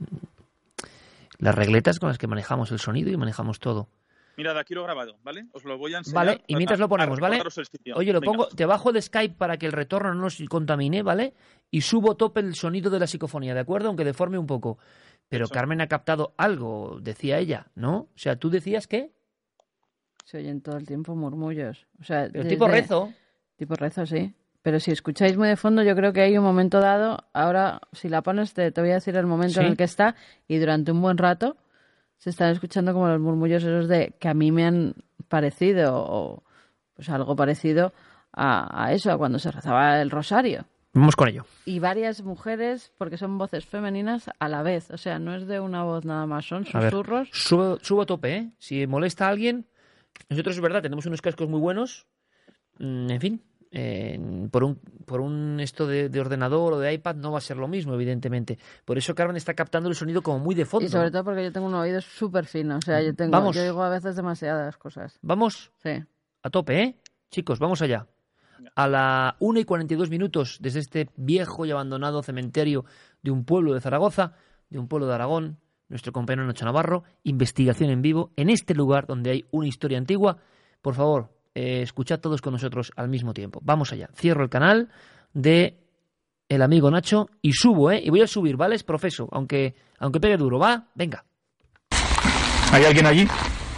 las regletas con las que manejamos el sonido y manejamos todo. Mirad, aquí lo he grabado, ¿vale? Os lo voy a enseñar. Vale, y mientras lo para- ponemos, para ¿vale? recordaros el sitio. Oye, lo Venga. pongo, te bajo de Skype para que el retorno no nos contamine, ¿vale? Y subo tope el sonido de la psicofonía, ¿de acuerdo? Aunque deforme un poco. Pero Eso. Carmen ha captado algo, decía ella, ¿no? O sea, ¿tú decías qué? Se oyen todo el tiempo murmullos. O sea, Pero desde- tipo rezo. Tipo rezo, sí. Pero si escucháis muy de fondo, yo creo que hay un momento dado. Ahora, si la pones, te, te voy a decir el momento en Sí. el que está. Y durante un buen rato se están escuchando como los murmullos esos de que a mí me han parecido, o pues algo parecido a, a eso, a cuando se rezaba el rosario. Vamos con ello. Y varias mujeres, porque son voces femeninas a la vez. O sea, no es de una voz nada más, son A ver, susurros. subo, subo a tope, ¿eh? Si molesta a alguien, nosotros es verdad, tenemos unos cascos muy buenos. Mm, En fin, eh, por un por un esto de, de ordenador o de iPad no va a ser lo mismo, evidentemente. Por eso Carmen está captando el sonido como muy de fondo. Y sobre ¿no? todo porque yo tengo un oído súper fino. O sea, yo tengo, Vamos. yo digo a veces demasiadas cosas. Vamos Sí. a tope, ¿eh? Chicos, vamos allá. A la una y cuarenta y dos minutos desde este viejo y abandonado cementerio de un pueblo de Zaragoza, de un pueblo de Aragón, nuestro compañero Nacho Navarro, investigación en vivo, en este lugar donde hay una historia antigua. Por favor, eh, escuchad todos con nosotros al mismo tiempo. Vamos allá. Cierro el canal de el amigo Nacho y subo, ¿eh? Y voy a subir, ¿vale? Es profeso, aunque, aunque pegue duro. ¿Va? Venga. ¿Hay alguien allí?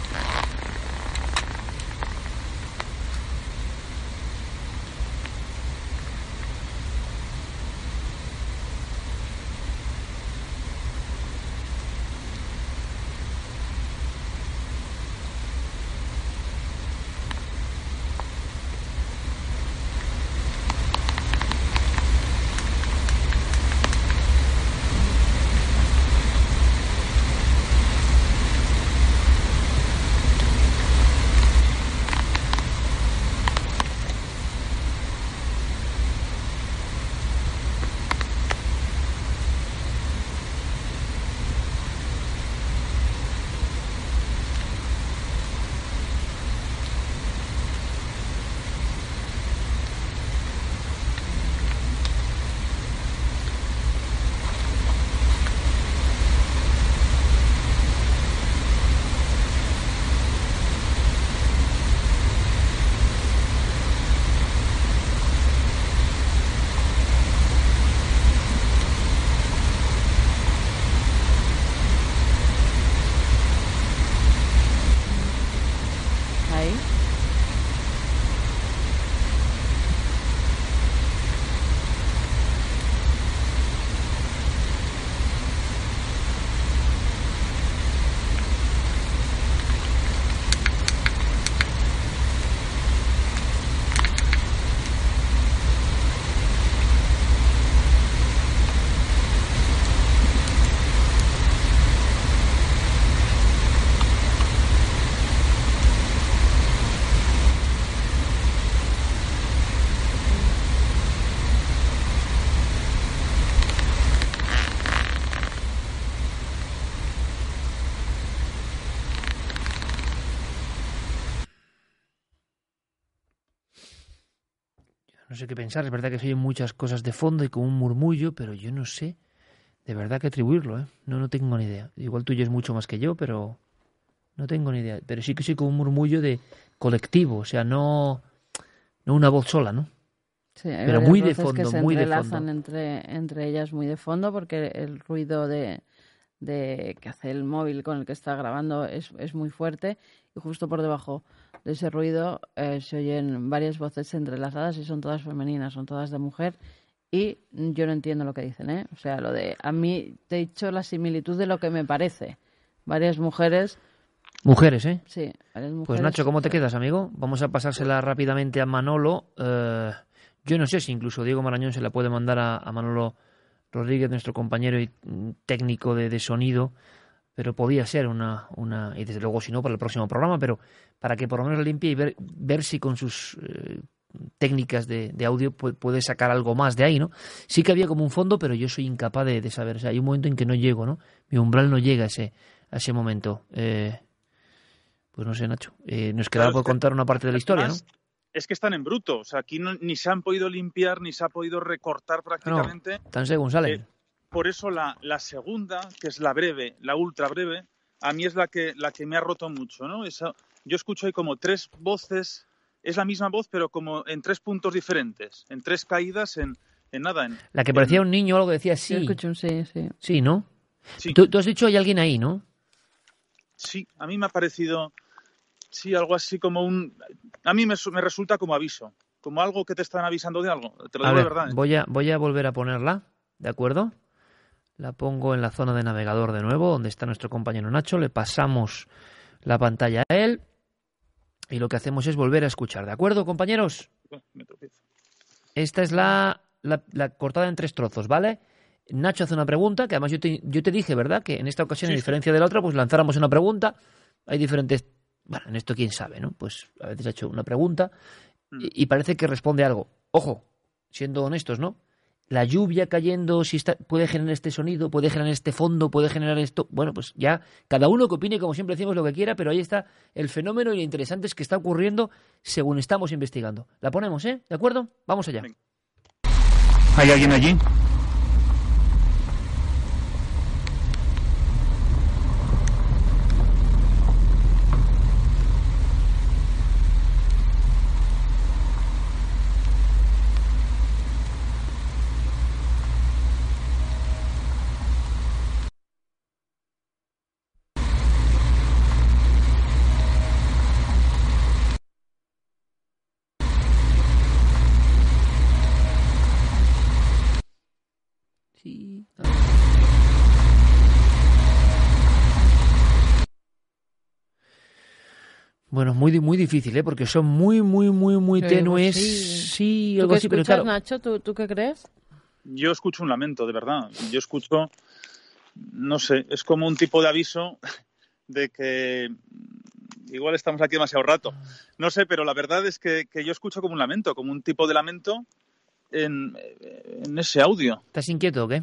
No sé qué pensar, es verdad que se oyen muchas cosas de fondo y como un murmullo, pero yo no sé de verdad qué atribuirlo, ¿eh? No, no tengo ni idea. Igual tú ya es mucho más que yo, pero no tengo ni idea. Pero sí que soy como un murmullo de colectivo, o sea, no, no una voz sola, ¿no? Sí, hay pero varias muy de voces fondo, que se muy de entrelazan fondo. entre, entre ellas muy de fondo, porque el ruido de, de que hace el móvil con el que está grabando es, es muy fuerte, y justo por debajo de ese ruido eh, se oyen varias voces entrelazadas y son todas femeninas, son todas de mujer, y yo no entiendo lo que dicen, ¿eh? O sea, lo de, a mí te he dicho la similitud de lo que me parece. Varias mujeres... Mujeres, ¿eh? Sí, varias mujeres. Pues Nacho, ¿cómo te quedas, amigo? Vamos a pasársela rápidamente a Manolo. Eh, yo no sé si incluso Diego Marañón se la puede mandar a, a Manolo Rodríguez, nuestro compañero y mm, técnico de, de sonido, pero podía ser una, una, y desde luego si no, para el próximo programa, pero para que por lo menos la limpie y ver, ver si con sus eh, técnicas de, de audio puede, puede sacar algo más de ahí, ¿no? Sí que había como un fondo, pero yo soy incapaz de, de saber. O sea, hay un momento en que no llego, ¿no? Mi umbral no llega a ese, a ese momento. Eh, pues no sé, Nacho. Eh, nos quedaba Claro, por contar una parte de la historia, ¿no? Es que están en bruto. O sea, aquí no, ni se han podido limpiar, ni se ha podido recortar prácticamente. No, tan según salen. Eh, por eso la, la segunda, que es la breve, la ultra breve, a mí es la que, la que me ha roto mucho, ¿no? Esa, yo escucho ahí como tres voces, es la misma voz, pero como en tres puntos diferentes, en tres caídas, en, en nada. En, la que parecía en... un niño o algo que decía sí. Yo escucho un sí, sí. Sí, ¿no? Sí. Tú, tú has dicho hay alguien ahí, ¿no? Sí, a mí me ha parecido, sí, algo así como un... A mí me, me resulta como aviso, como algo que te están avisando de algo. Te lo a digo ver, de verdad. ¿eh? Voy a, voy a volver a ponerla, ¿de acuerdo? La pongo en la zona de navegador de nuevo, donde está nuestro compañero Nacho. Le pasamos la pantalla a él y lo que hacemos es volver a escuchar, ¿de acuerdo, compañeros? Me tropiezo. Esta es la, la, la cortada en tres trozos, ¿vale? Nacho hace una pregunta, que además yo te, yo te dije, ¿verdad? Que en esta ocasión, Sí, a diferencia de la otra, pues lanzáramos una pregunta. Hay diferentes... Bueno, en esto quién sabe, ¿no? Pues a veces ha hecho una pregunta y, y parece que responde algo. Ojo, siendo honestos, ¿no? La lluvia cayendo, si está, puede generar este sonido, puede generar este fondo, puede generar esto. Bueno, pues ya cada uno que opine, como siempre decimos, lo que quiera, pero ahí está el fenómeno y lo interesante es que está ocurriendo según estamos investigando. La ponemos, ¿eh? ¿De acuerdo? Vamos allá. Venga. ¿Hay alguien allí? Bueno, muy muy difícil, ¿eh? Porque son muy, muy, muy, muy Yo tenues. digo, sí. Sí, ¿Tú algo qué así, pero escuchas, claro. Nacho? ¿Tú, ¿Tú qué crees? Yo escucho un lamento, de verdad. Yo escucho, no sé, es como un tipo de aviso de que igual estamos aquí demasiado rato. No sé, pero la verdad es que, que yo escucho como un lamento, como un tipo de lamento en, en ese audio. ¿Estás inquieto o qué?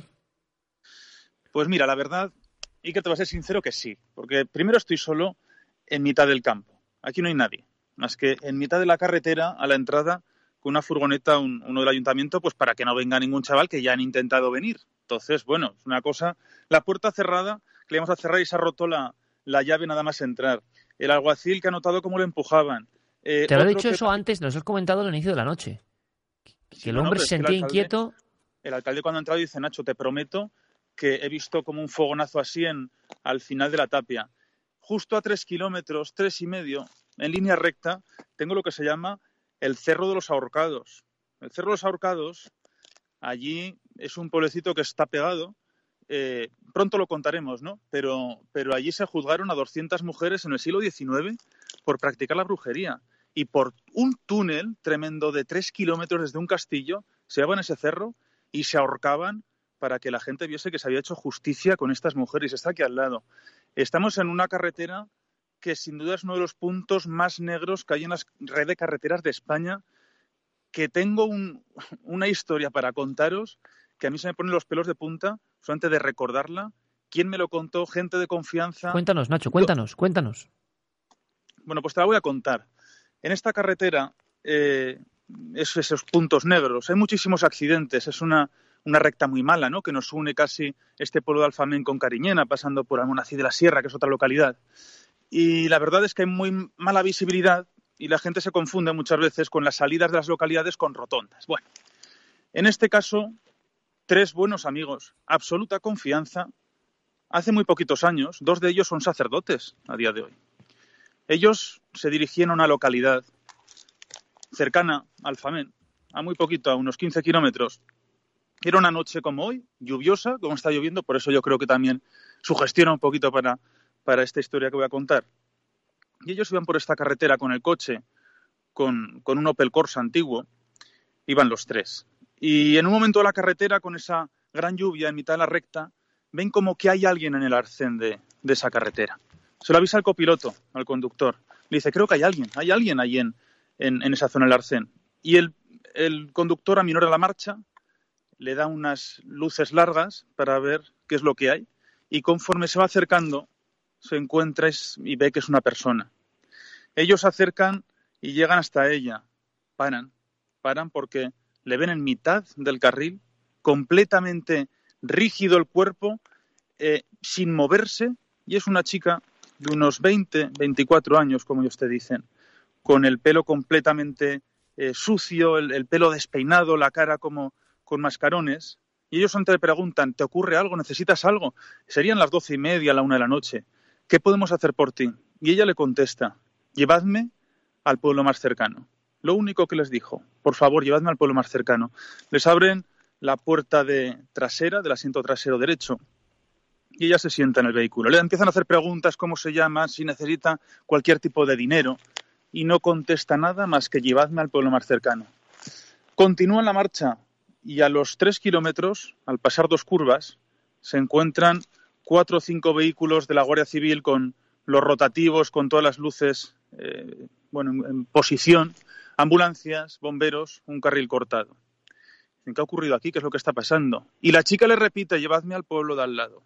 Pues mira, la verdad, y que te voy a ser sincero que sí, porque primero estoy solo en mitad del campo. Aquí no hay nadie, más que en mitad de la carretera, a la entrada, con una furgoneta, un, uno del ayuntamiento, pues para que no venga ningún chaval que ya han intentado venir. Entonces, bueno, es una cosa... La puerta cerrada, que le íbamos a cerrar y se ha roto la, la llave nada más entrar. El alguacil que ha notado cómo lo empujaban. Eh, Te lo he otro dicho que- eso antes, nos has comentado al inicio de la noche. Que Sí, el bueno, hombre pero se es que el sentía alcalde- inquieto. El alcalde cuando ha entrado dice, Nacho, te prometo que he visto como un fogonazo así en, al final de la tapia. Justo a tres kilómetros, tres y medio, en línea recta, tengo lo que se llama el Cerro de los Ahorcados. El Cerro de los Ahorcados, allí es un pueblecito que está pegado, eh, pronto lo contaremos, ¿no? Pero, pero allí se juzgaron a doscientas mujeres en el siglo diecinueve por practicar la brujería. Y por un túnel tremendo de tres kilómetros desde un castillo, se iban a ese cerro y se ahorcaban para que la gente viese que se había hecho justicia con estas mujeres. Está aquí al lado. Estamos en una carretera que sin duda es uno de los puntos más negros que hay en la red de carreteras de España, que tengo un, una historia para contaros que a mí se me ponen los pelos de punta solamente de recordarla. ¿Quién me lo contó? Gente de confianza. Cuéntanos, Nacho, Yo- cuéntanos, cuéntanos. Bueno, pues te la voy a contar. En esta carretera, eh, es esos puntos negros, hay muchísimos accidentes. Es una, una recta muy mala, ¿no? Que nos une casi este pueblo de Alfamén con Cariñena, pasando por Almonací de la Sierra, que es otra localidad. Y la verdad es que hay muy mala visibilidad y la gente se confunde muchas veces con las salidas de las localidades con rotondas. Bueno, en este caso, tres buenos amigos, absoluta confianza. Hace muy poquitos años, dos de ellos son sacerdotes a día de hoy. Ellos se dirigían a una localidad cercana a Alfamén, a muy poquito, a unos quince kilómetros. Era una noche como hoy, lluviosa, como está lloviendo, por eso yo creo que también sugestiona un poquito para, para esta historia que voy a contar. Y ellos iban por esta carretera con el coche, con, con un Opel Corsa antiguo, iban los tres. Y en un momento de la carretera, con esa gran lluvia en mitad de la recta, ven como que hay alguien en el arcén de, de esa carretera. Se lo avisa al copiloto, al conductor. Le dice, creo que hay alguien, hay alguien ahí en, en, en esa zona del arcén. Y el, el conductor aminora la marcha, le da unas luces largas para ver qué es lo que hay. Y conforme se va acercando, se encuentra y ve que es una persona. Ellos se acercan y llegan hasta ella. Paran, paran porque le ven en mitad del carril, completamente rígido el cuerpo, eh, sin moverse, y es una chica de unos veinte, veinticuatro años, como ellos te dicen, con el pelo completamente eh, sucio, el, el pelo despeinado, la cara como con mascarones, y ellos antes le preguntan, ¿te ocurre algo? ¿Necesitas algo? Serían las doce y media, la una de la noche. ¿Qué podemos hacer por ti? Y ella le contesta, llevadme al pueblo más cercano. Lo único que les dijo, por favor, llevadme al pueblo más cercano. Les abren la puerta de trasera, del asiento trasero derecho, y ella se sienta en el vehículo. Le empiezan a hacer preguntas, cómo se llama, si necesita cualquier tipo de dinero, y no contesta nada más que llevadme al pueblo más cercano. Continúan la marcha, y a los tres kilómetros, al pasar dos curvas, se encuentran cuatro o cinco vehículos de la Guardia Civil con los rotativos, con todas las luces eh, bueno, en, en posición, ambulancias, bomberos, un carril cortado. ¿Qué ha ocurrido aquí? ¿Qué es lo que está pasando? Y la chica le repite, llevadme al pueblo de al lado.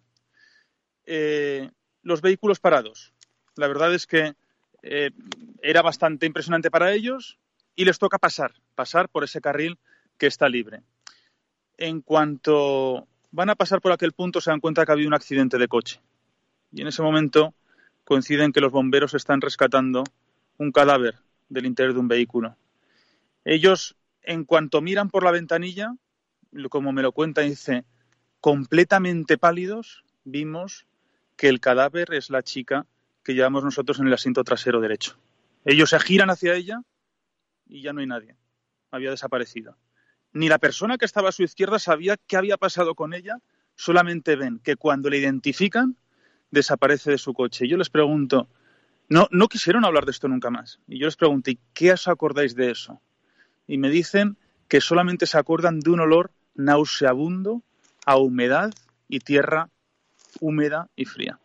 Eh, los vehículos parados. La verdad es que eh, era bastante impresionante para ellos y les toca pasar, pasar por ese carril que está libre. En cuanto van a pasar por aquel punto, se dan cuenta que ha habido un accidente de coche. Y en ese momento coinciden que los bomberos están rescatando un cadáver del interior de un vehículo. Ellos, en cuanto miran por la ventanilla, como me lo cuenta, dice, completamente pálidos, vimos que el cadáver es la chica que llevamos nosotros en el asiento trasero derecho. Ellos se giran hacia ella y ya no hay nadie. Había desaparecido. Ni la persona que estaba a su izquierda sabía qué había pasado con ella, solamente ven que cuando le identifican, desaparece de su coche. Yo les pregunto, no, no quisieron hablar de esto nunca más. Y yo les pregunté, ¿qué os acordáis de eso? Y me dicen que solamente se acuerdan de un olor nauseabundo a humedad y tierra húmeda y fría.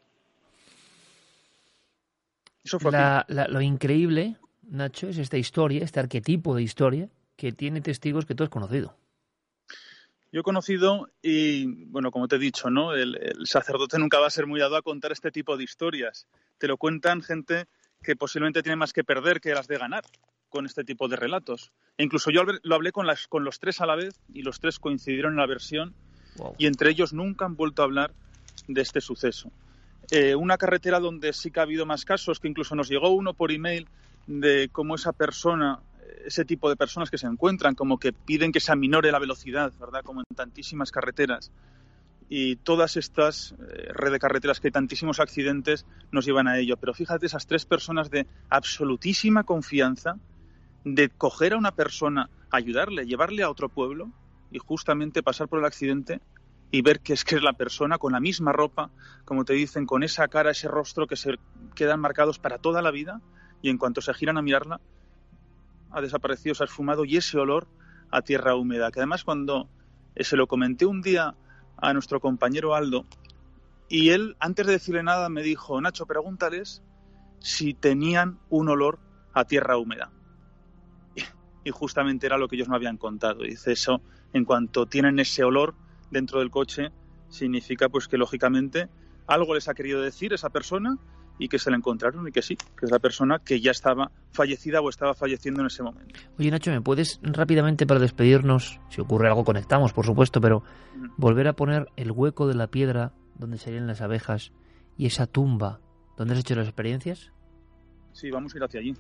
Eso fue la, la, lo increíble, Nacho, es esta historia, este arquetipo de historia que tiene testigos que tú has conocido. Yo he conocido y, bueno, como te he dicho, ¿no? El, el sacerdote nunca va a ser muy dado a contar este tipo de historias. Te lo cuentan gente que posiblemente tiene más que perder que las de ganar con este tipo de relatos. E incluso yo lo hablé con, las, con los tres a la vez y los tres coincidieron en la versión. Wow. Y entre ellos nunca han vuelto a hablar de este suceso. Eh, una carretera donde sí que ha habido más casos, que incluso nos llegó uno por email de cómo esa persona, ese tipo de personas que se encuentran, como que piden que se aminore la velocidad, ¿verdad? Como en tantísimas carreteras. Y todas estas eh, red de carreteras que hay tantísimos accidentes nos llevan a ello. Pero fíjate, esas tres personas de absolutísima confianza, de coger a una persona, ayudarle, llevarle a otro pueblo y justamente pasar por el accidente y ver que es que es la persona con la misma ropa, como te dicen, con esa cara, ese rostro que se quedan marcados para toda la vida, y en cuanto se giran a mirarla, ha desaparecido, se ha esfumado, y ese olor a tierra húmeda, que además cuando se lo comenté un día a nuestro compañero Aldo, y él, antes de decirle nada, me dijo, Nacho, pregúntales si tenían un olor a tierra húmeda. Y justamente era lo que ellos me habían contado. Y dice, eso, en cuanto tienen ese olor dentro del coche, significa pues que lógicamente algo les ha querido decir esa persona y que se la encontraron y que sí, que es la persona que ya estaba fallecida o estaba falleciendo en ese momento. Oye, Nacho, ¿me puedes rápidamente, para despedirnos, si ocurre algo conectamos, por supuesto, pero uh-huh. volver a poner el hueco de la piedra donde salían las abejas y esa tumba donde has hecho las experiencias? Sí, vamos a ir hacia allí.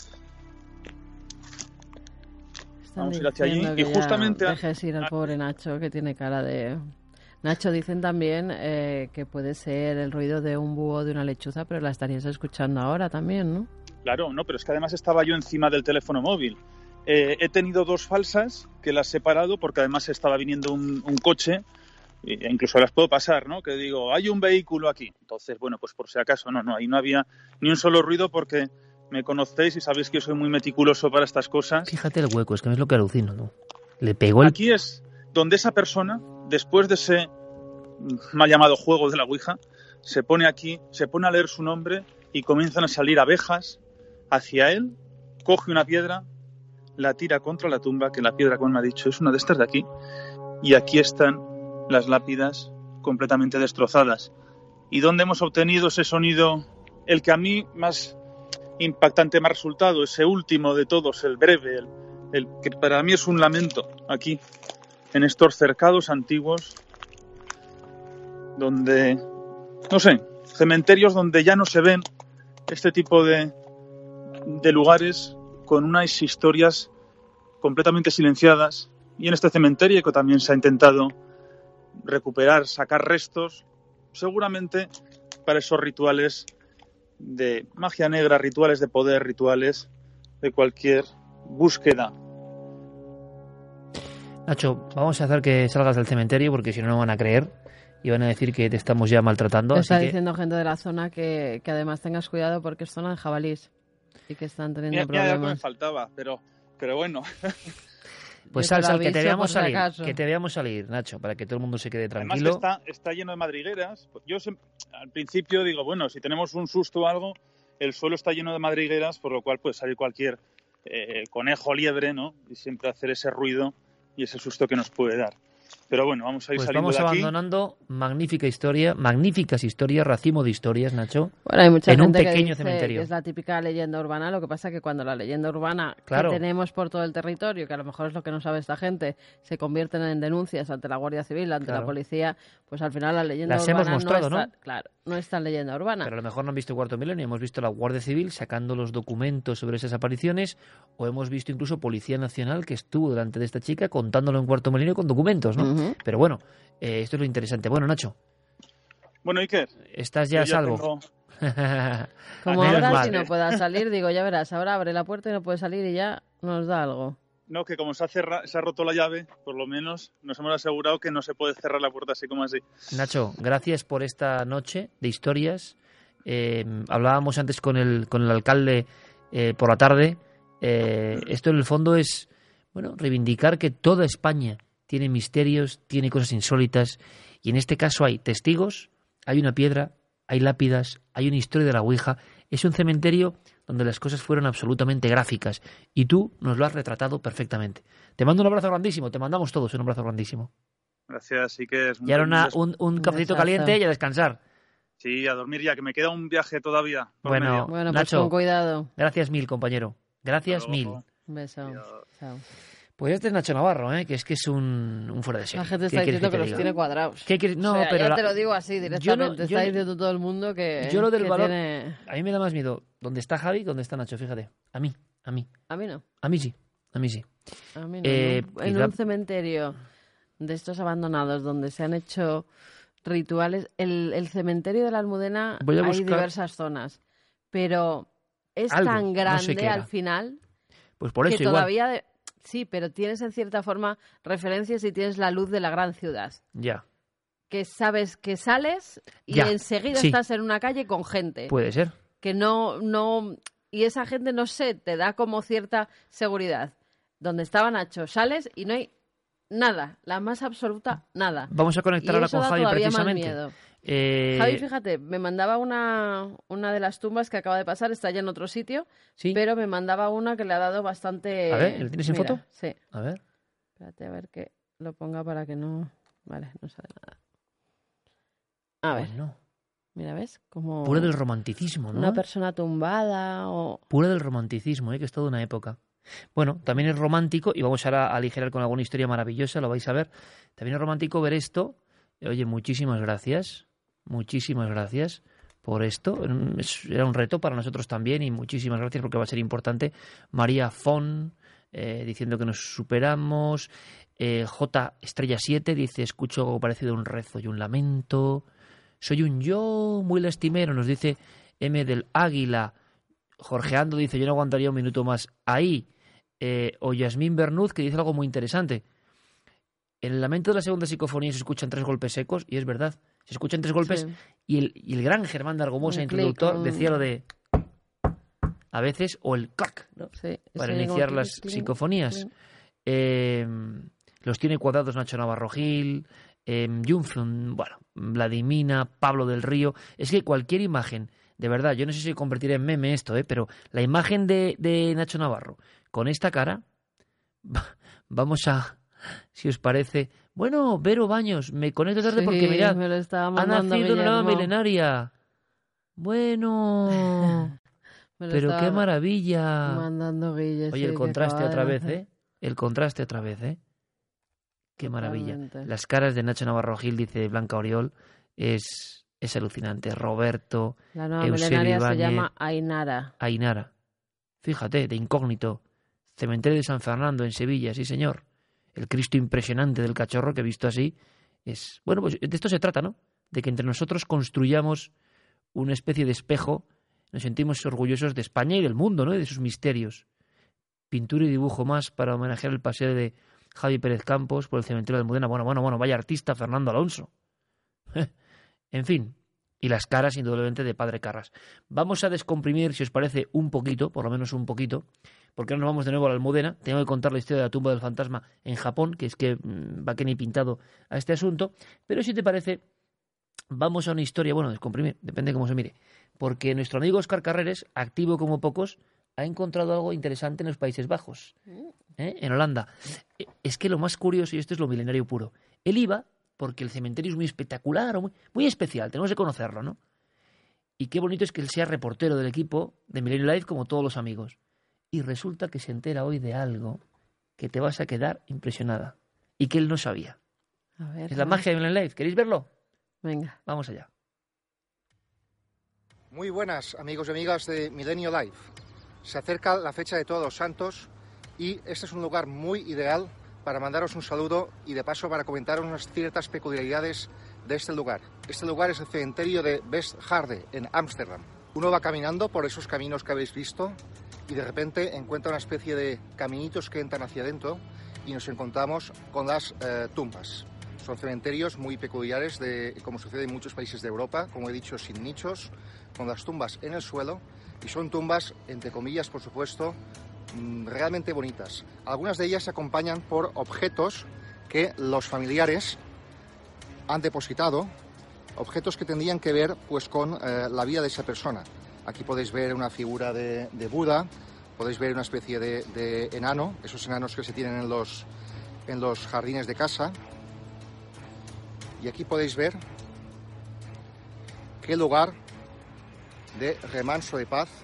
Vamos a ir hacia allí y justamente... Dejes ir al pobre Nacho, que tiene cara de... Nacho, dicen también eh, que puede ser el ruido de un búho o de una lechuza, pero la estarías escuchando ahora también, ¿no? Claro, no, pero es que además estaba yo encima del teléfono móvil. Eh, he tenido dos falsas que las he parado porque además estaba viniendo un, un coche e incluso las puedo pasar, ¿no? Que digo, hay un vehículo aquí. Entonces, bueno, pues por si acaso, no, no, ahí no había ni un solo ruido porque... Me conocéis y sabéis que yo soy muy meticuloso para estas cosas. Fíjate el hueco, es que es lo que alucino, ¿no? Le pegó el... Aquí es donde esa persona, después de ese mal llamado juego de la Ouija, se pone aquí, se pone a leer su nombre y comienzan a salir abejas hacia él, coge una piedra, la tira contra la tumba, que la piedra, como me ha dicho, es una de estas de aquí, y aquí están las lápidas completamente destrozadas. ¿Y dónde hemos obtenido ese sonido? El que a mí más... impactante me ha resultado, ese último de todos, el breve, el, el que para mí es un lamento, aquí, en estos cercados antiguos, donde, no sé, cementerios donde ya no se ven este tipo de, de lugares con unas historias completamente silenciadas, y en este cementerio que también se ha intentado recuperar, sacar restos, seguramente para esos rituales de magia negra, rituales de poder, rituales de cualquier búsqueda. Nacho, vamos a hacer que salgas del cementerio porque si no, no van a creer y van a decir que te estamos ya maltratando. Está así diciendo que... gente de la zona que, que además tengas cuidado porque es zona de jabalís y que están teniendo mira, problemas. Mira, me faltaba, pero, pero bueno. Pues sal, sal, que te veamos salir, que te veamos salir, Nacho, para que todo el mundo se quede tranquilo. Además está, está lleno de madrigueras. Yo se, al principio digo, bueno, si tenemos un susto o algo, el suelo está lleno de madrigueras, por lo cual puede salir cualquier eh, conejo, liebre, ¿no? Y siempre hacer ese ruido y ese susto que nos puede dar. Pero bueno, vamos a ir pues saliendo vamos de aquí. abandonando magnífica historia, magníficas historias, racimo de historias, Nacho. Bueno, hay mucha en gente un pequeño que dice cementerio. que es la típica leyenda urbana, lo que pasa que cuando la leyenda urbana claro. que tenemos por todo el territorio, que a lo mejor es lo que no sabe esta gente, se convierten en denuncias ante la Guardia Civil, ante claro. la policía, pues al final la leyenda Las urbana hemos mostrado, no, está, ¿no? Claro, no es tan leyenda urbana. Pero a lo mejor no han visto Cuarto Milenio, hemos visto la Guardia Civil sacando los documentos sobre esas apariciones, o hemos visto incluso Policía Nacional que estuvo delante de esta chica contándolo en Cuarto Milenio con documentos, ¿no? Uh-huh. Pero bueno, eh, esto es lo interesante. Bueno, Nacho. Bueno, Iker. Estás ya a salvo. Tengo... Como ahora, si no puedas salir, digo, ya verás, ahora abre la puerta y no puedes salir y ya nos da algo. No, que como se ha, cerra... se ha roto la llave, por lo menos nos hemos asegurado que no se puede cerrar la puerta así como así. Nacho, gracias por esta noche de historias Eh, hablábamos antes con el, con el alcalde eh, por la tarde. Eh, esto en el fondo es, bueno, reivindicar que toda España tiene misterios, tiene cosas insólitas, y en este caso hay testigos, hay una piedra, hay lápidas, hay una historia de la Ouija. Es un cementerio donde las cosas fueron absolutamente gráficas, y tú nos lo has retratado perfectamente. Te mando un abrazo grandísimo, te mandamos todos un abrazo grandísimo. Gracias, sí que es... Y ahora una, un, un cafecito caliente y a descansar. Sí, a dormir ya, que me queda un viaje todavía. Bueno, bueno, pues Nacho, con cuidado. Gracias mil, compañero. Gracias mil. Un beso. Chao. Pues este es Nacho Navarro, ¿eh? Que es que es un, un fuera de serie. La gente está diciendo que, que los diga? tiene cuadrados. ¿Qué quieres? No, o sea, pero ya la... te lo digo así directamente. Yo no, yo está diciendo todo el mundo que yo lo del que valor, tiene... a mí me da más miedo ¿dónde está Javi? ¿Dónde está Nacho? Fíjate. A mí, a mí. A mí no. A mí sí, a mí sí. A mí no. Eh, no. En la... un cementerio de estos abandonados donde se han hecho rituales, el, el cementerio de la Almudena hay buscar... diversas zonas, pero es Algo, tan grande no sé al final pues por eso que igual. todavía... De... Sí, pero tienes en cierta forma referencias y tienes la luz de la gran ciudad. Ya. Que sabes que sales y ya. enseguida sí. estás en una calle con gente. Puede ser. Que no, no... Y esa gente, no sé, te da como cierta seguridad. Donde estaba Nacho, sales y no hay nada, la más absoluta nada. Vamos a conectar y ahora eso con da Javi todavía precisamente. Más miedo. Eh... Javi, fíjate, me mandaba una, una de las tumbas que acaba de pasar, está ya en otro sitio, ¿Sí? pero me mandaba una que le ha dado bastante... A ver, ¿lo tienes en Mira, foto? Sí. A ver. Espérate a ver que lo ponga para que no... Vale, no sale nada. A ver. Bueno. Mira, ¿ves? Como... Pura del romanticismo, ¿no? Una persona tumbada o... Pura del romanticismo, ¿eh? Que es toda una época. Bueno, también es romántico, y vamos ahora a aligerar con alguna historia maravillosa, lo vais a ver. También es romántico ver esto. Oye, muchísimas gracias. Muchísimas gracias por esto. Era un reto para nosotros también, y muchísimas gracias porque va a ser importante. María Fon, eh, diciendo que nos superamos. Eh, J Estrella siete dice, escucho algo parecido a un rezo y un lamento. Soy un yo muy lastimero, nos dice M del Águila. Jorgeando dice, yo no aguantaría un minuto más ahí. Eh, o Yasmín Bernuz, que dice algo muy interesante. En el lamento de la segunda psicofonía se escuchan tres golpes secos, y es verdad. Se escuchan tres golpes, sí. y, el, y el gran Germán de Argomosa, un introductor, click, un... decía lo de a veces, o el clac, ¿no? Sí, para iniciar click, las click, psicofonías. Click. Eh, los tiene cuadrados Nacho Navarro Gil, eh, Junfun, bueno, Vladimina, Pablo del Río. Es que cualquier imagen, de verdad, yo no sé si convertiré en meme esto, ¿eh? Pero la imagen de, de Nacho Navarro con esta cara, vamos a, si os parece... Bueno, Vero Baños, me conecto tarde sí, porque mirad, me lo estaba ha nacido Guillermo. una nueva milenaria. Bueno, pero estaba qué maravilla. Mandando Guille, Oye, sí, el contraste otra vez, hacer. ¿eh? El contraste otra vez, ¿eh? Qué Totalmente. maravilla. Las caras de Nacho Navarro Gil, dice Blanca Oriol, es, es alucinante. Roberto, la nueva Eusebio milenaria Ibáñez, se llama Ainara. Ainara. Fíjate, de incógnito. Cementerio de San Fernando, en Sevilla, sí señor. El Cristo impresionante del cachorro que visto así es... Bueno, pues de esto se trata, ¿no? De que entre nosotros construyamos una especie de espejo, nos sentimos orgullosos de España y del mundo, ¿no? Y de sus misterios. Pintura y dibujo más para homenajear el paseo de Javi Pérez Campos por el cementerio de Almudena. Bueno, bueno, bueno, vaya artista, Fernando Alonso. En fin, y las caras, indudablemente, de Padre Carras. Vamos a descomprimir, si os parece, un poquito, por lo menos un poquito, porque ahora nos vamos de nuevo a la Almudena. Tengo que contar la historia de la tumba del fantasma en Japón, que es que mmm, va que ni pintado a este asunto. Pero si te parece, vamos a una historia, bueno, descomprimir, depende de cómo se mire. Porque nuestro amigo Óscar Carreres, activo como pocos, ha encontrado algo interesante en los Países Bajos, ¿eh? En Holanda. Es que lo más curioso, y esto es lo milenario puro, él iba porque el cementerio es muy espectacular, o muy, muy especial, tenemos que conocerlo, ¿no? Y qué bonito es que él sea reportero del equipo de Milenio Live como todos los amigos. Y resulta que se entera hoy de algo que te vas a quedar impresionada y que él no sabía. A ver, es la magia de Milenio Live. ¿Queréis verlo? Venga. Vamos allá. Muy buenas, amigos y amigas de Milenio Live. Se acerca la fecha de Todos los Santos y este es un lugar muy ideal para mandaros un saludo y de paso para comentaros unas ciertas peculiaridades de este lugar. Este lugar es el cementerio de Westhaarde, en Ámsterdam. Uno va caminando por esos caminos que habéis visto y de repente encuentra una especie de caminitos que entran hacia adentro y nos encontramos con las eh, tumbas. Son cementerios muy peculiares, de, como sucede en muchos países de Europa, como he dicho, sin nichos, con las tumbas en el suelo, y son tumbas, entre comillas, por supuesto, realmente bonitas. Algunas de ellas se acompañan por objetos que los familiares han depositado, objetos que tendrían que ver pues con eh, la vida de esa persona. Aquí podéis ver una figura de, de Buda, podéis ver una especie de, de enano, esos enanos que se tienen en los, en los jardines de casa. Y aquí podéis ver qué lugar de remanso de paz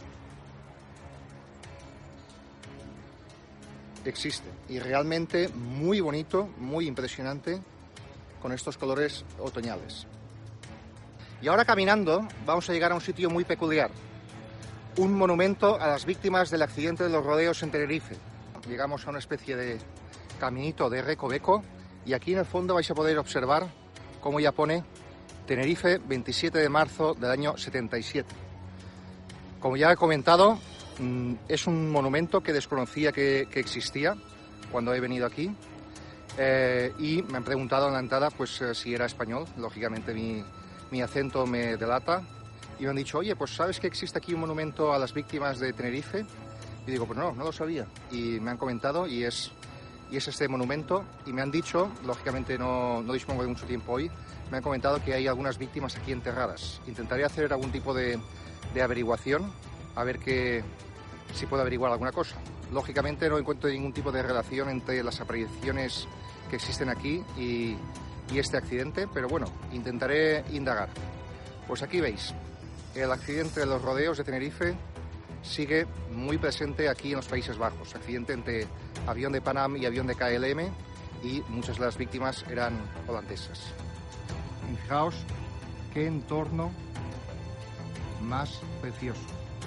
existe. Y realmente muy bonito, muy impresionante, con estos colores otoñales. Y ahora caminando vamos a llegar a un sitio muy peculiar. Un monumento a las víctimas del accidente de los rodeos en Tenerife. Llegamos a una especie de caminito de recoveco y aquí en el fondo vais a poder observar cómo ya pone Tenerife, veintisiete de marzo del año setenta y siete. Como ya he comentado, es un monumento que desconocía que, que existía cuando he venido aquí eh, y me han preguntado en la entrada pues, eh, si era español. Lógicamente mi, mi acento me delata y me han dicho, oye, pues ¿sabes que existe aquí un monumento a las víctimas de Tenerife? Y digo, pues no, no lo sabía. Y me han comentado y es, y es este monumento y me han dicho, lógicamente no, no dispongo de mucho tiempo hoy, me han comentado que hay algunas víctimas aquí enterradas. Intentaré hacer algún tipo de, de averiguación, a ver qué, si puedo averiguar alguna cosa. Lógicamente no encuentro ningún tipo de relación entre las apariciones que existen aquí y, y este accidente, pero bueno, intentaré indagar. Pues aquí veis, el accidente de los rodeos de Tenerife sigue muy presente aquí en los Países Bajos. Accidente entre avión de Pan Am y avión de K L M y muchas de las víctimas eran holandesas. Y fijaos qué entorno más precioso.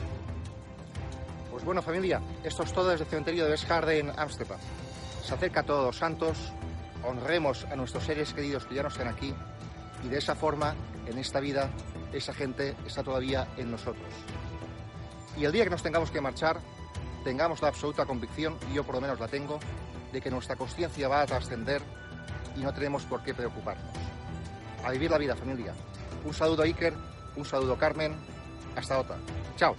Pues bueno, familia, esto es todo desde el cementerio de Westgarde en Ámsterdam. Se acerca Todos los Santos, honremos a nuestros seres queridos que ya no están aquí y de esa forma, en esta vida, esa gente está todavía en nosotros. Y el día que nos tengamos que marchar, tengamos la absoluta convicción, y yo por lo menos la tengo, de que nuestra consciencia va a trascender y no tenemos por qué preocuparnos. A vivir la vida, familia. Un saludo a Iker, un saludo a Carmen, hasta otra. Chao.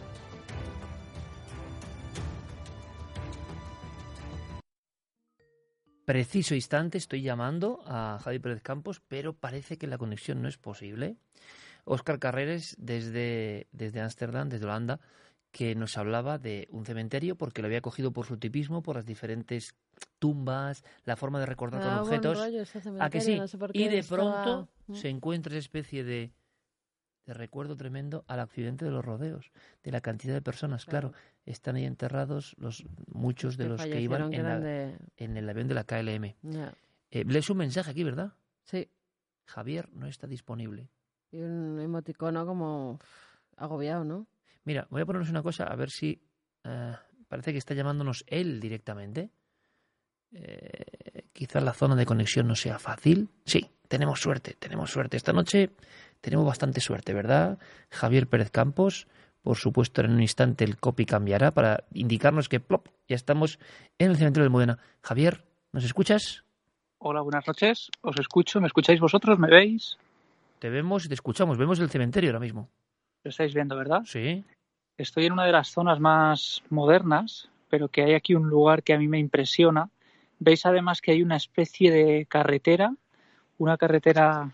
Preciso instante estoy llamando a Javi Pérez Campos, pero parece que la conexión no es posible. Óscar Carreres desde desde Ámsterdam, desde Holanda, que nos hablaba de un cementerio porque lo había cogido por su tipismo, por las diferentes tumbas, la forma de recordar con Ah, buen objetos. rollo ese ¿A que sí? cementerio, no sé por Y qué de estaba- pronto se encuentra esa especie de, de recuerdo tremendo al accidente de los rodeos, de la cantidad de personas. Claro, están ahí enterrados los muchos de Que los que iban fallecieron, que en, la- eran de- en el avión de la K L M. Ya. Eh, lees un mensaje aquí, ¿verdad? Sí. Javier no está disponible. Y un emoticono como uf, agobiado, ¿no? Mira, voy a ponernos una cosa, a ver si eh, parece que está llamándonos él directamente. Eh, quizás la zona de conexión no sea fácil. Sí, tenemos suerte, tenemos suerte. Esta noche tenemos bastante suerte, ¿verdad? Javier Pérez Campos, por supuesto, en un instante el copy cambiará para indicarnos que plop, ya estamos en el cementerio del Modena. Javier, ¿nos escuchas? Hola, buenas noches. Os escucho. ¿Me escucháis vosotros? ¿Me veis? Te vemos y te escuchamos. Vemos el cementerio ahora mismo. Lo estáis viendo, ¿verdad? Sí. Estoy en una de las zonas más modernas, pero que hay aquí un lugar que a mí me impresiona. Veis además que hay una especie de carretera, una carretera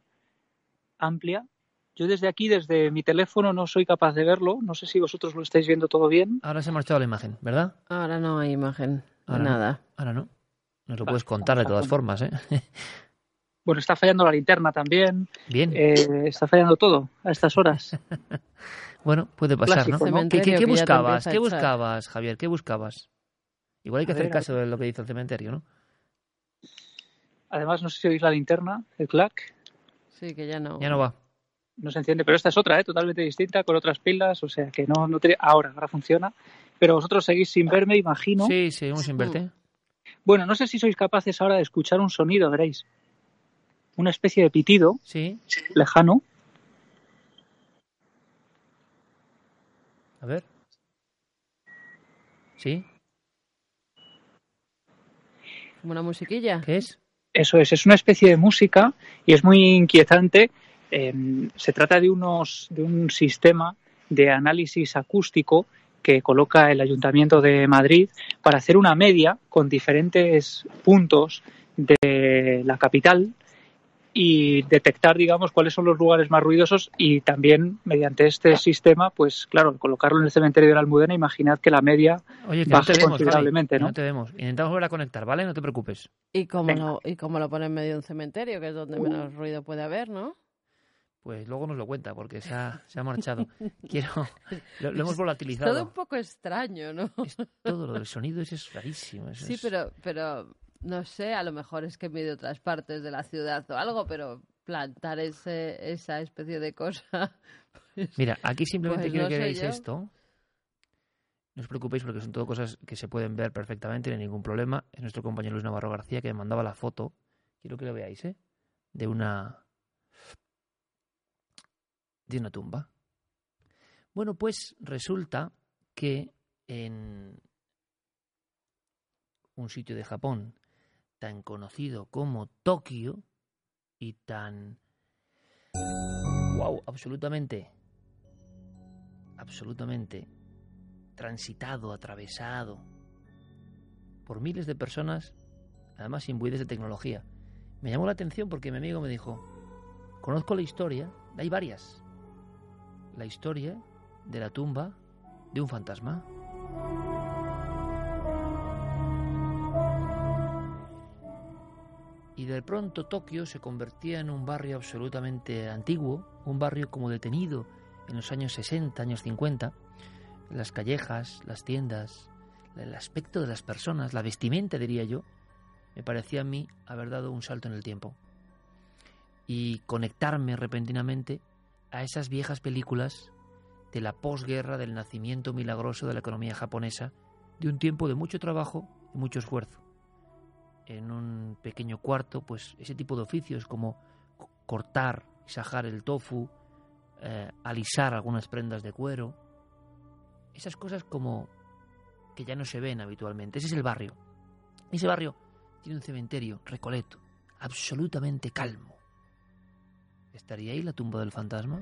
amplia. Yo desde aquí, desde mi teléfono, no soy capaz de verlo. No sé si vosotros lo estáis viendo todo bien. Ahora se ha marchado la imagen, ¿verdad? Ahora no hay imagen de Ahora no. nada. Ahora no. Nos lo Vale, puedes contar de vamos a todas formas, ¿eh? Bueno, está fallando la linterna también. Bien. Eh, está fallando todo a estas horas. Bueno, puede pasar, Clásico, ¿no? ¿no? ¿Qué, qué- Cementerio qué que ya te buscabas? empieza a ¿Qué echar. buscabas, Javier? ¿Qué buscabas? Igual hay que A hacer ver, caso de lo que dice el cementerio, ¿no? Además, no sé si oís la linterna, el clac. Sí, que ya no. Ya no va. No se enciende, pero esta es otra, ¿eh? Totalmente distinta, con otras pilas, o sea que no, no tiene... Ahora, ahora funciona. Pero vosotros seguís sin verme, imagino. Sí, seguimos sin verte. Bueno, no sé si sois capaces ahora de escuchar un sonido, veréis. Una especie de pitido Sí. lejano. A ver. ¿Sí? Como una musiquilla. ¿Qué es? Eso es, es una especie de música y es muy inquietante. Eh, se trata de, unos, de un sistema de análisis acústico que coloca el Ayuntamiento de Madrid para hacer una media con diferentes puntos de la capital y detectar, digamos, cuáles son los lugares más ruidosos, y también mediante este sistema, pues claro, colocarlo en el cementerio de la Almudena, imaginad que la media Oye, que baja no te vemos, considerablemente, Javi, ¿no? no te vemos. Intentamos volver a conectar, ¿vale? No te preocupes. ¿Y cómo, Venga. lo, ¿Y cómo lo pone en medio de un cementerio, que es donde menos ruido puede haber, no? Pues luego nos lo cuenta, porque se ha, se ha marchado. Quiero... Lo, lo hemos Es volatilizado. todo un poco extraño, ¿no? Es todo lo del sonido, eso es rarísimo. Eso Sí, es... pero, pero no sé, a lo mejor es que en medio de otras partes de la ciudad o algo, pero plantar ese, esa especie de cosa... Pues, Mira, aquí simplemente pues quiero no que sé veáis yo. esto. No os preocupéis porque son todo cosas que se pueden ver perfectamente, no hay ningún problema. Es nuestro compañero Luis Navarro García que me mandaba la foto. Quiero que lo veáis, ¿eh? De una... de una tumba. Bueno, pues resulta que en un sitio de Japón tan conocido como Tokio y tan... wow, absolutamente, absolutamente transitado, atravesado por miles de personas, además imbuidas de tecnología. Me llamó la atención porque mi amigo me dijo, conozco la historia, hay varias, la historia de la tumba de un fantasma. Y de pronto Tokio se convertía en un barrio absolutamente antiguo, un barrio como detenido en los años sesenta, años cincuenta. Las callejas, las tiendas, el aspecto de las personas, la vestimenta, diría yo, me parecía a mí haber dado un salto en el tiempo. Y conectarme repentinamente a esas viejas películas de la posguerra, del nacimiento milagroso de la economía japonesa, de un tiempo de mucho trabajo y mucho esfuerzo. En un pequeño cuarto, pues ese tipo de oficios como cortar y sajar el tofu, eh, alisar algunas prendas de cuero, esas cosas como que ya no se ven habitualmente. Ese es el barrio. Ese barrio tiene un cementerio, Recoleto, absolutamente calmo. ¿Estaría ahí la tumba del fantasma?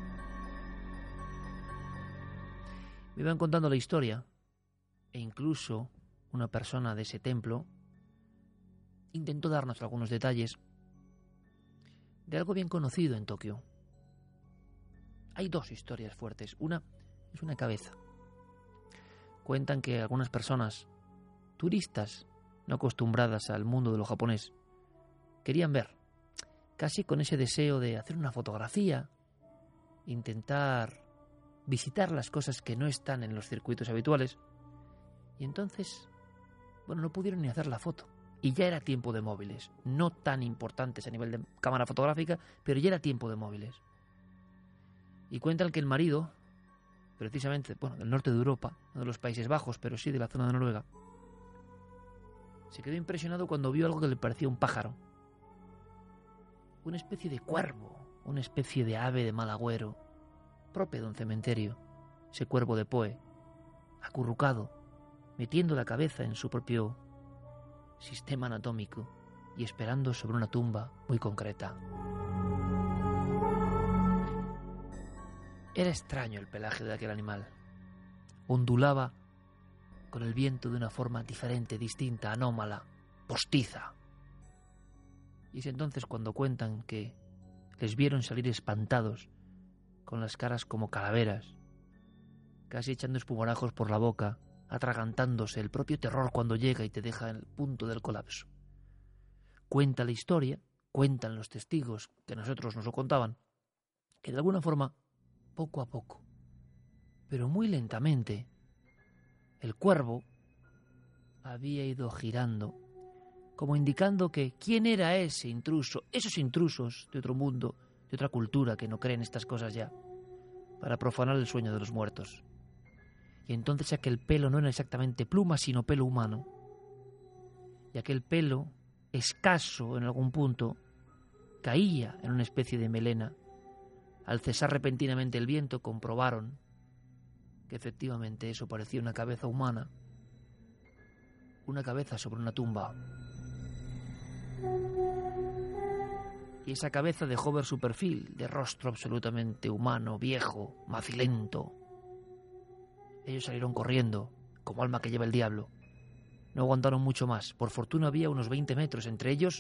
Me iban contando la historia e incluso una persona de ese templo intentó darnos algunos detalles de algo bien conocido en Tokio. Hay dos historias fuertes. Una es una cabeza. Cuentan que algunas personas, turistas, no acostumbradas al mundo de lo japonés, querían ver, casi con ese deseo de hacer una fotografía, intentar visitar las cosas que no están en los circuitos habituales, y entonces, bueno, no pudieron ni hacer la foto. Y ya era tiempo de móviles, no tan importantes a nivel de cámara fotográfica, pero ya era tiempo de móviles. Y cuentan que el marido, precisamente, bueno, del norte de Europa, no de los Países Bajos, pero sí de la zona de Noruega, se quedó impresionado cuando vio algo que le parecía un pájaro. Una especie de cuervo, una especie de ave de mal agüero, propio de un cementerio, ese cuervo de Poe, acurrucado, metiendo la cabeza en su propio sistema anatómico y esperando sobre una tumba muy concreta. Era extraño el pelaje de aquel animal. Ondulaba con el viento de una forma diferente, distinta, anómala, postiza. Y es entonces cuando cuentan que les vieron salir espantados, con las caras como calaveras, casi echando espumarajos por la boca, atragantándose, el propio terror cuando llega y te deja en el punto del colapso. Cuenta la historia, cuentan los testigos que a nosotros nos lo contaban, que de alguna forma, poco a poco, pero muy lentamente, el cuervo había ido girando, como indicando que quién era ese intruso, esos intrusos de otro mundo, de otra cultura que no creen estas cosas ya, para profanar el sueño de los muertos. Y entonces aquel pelo no era exactamente pluma, sino pelo humano. Y aquel pelo, escaso en algún punto, caía en una especie de melena. Al cesar repentinamente el viento, comprobaron que efectivamente eso parecía una cabeza humana, una cabeza sobre una tumba. Y esa cabeza dejó ver su perfil, de rostro absolutamente humano, viejo, macilento. Ellos salieron corriendo, como alma que lleva el diablo. No aguantaron mucho más. Por fortuna había unos veinte metros entre ellos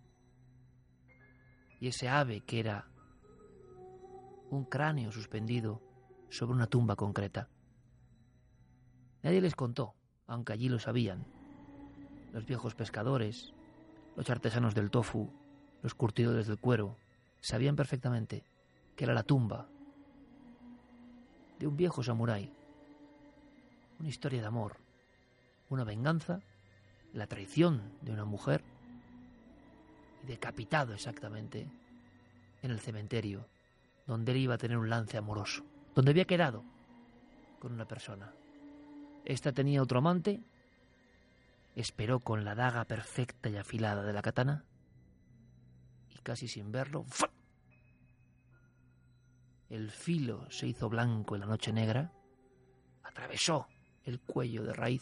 y ese ave que era un cráneo suspendido sobre una tumba concreta. Nadie les contó, aunque allí lo sabían. Los viejos pescadores, los artesanos del tofu, los curtidores del cuero, sabían perfectamente que era la tumba de un viejo samurái. Una historia de amor, una venganza, la traición de una mujer y decapitado exactamente en el cementerio donde él iba a tener un lance amoroso, donde había quedado con una persona. Esta tenía otro amante, esperó con la daga perfecta y afilada de la katana y casi sin verlo, ¡fua!, el filo se hizo blanco en la noche negra, atravesó el cuello de raíz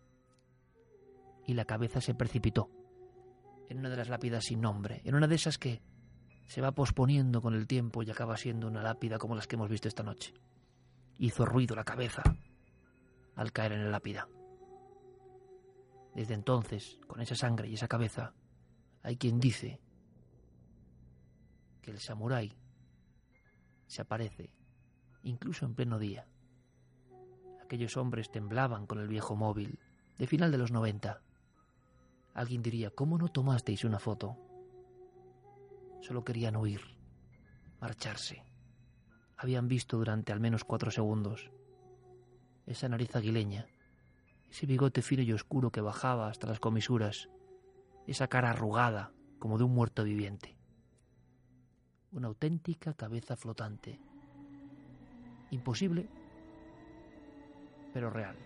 y la cabeza se precipitó en una de las lápidas sin nombre, en una de esas que se va posponiendo con el tiempo y acaba siendo una lápida como las que hemos visto esta noche. Hizo ruido la cabeza al caer en la lápida. Desde entonces, con esa sangre y esa cabeza, hay quien dice que el samurái se aparece incluso en pleno día. Aquellos hombres temblaban con el viejo móvil de final de los noventa. Alguien diría, ¿cómo no tomasteis una foto? Solo querían huir, marcharse. Habían visto durante al menos cuatro segundos esa nariz aguileña, ese bigote fino y oscuro que bajaba hasta las comisuras, esa cara arrugada como de un muerto viviente. Una auténtica cabeza flotante. Imposible, pero real.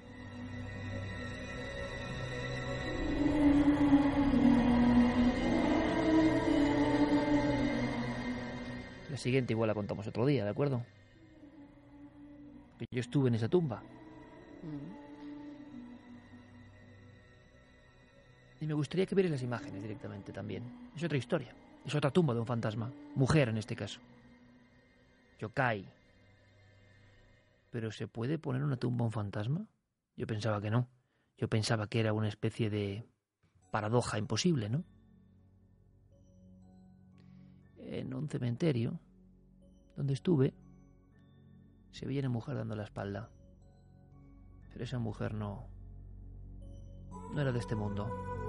La siguiente igual la contamos otro día, ¿de acuerdo? Que yo estuve en esa tumba. Mm. Y me gustaría que vierais las imágenes directamente también. Es otra historia. Es otra tumba de un fantasma. Mujer en este caso. Yokai. ¿Pero se puede poner una tumba a un fantasma? Yo pensaba que no. Yo pensaba que era una especie de paradoja imposible, ¿no? En un cementerio donde estuve se veía una mujer dando la espalda. Pero esa mujer no... no era de este mundo.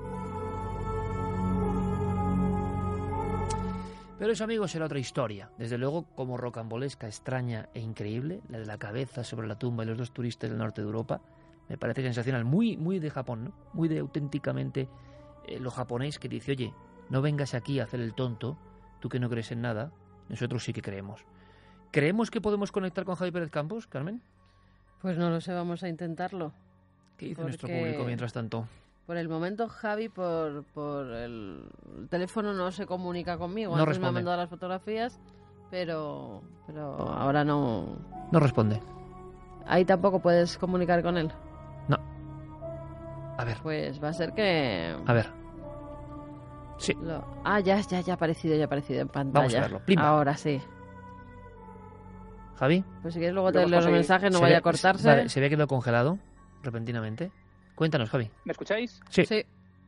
Pero eso, amigos, era otra historia. Desde luego, como rocambolesca, extraña e increíble, la de la cabeza sobre la tumba y los dos turistas del norte de Europa, me parece sensacional. Muy, muy de Japón, ¿no? Muy de auténticamente eh, lo japonés que dice, oye, no vengas aquí a hacer el tonto, tú que no crees en nada, nosotros sí que creemos. ¿Creemos que podemos conectar con Javi Pérez Campos, Carmen? Pues no lo sé, vamos a intentarlo. ¿Qué dice Porque... nuestro público mientras tanto? Por el momento, Javi, por, por el teléfono no se comunica conmigo. No Antes responde. me ha mandado las fotografías, pero, pero ahora no... No responde. Ahí tampoco puedes comunicar con él. No. A ver. Pues va a ser que... A ver. Sí. Lo... Ah, ya, ya, ya ha aparecido, ya ha aparecido en pantalla. Vamos a verlo. Plimba. Ahora sí. Javi. Pues si quieres luego Lo te hemos leo los conseguido. mensajes, no Se vaya ve- a cortarse. Vale, se ve que lo he congelado repentinamente. Cuéntanos, Javi. ¿Me escucháis? Sí. Sí.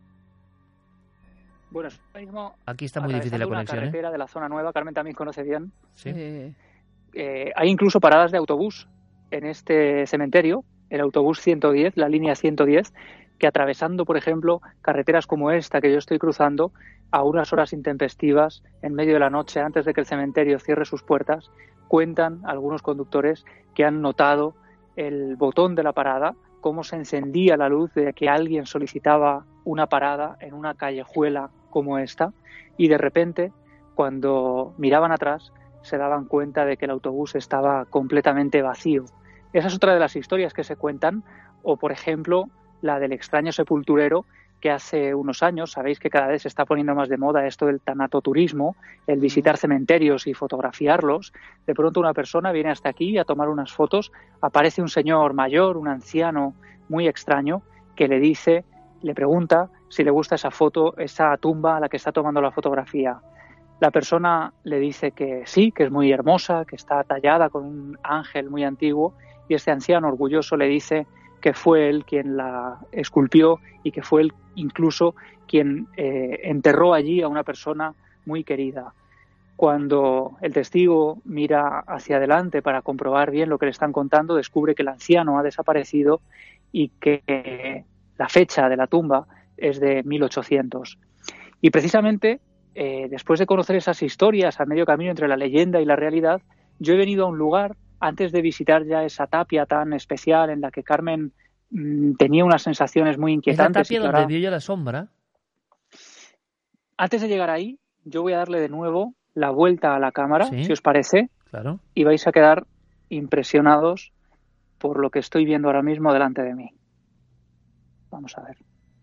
Bueno, ahora mismo Aquí está muy difícil la atravesando una conexión, ¿eh? carretera de la zona nueva, Carmen también conoce bien. Sí. Eh, Eh, hay incluso paradas de autobús en este cementerio, el autobús ciento diez, la línea ciento diez, que atravesando, por ejemplo, carreteras como esta que yo estoy cruzando, a unas horas intempestivas, en medio de la noche, antes de que el cementerio cierre sus puertas, cuentan algunos conductores que han notado el botón de la parada, cómo se encendía la luz de que alguien solicitaba una parada en una callejuela como esta, y de repente, cuando miraban atrás, se daban cuenta de que el autobús estaba completamente vacío. Esa es otra de las historias que se cuentan, o por ejemplo, la del extraño sepulturero que hace unos años, sabéis que cada vez se está poniendo más de moda esto del tanatoturismo, el visitar cementerios y fotografiarlos. De pronto una persona viene hasta aquí a tomar unas fotos, aparece un señor mayor, un anciano muy extraño, que le dice Le pregunta si le gusta esa foto, esa tumba a la que está tomando la fotografía. La persona le dice que sí, que es muy hermosa, que está tallada con un ángel muy antiguo, y este anciano orgulloso le dice que fue él quien la esculpió y que fue él incluso quien eh, enterró allí a una persona muy querida. Cuando el testigo mira hacia adelante para comprobar bien lo que le están contando, descubre que el anciano ha desaparecido y que la fecha de la tumba es de mil ochocientos. Y precisamente, eh, después de conocer esas historias a medio camino entre la leyenda y la realidad, yo he venido a un lugar, antes de visitar ya esa tapia tan especial en la que Carmen mmm, tenía unas sensaciones muy inquietantes. ¿Es la tapia donde ahora... vio ya la sombra? Antes de llegar ahí, yo voy a darle de nuevo la vuelta a la cámara, ¿Sí? si os parece, Claro. y vais a quedar impresionados por lo que estoy viendo ahora mismo delante de mí. Vamos a ver.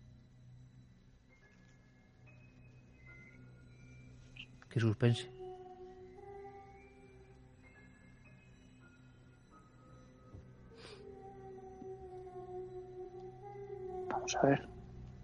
Qué suspense. Vamos a ver.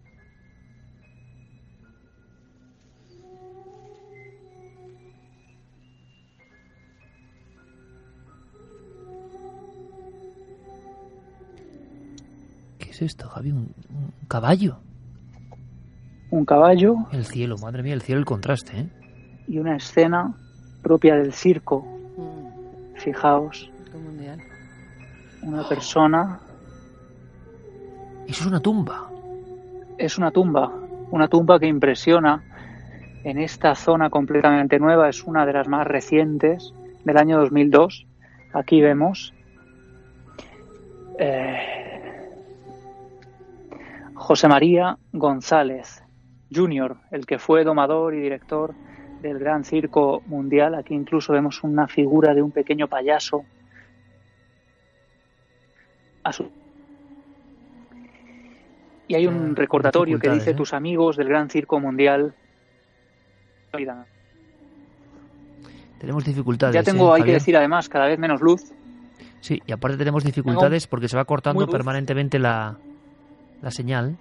¿Qué es esto, Javi? ¿Un, un caballo? Un caballo. El cielo, madre mía, el cielo, el contraste, ¿eh? Y una escena propia del circo. Mm. Fijaos. Circo mundial. Una persona. Eso es una tumba. Es una tumba. Una tumba que impresiona en esta zona completamente nueva. Es una de las más recientes, del año dos mil dos. Aquí vemos. Eh, José María González junior, el que fue domador y director del Gran Circo Mundial. Aquí incluso vemos una figura de un pequeño payaso a su... Y hay un recordatorio que dice: ¿eh? tus amigos del Gran Circo Mundial. Tenemos dificultades. Ya tengo, ¿eh, hay Javier? que decir además, cada vez menos luz. Sí, y aparte tenemos dificultades Tengo porque se va cortando muy luz. permanentemente la, la señal.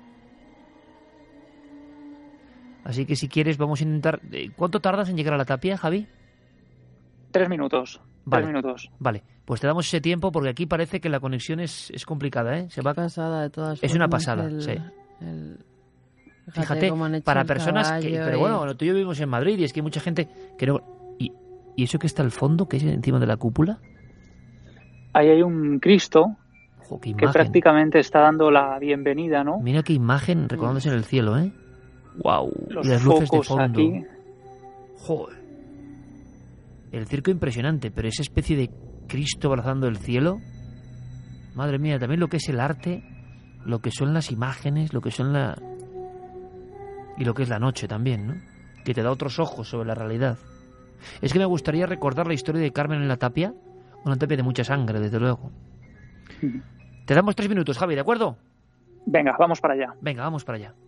Así que si quieres vamos a intentar... ¿Cuánto tardas en llegar a la tapia, Javi? Tres minutos. Vale. Tres minutos. Vale, pues te damos ese tiempo porque aquí parece que la conexión es, es complicada, ¿eh? Se va... pasada de todas Es una formas, pasada, el- sí. el- Fíjate, cómo han hecho para el personas que... caballo Pero y- bueno, tú y yo vivimos en Madrid y es que hay mucha gente que no... ¿Y, y eso que está al fondo, que es encima de la cúpula? Ahí hay un Cristo Ojo, qué que imagen. prácticamente está dando la bienvenida, ¿no? Mira qué imagen recordándose en el cielo, ¿eh? Wow. Los Y las luces de focos fondo. aquí. Joder. El circo impresionante, pero esa especie de Cristo abrazando el cielo. Madre mía, también lo que es el arte, lo que son las imágenes, lo que son la... Y lo que es la noche también, ¿no? Que te da otros ojos sobre la realidad. Es que me gustaría recordar la historia de Carmen en la tapia. Una tapia de mucha sangre, desde luego. Ujú. Te damos tres minutos, Javi, ¿de acuerdo? Venga, vamos para allá. Venga, vamos para allá.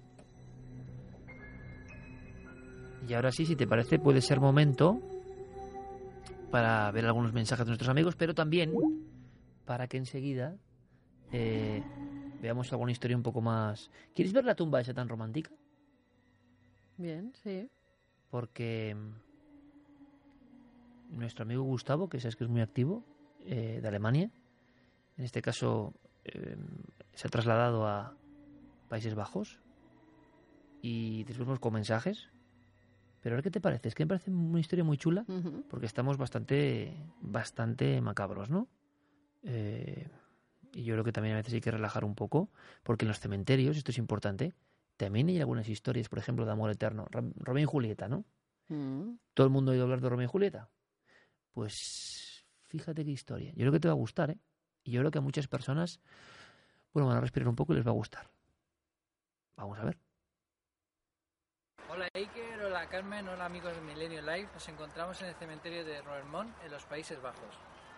Y ahora sí, si te parece, puede ser momento para ver algunos mensajes de nuestros amigos, pero también para que enseguida eh, veamos alguna historia un poco más... ¿Quieres ver la tumba esa tan romántica? Bien, sí. Porque nuestro amigo Gustavo, que sabes que es muy activo, eh, de Alemania, en este caso eh, se ha trasladado a Países Bajos y después con mensajes. Pero ahora, ¿qué te parece? Es que me parece una historia muy chula Ujú. porque estamos bastante bastante macabros, ¿no? Eh, y yo creo que también a veces hay que relajar un poco porque en los cementerios, esto es importante, también hay algunas historias, por ejemplo, de amor eterno. Ro- Romeo y Julieta, ¿no? Mm. ¿Todo el mundo ha oído hablar de Romeo y Julieta? Pues fíjate qué historia. Yo creo que te va a gustar, ¿eh? Y yo creo que a muchas personas, bueno, van a respirar un poco y les va a gustar. Vamos a ver. Hola Iker, hola Carmen, hola amigos de Milenio Live. Nos encontramos en el cementerio de Roermond, en los Países Bajos.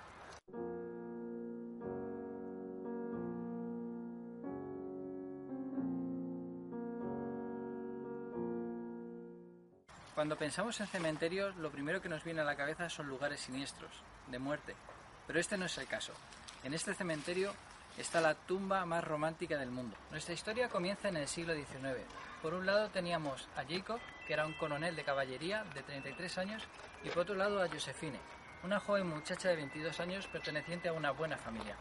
Cuando pensamos en cementerios, lo primero que nos viene a la cabeza son lugares siniestros, de muerte. Pero este no es el caso. En este cementerio está la tumba más romántica del mundo. Nuestra historia comienza en el siglo diecinueve. Por un lado teníamos a Jacob, que era un coronel de caballería de treinta y tres años, y por otro lado a Josephine, una joven muchacha de veintidós años perteneciente a una buena familia.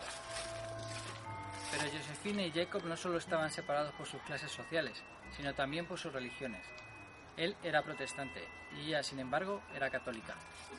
Pero Josephine y Jacob no solo estaban separados por sus clases sociales, sino también por sus religiones. Él era protestante y ella, sin embargo, era católica.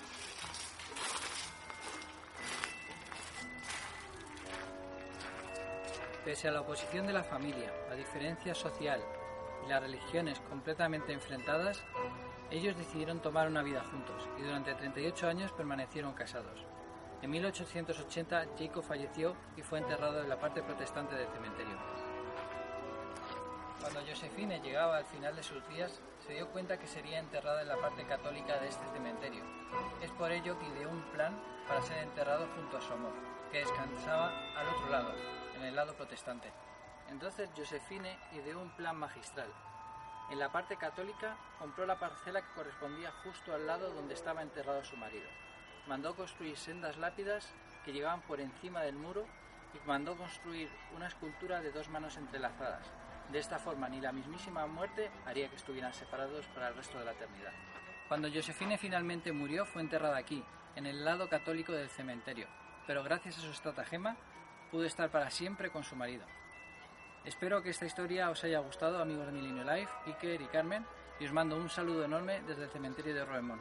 Pese a la oposición de la familia, la diferencia social y las religiones completamente enfrentadas, ellos decidieron tomar una vida juntos y durante treinta y ocho años permanecieron casados. En mil ochocientos ochenta, Jacob falleció y fue enterrado en la parte protestante del cementerio. Cuando Josephine llegaba al final de sus días, se dio cuenta que sería enterrada en la parte católica de este cementerio. Es por ello que ideó un plan para ser enterrado junto a su amor, que descansaba al otro lado, en el lado protestante. Entonces Josephine ideó un plan magistral. En la parte católica compró la parcela que correspondía justo al lado donde estaba enterrado su marido. Mandó construir sendas lápidas que llegaban por encima del muro y mandó construir una escultura de dos manos entrelazadas. De esta forma ni la mismísima muerte haría que estuvieran separados para el resto de la eternidad. Cuando Josephine finalmente murió fue enterrada aquí, en el lado católico del cementerio, pero gracias a su estratagema pudo estar para siempre con su marido. Espero que esta historia os haya gustado, amigos de Milenio Live, Iker y Carmen, y os mando un saludo enorme desde el cementerio de Roermond.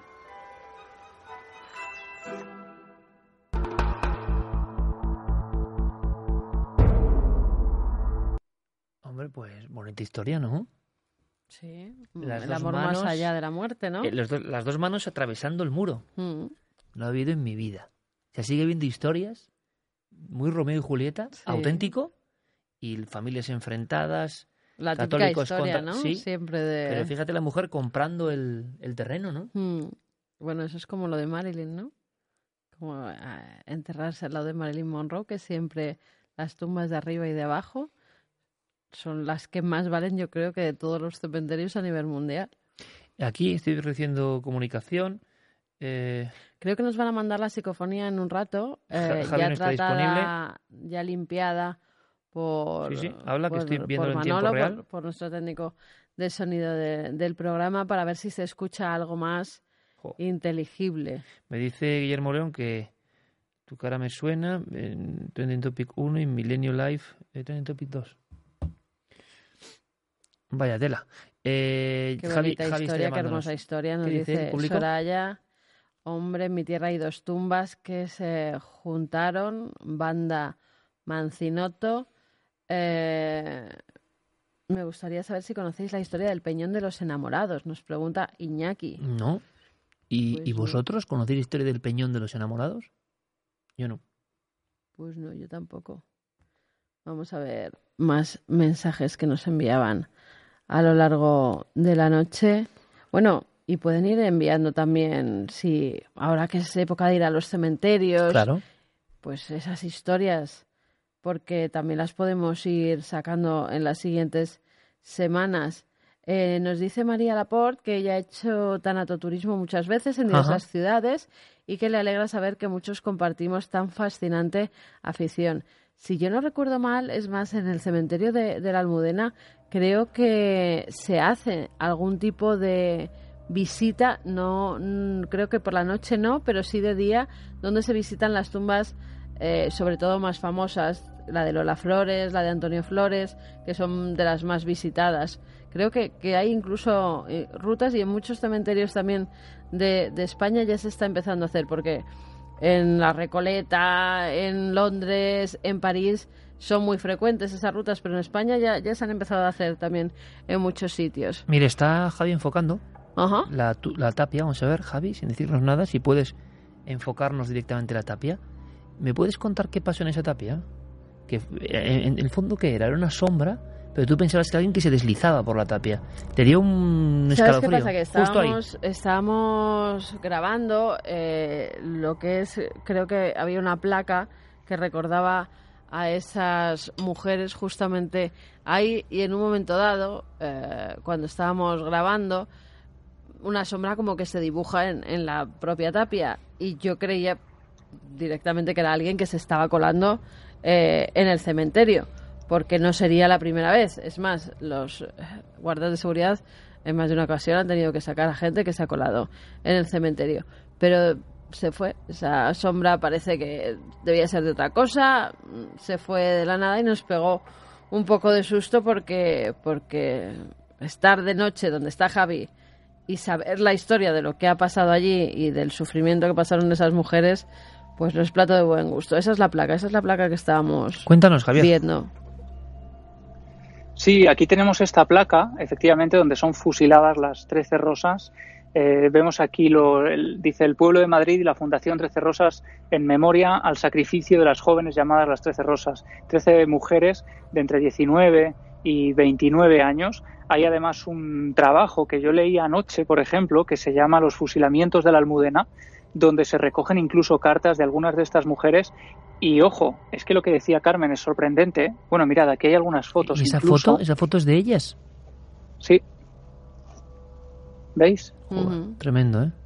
Hombre, pues bonita historia, ¿no? Sí, Las el dos amor manos, más allá de la muerte, ¿no? Eh, los do- las dos manos atravesando el muro. Mm. No ha habido en mi vida. Se sigue viendo historias, muy Romeo y Julieta, Sí. auténtico, y familias enfrentadas, La típica católicos historia, contra... ¿no? Sí, Siempre de... pero fíjate la mujer comprando el, el terreno, ¿no? Mm. Bueno, eso es como lo de Marilyn, ¿no? Como eh, enterrarse al lado de Marilyn Monroe, que siempre las tumbas de arriba y de abajo son las que más valen, yo creo, que de todos los cementerios a nivel mundial. Aquí estoy recibiendo comunicación. Eh, Creo que nos van a mandar la psicofonía en un rato, eh, Javi ya no está tratada, ya limpiada por, Sí, sí, habla, que por, estoy viéndolo por en tiempo Manolo, real. Por, por nuestro técnico de sonido de- del programa, para ver si se escucha algo más Jo. inteligible. Me dice Guillermo León que tu cara me suena en Trending Topic uno y Milenio Live eh, Trending Topic dos. Vaya tela. Eh, Qué Javi, bonita Javi está historia, qué llamándonos. hermosa historia. Nos ¿Qué dice el dice público? Soraya, hombre, en mi tierra hay dos tumbas que se juntaron, banda Mancinotto. Eh, me gustaría saber si conocéis la historia del Peñón de los Enamorados, nos pregunta Iñaki. No. ¿Y, Pues ¿y no. vosotros conocéis la historia del Peñón de los Enamorados? Yo no. Pues no, yo tampoco. Vamos a ver más mensajes que nos enviaban a lo largo de la noche. Bueno, y pueden ir enviando también, si ahora que es época de ir a los cementerios, Claro. pues esas historias, porque también las podemos ir sacando en las siguientes semanas. Eh, nos dice María Laporte que ella ha hecho tanatoturismo muchas veces en diversas Ajá. ciudades y que le alegra saber que muchos compartimos tan fascinante afición. Si yo no recuerdo mal, es más, en el cementerio de, de la Almudena creo que se hace algún tipo de visita, no mm, creo que por la noche no, pero sí de día, donde se visitan las tumbas, eh, sobre todo más famosas, la de Lola Flores, la de Antonio Flores, que son de las más visitadas. Creo que, que hay incluso eh, rutas, y en muchos cementerios también de, de España ya se está empezando a hacer, porque en La Recoleta, en Londres, en París son muy frecuentes esas rutas, pero en España ya, ya se han empezado a hacer también en muchos sitios. Mire, está Javi enfocando Ajá. la, tu- la tapia. Vamos a ver, Javi, sin decirnos nada, si puedes enfocarnos directamente la tapia. ¿Me puedes contar qué pasó en esa tapia? Que en, en el fondo, ¿qué era? Era una sombra, pero tú pensabas que alguien que se deslizaba por la tapia. Te dio un ¿Sabes qué escalofrío. pasa? Que Justo ahí. estábamos, estábamos grabando eh, lo que es, creo que había una placa que recordaba a esas mujeres justamente ahí, y en un momento dado, eh, cuando estábamos grabando, una sombra como que se dibuja en, en la propia tapia, y yo creía directamente que era alguien que se estaba colando eh, en el cementerio, porque no sería la primera vez. Es más, los guardas de seguridad en más de una ocasión han tenido que sacar a gente que se ha colado en el cementerio. Pero se fue, esa sombra parece que debía ser de otra cosa, se fue de la nada y nos pegó un poco de susto porque, porque estar de noche donde está Javi y saber la historia de lo que ha pasado allí y del sufrimiento que pasaron esas mujeres, pues no es plato de buen gusto. Esa es la placa, esa es la placa que estábamos Cuéntanos, Javier. viendo. Sí, aquí tenemos esta placa, efectivamente, donde son fusiladas las trece rosas. Eh, vemos aquí, lo, el, dice el Pueblo de Madrid y la Fundación trece Rosas en memoria al sacrificio de las jóvenes llamadas las trece Rosas. trece mujeres de entre diecinueve y veintinueve años. Hay además un trabajo que yo leí anoche, por ejemplo, que se llama Los fusilamientos de la Almudena, donde se recogen incluso cartas de algunas de estas mujeres. Y ojo, es que lo que decía Carmen es sorprendente. Bueno, mirad, aquí hay algunas fotos. ¿Y esa incluso. foto? ¿Esa foto es de ellas? Sí. ¿Veis? Uh-huh. Tremendo, ¿eh?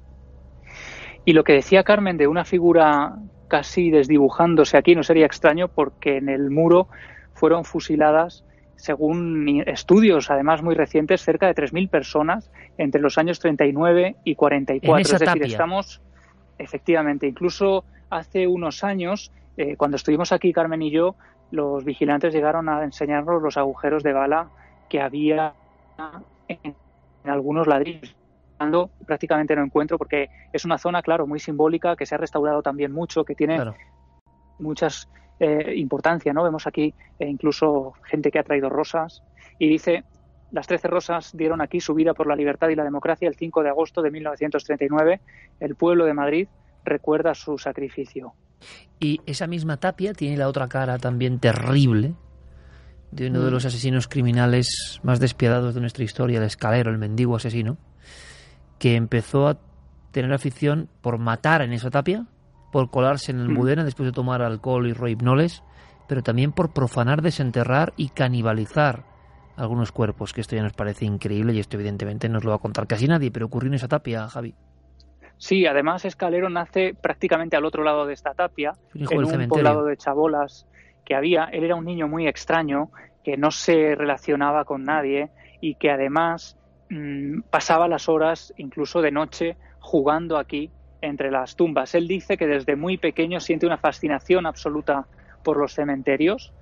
Y lo que decía Carmen de una figura casi desdibujándose aquí no sería extraño, porque en el muro fueron fusiladas, según estudios además muy recientes, cerca de tres mil personas entre los años treinta y nueve y cuarenta y cuatro. En esa es decir, tapia. estamos, efectivamente, incluso hace unos años, eh, cuando estuvimos aquí Carmen y yo, los vigilantes llegaron a enseñarnos los agujeros de bala que había en, en algunos ladrillos. Prácticamente no encuentro, porque es una zona, claro, muy simbólica, que se ha restaurado también mucho, que tiene claro. muchas eh, importancia, ¿no? Vemos aquí eh, incluso gente que ha traído rosas y dice: las trece rosas dieron aquí su vida por la libertad y la democracia el cinco de agosto de mil novecientos treinta y nueve. El pueblo de Madrid recuerda su sacrificio. Y esa misma tapia tiene la otra cara también terrible de uno mm. de los asesinos criminales más despiadados de nuestra historia, el Escalero, el mendigo asesino, que empezó a tener afición por matar en esa tapia, por colarse en el Almudena después de tomar alcohol y rohypnoles, pero también por profanar, desenterrar y canibalizar algunos cuerpos, que esto ya nos parece increíble y esto evidentemente nos lo va a contar casi nadie, pero ocurrió en esa tapia, Javi. Sí, además Escalero nace prácticamente al otro lado de esta tapia, en un cementerio. poblado de chabolas que había. Él era un niño muy extraño, que no se relacionaba con nadie y que además pasaba las horas, incluso de noche, jugando aquí entre las tumbas. Él dice que desde muy pequeño siente una fascinación absoluta por los cementerios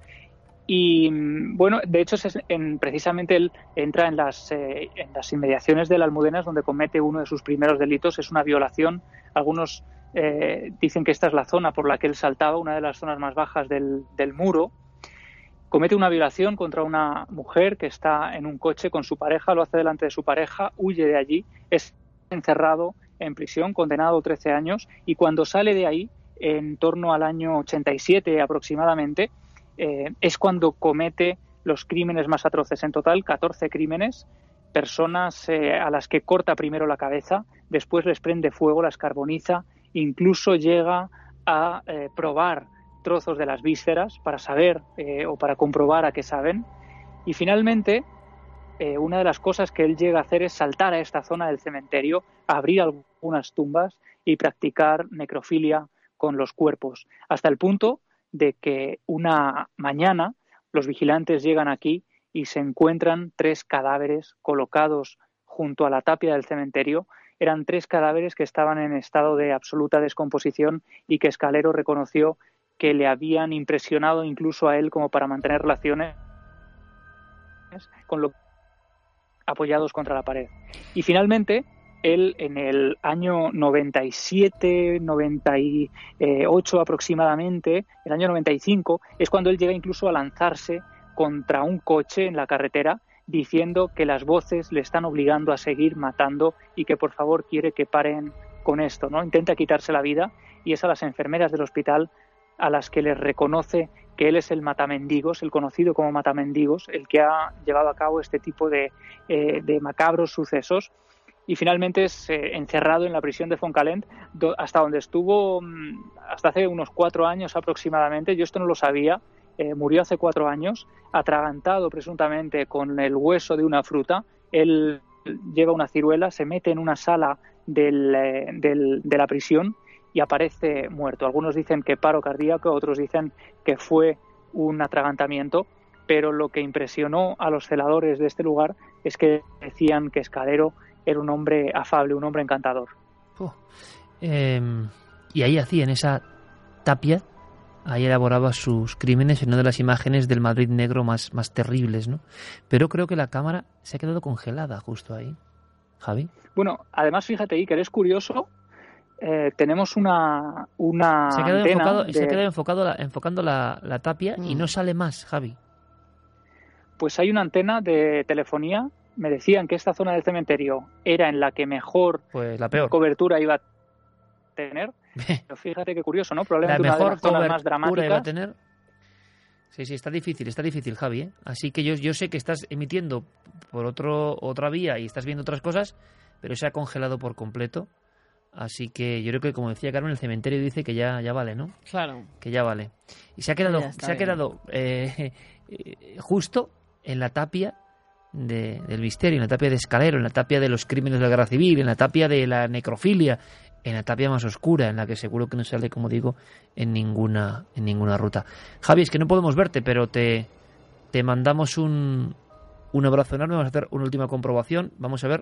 y, bueno, de hecho, es en, precisamente él entra en las, eh, en las inmediaciones de la Almudena, donde comete uno de sus primeros delitos, es una violación. Algunos eh, dicen que esta es la zona por la que él saltaba, una de las zonas más bajas del, del muro. Comete una violación contra una mujer que está en un coche con su pareja, lo hace delante de su pareja, huye de allí, es encerrado en prisión, condenado a trece años, y cuando sale de ahí, en torno al año ochenta y siete aproximadamente, eh, es cuando comete los crímenes más atroces. En total, catorce crímenes, personas eh, a las que corta primero la cabeza, después les prende fuego, las carboniza, incluso llega a eh, probar trozos de las vísceras para saber eh, o para comprobar a qué saben. Y finalmente, eh, una de las cosas que él llega a hacer es saltar a esta zona del cementerio, abrir algunas tumbas y practicar necrofilia con los cuerpos, hasta el punto de que una mañana los vigilantes llegan aquí y se encuentran tres cadáveres colocados junto a la tapia del cementerio. Eran tres cadáveres que estaban en estado de absoluta descomposición y que Escalero reconoció que le habían impresionado incluso a él como para mantener relaciones con lo apoyados contra la pared. Y finalmente, él en el año noventa y siete, noventa y ocho aproximadamente, el año noventa y cinco, es cuando él llega incluso a lanzarse contra un coche en la carretera, diciendo que las voces le están obligando a seguir matando y que por favor quiere que paren con esto, ¿no? Intenta quitarse la vida y es a las enfermeras del hospital a las que les reconoce que él es el matamendigos, el conocido como matamendigos, el que ha llevado a cabo este tipo de, eh, de macabros sucesos. Y finalmente es eh, encerrado en la prisión de Fontcalent, do, hasta donde estuvo hasta hace unos cuatro años aproximadamente. Yo esto no lo sabía, eh, murió hace cuatro años, atragantado presuntamente con el hueso de una fruta. Él lleva una ciruela, se mete en una sala del, eh, del, de la prisión y aparece muerto. Algunos dicen que paro cardíaco, otros dicen que fue un atragantamiento, pero lo que impresionó a los celadores de este lugar es que decían que Escalero era un hombre afable, un hombre encantador. Oh. Eh, y ahí hacía, en esa tapia, ahí elaboraba sus crímenes en una de las imágenes del Madrid negro más, más terribles, ¿no? Pero creo que la cámara se ha quedado congelada justo ahí. Javi. Bueno, además, fíjate, Iker, es curioso. Eh, tenemos una, una se ha quedado antena enfocado, de... se ha quedado enfocado la, enfocando la, la tapia mm. y no sale más, Javi. Pues hay una antena de telefonía. Me decían que esta zona del cementerio era en la que mejor pues la peor. cobertura iba a tener. Pero fíjate qué curioso, ¿no? Probablemente la mejor una de las zonas más dramáticas. Iba a tener. Sí, sí, está difícil, está difícil, Javi, ¿eh? Así que yo, yo sé que estás emitiendo por otro otra vía y estás viendo otras cosas, pero se ha congelado por completo. Así que yo creo que, como decía Carmen, el cementerio dice que ya, ya vale, ¿no? Claro. Que ya vale. Y se ha quedado, sí, se ha quedado eh, eh, justo en la tapia de, del misterio, en la tapia de Escalero, en la tapia de los crímenes de la guerra civil, en la tapia de la necrofilia, en la tapia más oscura, en la que seguro que no sale, como digo, en ninguna en ninguna ruta. Javi, es que no podemos verte, pero te, te mandamos un, un abrazo enorme. Vamos a hacer una última comprobación. Vamos a ver.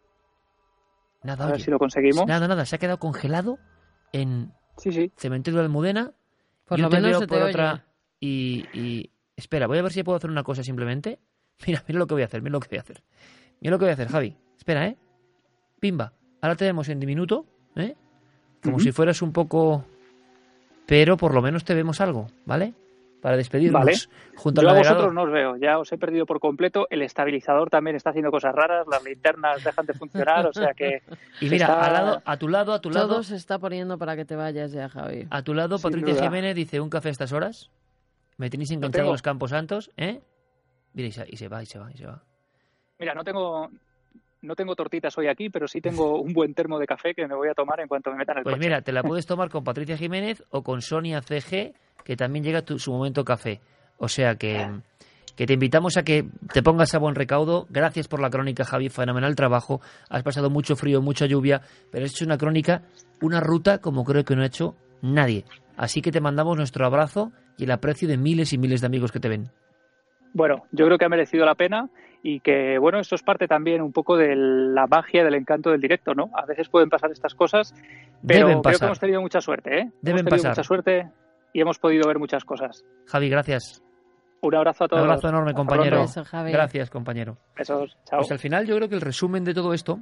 Nada, a ver oye, si lo conseguimos. Nada, nada, se ha quedado congelado en sí, sí. Cementerio de Almudena. Por Yo lo te menos veo se te por oye. otra y, y espera, voy a ver si puedo hacer una cosa simplemente. Mira, mira lo que voy a hacer, mira lo que voy a hacer. Mira lo que voy a hacer, Javi. Espera, ¿eh? Pimba. Ahora te vemos en diminuto, ¿eh? Como uh-huh. si fueras un poco... Pero por lo menos te vemos algo, ¿vale? Para despedirnos. Vale. Junto Yo al a navegador. vosotros no os veo, ya os he perdido por completo. El estabilizador también está haciendo cosas raras, las linternas dejan de funcionar, o sea que... Y mira, está... al lado, a tu lado, a tu lado... Todo se está poniendo para que te vayas ya, Javi. A tu lado, Sin Patricia duda. Jiménez dice, ¿un café a estas horas? Me tenéis enganchado tengo. los Campos Santos, ¿eh? Mira, y se, y se va, y se va, y se va. Mira, no tengo... No tengo tortitas hoy aquí, pero sí tengo un buen termo de café que me voy a tomar en cuanto me metan el Pues coche. mira, te la puedes tomar con Patricia Jiménez o con Sonia C G, que también llega tu, su momento café. O sea que, que te invitamos a que te pongas a buen recaudo. Gracias por la crónica, Javi, fenomenal trabajo. Has pasado mucho frío, mucha lluvia, pero has hecho una crónica, una ruta como creo que no ha hecho nadie. Así que te mandamos nuestro abrazo y el aprecio de miles y miles de amigos que te ven. Bueno, yo creo que ha merecido la pena y que, bueno, esto es parte también un poco de la magia, del encanto del directo, ¿no? A veces pueden pasar estas cosas, pero Deben creo pasar. que hemos tenido mucha suerte, ¿eh? Deben hemos tenido pasar. mucha suerte y hemos podido ver muchas cosas. Javi, gracias. Un abrazo a todos. Un abrazo enorme, Hasta compañero. pronto. Beso, Javi. Gracias, compañero. Besos. Chao. Pues al final yo creo que el resumen de todo esto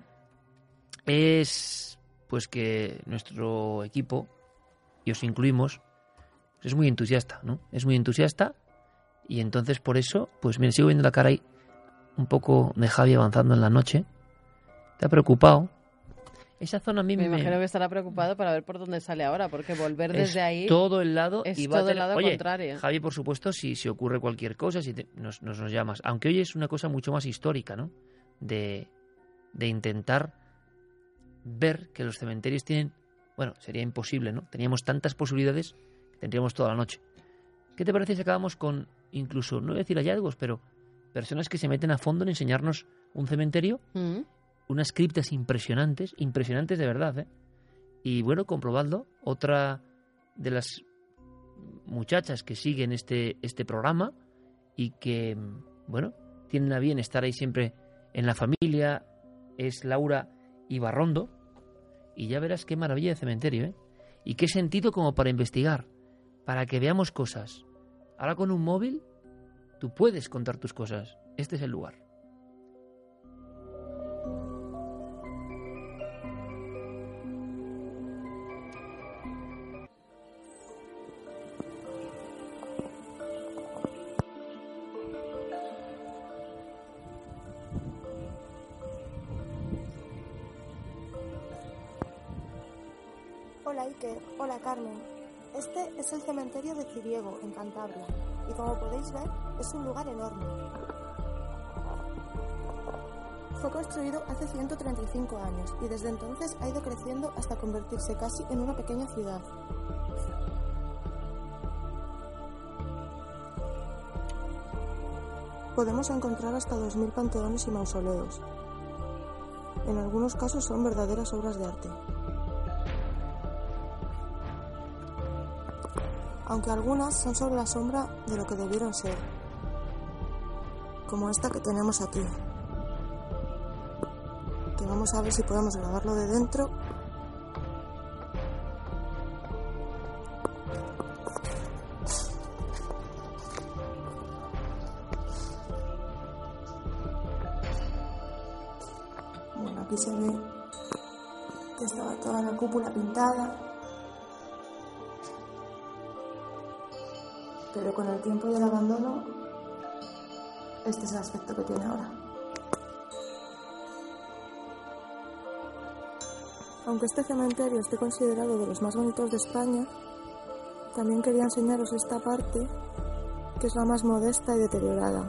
es pues que nuestro equipo, y os incluimos, es muy entusiasta, ¿no? Es muy entusiasta y entonces por eso, pues mira, sigo viendo la cara ahí un poco de Javi avanzando en la noche. ¿Te ha preocupado? Esa zona a mí Me me... imagino que estará preocupado para ver por dónde sale ahora, porque volver es desde ahí todo el lado es y va a todo el tener- lado Oye, contrario. Javi, por supuesto, si, si ocurre cualquier cosa, si te- nos, nos, nos llamas. Aunque hoy es una cosa mucho más histórica, ¿no? De, de intentar ver que los cementerios tienen... Bueno, sería imposible, ¿no? Teníamos tantas posibilidades que tendríamos toda la noche. ¿Qué te parece si acabamos con, incluso, no voy a decir hallazgos, pero personas que se meten a fondo en enseñarnos un cementerio? Mm. Unas criptas impresionantes, impresionantes de verdad, ¿eh? Y bueno, comprobadlo. Otra de las muchachas que siguen este, este programa y que, bueno, tienen a bien estar ahí siempre en la familia, es Laura Ibarrondo. Y ya verás qué maravilla de cementerio, ¿eh? Y qué sentido como para investigar, para que veamos cosas. Ahora con un móvil, tú puedes contar tus cosas. Este es el lugar. Hola Iker, hola Carmen. Este es el cementerio de Ciriego, en Cantabria, y como podéis ver, es un lugar enorme. Fue construido hace ciento treinta y cinco años y desde entonces ha ido creciendo hasta convertirse casi en una pequeña ciudad. Podemos encontrar hasta dos mil panteones y mausoleos. En algunos casos son verdaderas obras de arte. aunque algunas son sobre la sombra de lo que debieron ser, como esta que tenemos aquí, que vamos a ver si podemos grabarlo de dentro. Bueno, aquí se ve que estaba toda la cúpula pintada, pero con el tiempo y el abandono, este es el aspecto que tiene ahora. Aunque este cementerio esté considerado de los más bonitos de España, también quería enseñaros esta parte, que es la más modesta y deteriorada.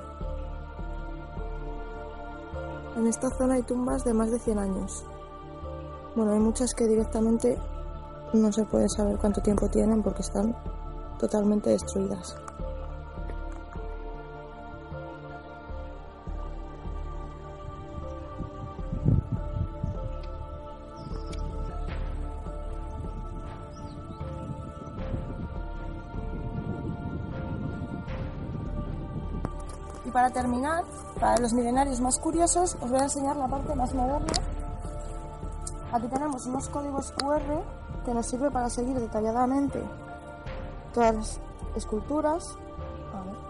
En esta zona hay tumbas de más de cien años. Bueno, hay muchas que directamente no se puede saber cuánto tiempo tienen porque están totalmente destruidas. Y para terminar, para los milenarios más curiosos, os voy a enseñar la parte más moderna. Aquí tenemos unos códigos cu erre que nos sirve para seguir detalladamente todas las esculturas. A ver.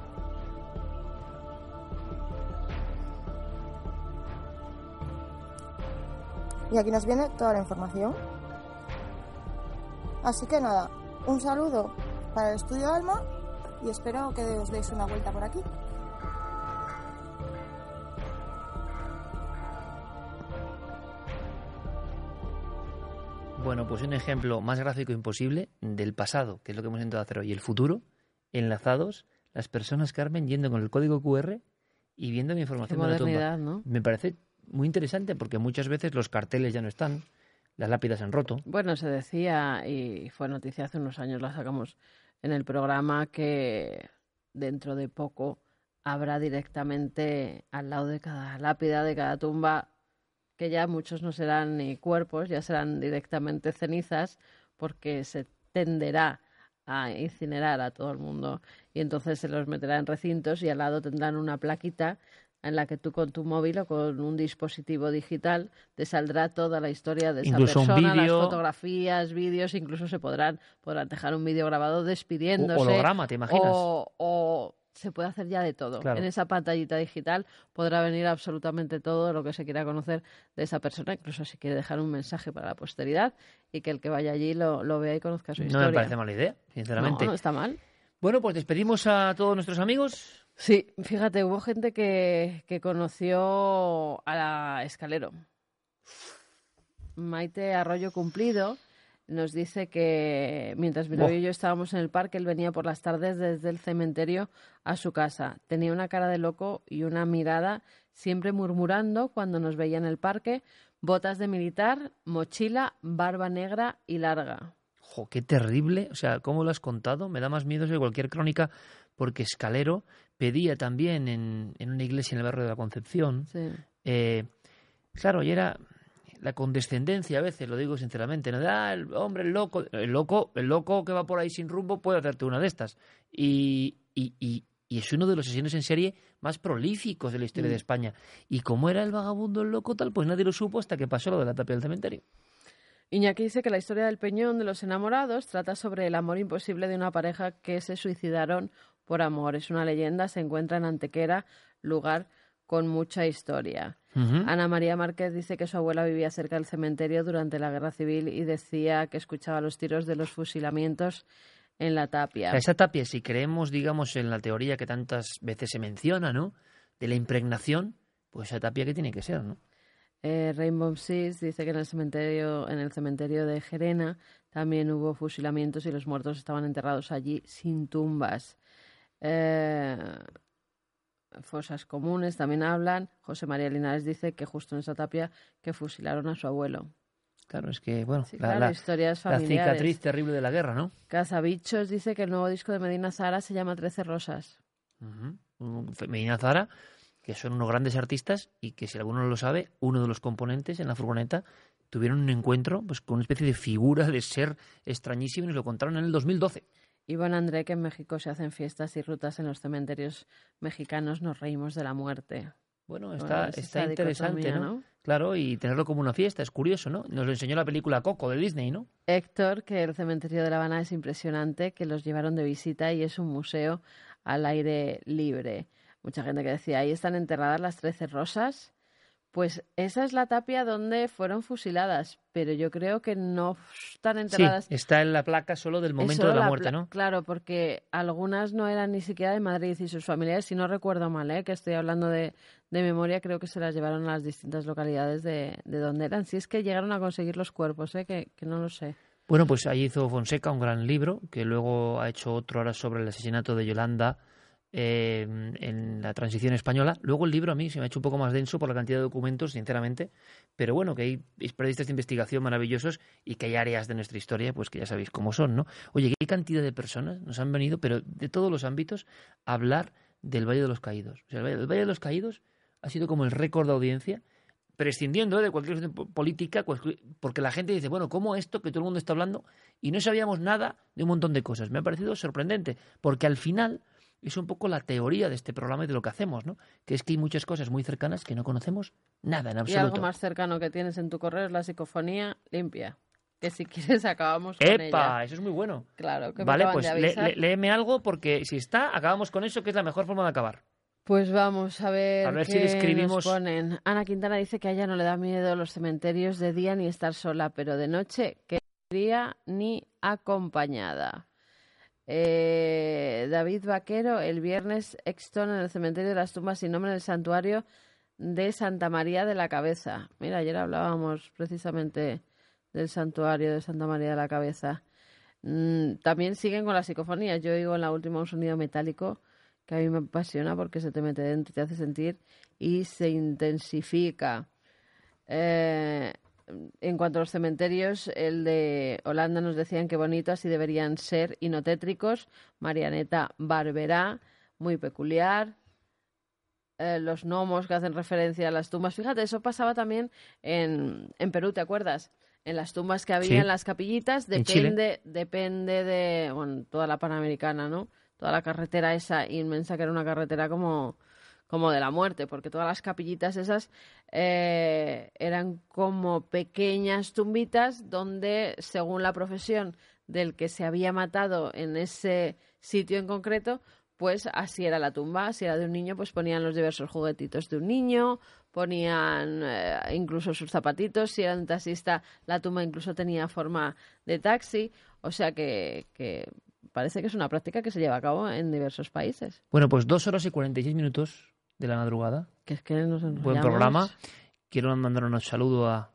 Y aquí nos viene toda la información. Así que nada, un saludo para el Estudio Alma y espero que os deis una vuelta por aquí. Bueno, pues un ejemplo más gráfico imposible del pasado, que es lo que hemos intentado hacer hoy, y el futuro, enlazados, las personas, Carmen, yendo con el código cu erre y viendo la información de la tumba. ¿No? Me parece muy interesante porque muchas veces los carteles ya no están, las lápidas se han roto. Bueno, se decía, y fue noticia hace unos años, la sacamos en el programa, que dentro de poco habrá directamente al lado de cada lápida, de cada tumba, que ya muchos no serán ni cuerpos, ya serán directamente cenizas, porque se tenderá a incinerar a todo el mundo y entonces se los meterá en recintos y al lado tendrán una plaquita en la que tú con tu móvil o con un dispositivo digital te saldrá toda la historia de esa incluso persona, un las vídeo, fotografías, vídeos, incluso se podrán, podrán dejar un vídeo grabado despidiéndose. Holograma, ¿te imaginas? O, o se puede hacer ya de todo. Claro. En esa pantallita digital podrá venir absolutamente todo lo que se quiera conocer de esa persona, incluso si quiere dejar un mensaje para la posteridad y que el que vaya allí lo, lo vea y conozca su historia. No me parece mala idea, sinceramente. No, no está mal. Bueno, pues despedimos a todos nuestros amigos. Sí, fíjate, hubo gente que, que conoció a la Escalero. Maite Arroyo Cumplido nos dice que mientras mi novio y yo estábamos en el parque, él venía por las tardes desde el cementerio a su casa. Tenía una cara de loco y una mirada siempre murmurando cuando nos veía en el parque, botas de militar, mochila, barba negra y larga. ¡Jo, qué terrible! O sea, ¿cómo lo has contado? Me da más miedo que cualquier crónica, porque Escalero pedía también en, en una iglesia en el barrio de la Concepción. Sí. Eh, claro, y era la condescendencia a veces, lo digo sinceramente, ¿no? De, ah, el hombre, el loco, el loco, el loco que va por ahí sin rumbo puede hacerte una de estas. Y, y, y, y es uno de los asesinos en serie más prolíficos de la historia mm. de España. Y como era el vagabundo, el loco tal, pues nadie lo supo hasta que pasó lo de la tapia del cementerio. Iñaki dice que la historia del Peñón de los enamorados trata sobre el amor imposible de una pareja que se suicidaron por amor. Es una leyenda, se encuentra en Antequera, lugar con mucha historia. Uh-huh. Ana María Márquez dice que su abuela vivía cerca del cementerio durante la Guerra Civil y decía que escuchaba los tiros de los fusilamientos en la tapia. O sea, esa tapia, si creemos, digamos, en la teoría que tantas veces se menciona, ¿no?, de la impregnación, pues esa tapia que tiene que ser, ¿no? Eh, Rainbow Six dice que en el cementerio en el cementerio de Gerena también hubo fusilamientos y los muertos estaban enterrados allí sin tumbas. Eh, fosas comunes también hablan. José María Linares dice que justo en esa tapia que fusilaron a su abuelo. Claro, es que, bueno, sí, la, claro, la, historias la cicatriz terrible de la guerra, ¿no? Cazabichos dice que el nuevo disco de Medina Zahara se llama Trece Rosas. Uh-huh. Medina Zahara, que son unos grandes artistas y que, si alguno no lo sabe, uno de los componentes en la furgoneta tuvieron un encuentro pues con una especie de figura de ser extrañísimo y nos lo contaron en el dos mil doce. Ivonne André, que en México se hacen fiestas y rutas en los cementerios mexicanos, nos reímos de la muerte. Bueno, está, Bueno, está interesante, ¿no? ¿no? Claro, y tenerlo como una fiesta, es curioso, ¿no? Nos lo enseñó la película Coco de Disney, ¿no? Héctor, que el cementerio de La Habana es impresionante, que los llevaron de visita y es un museo al aire libre. Mucha gente que decía, ahí están enterradas las trece rosas. Pues esa es la tapia donde fueron fusiladas, pero yo creo que no están enterradas. Sí, está en la placa solo del momento solo de la, la muerte, pla- ¿no? Claro, porque algunas no eran ni siquiera de Madrid y sus familiares, si no recuerdo mal, ¿eh? Que estoy hablando de, de memoria, creo que se las llevaron a las distintas localidades de, de donde eran. Si es que llegaron a conseguir los cuerpos, ¿eh? Que, que no lo sé. Bueno, pues ahí hizo Fonseca un gran libro, que luego ha hecho otro ahora sobre el asesinato de Yolanda eh, en la transición española. Luego el libro a mí se me ha hecho un poco más denso por la cantidad de documentos, sinceramente, pero bueno, que hay periodistas de investigación maravillosos y que hay áreas de nuestra historia, pues que ya sabéis cómo son, ¿no? Oye, qué cantidad de personas nos han venido, pero de todos los ámbitos, a hablar del Valle de los Caídos. O sea, el Valle, el Valle de los Caídos ha sido como el récord de audiencia, prescindiendo ¿eh? de cualquier cuestión política, porque la gente dice, bueno, ¿cómo esto que todo el mundo está hablando? Y no sabíamos nada de un montón de cosas. Me ha parecido sorprendente, porque al final es un poco la teoría de este programa y de lo que hacemos, ¿no? Que es que hay muchas cosas muy cercanas que no conocemos nada en Y absoluto. algo más cercano que tienes en tu correo es la psicofonía limpia, que si quieres acabamos con ¡Epa! ella. Eso es muy bueno. Claro, que me Vale, acaban pues de lé- avisar. lé- léeme algo, porque si está, acabamos con eso, que es la mejor forma de acabar. Pues vamos a ver, A ver qué si describimos- nos ponen. Ana Quintana dice que a ella no le da miedo los cementerios de día ni estar sola, pero de noche que no iría ni acompañada. Eh, David Vaquero, el viernes Exton en el cementerio de las tumbas sin nombre en el santuario de Santa María de la Cabeza. Mira, ayer hablábamos precisamente del santuario de Santa María de la Cabeza. Mm, también siguen con las psicofonías. Yo oigo en la última un sonido metálico que a mí me apasiona porque se te mete dentro y te hace sentir y se intensifica. Eh, en cuanto a los cementerios, el de Holanda nos decían que bonito, así deberían ser y no tétricos. Marianeta Barberá, muy peculiar. Eh, los gnomos que hacen referencia a las tumbas. Fíjate, eso pasaba también en, en Perú, ¿te acuerdas? En las tumbas que había Sí. en las capillitas, En Chile. depende, depende de, bueno, toda la Panamericana, ¿no? Toda la carretera esa inmensa que era una carretera como, como de la muerte, porque todas las capillitas esas eh, eran como pequeñas tumbitas donde, según la profesión del que se había matado en ese sitio en concreto, pues así era la tumba. Si era de un niño, pues ponían los diversos juguetitos de un niño, ponían eh, incluso sus zapatitos. Si era un taxista, la tumba incluso tenía forma de taxi. O sea que, que parece que es una práctica que se lleva a cabo en diversos países. Bueno, pues dos horas y cuarenta y seis minutos de la madrugada. Que es que nos enrollamos. Buen programa. Quiero mandar un saludo a,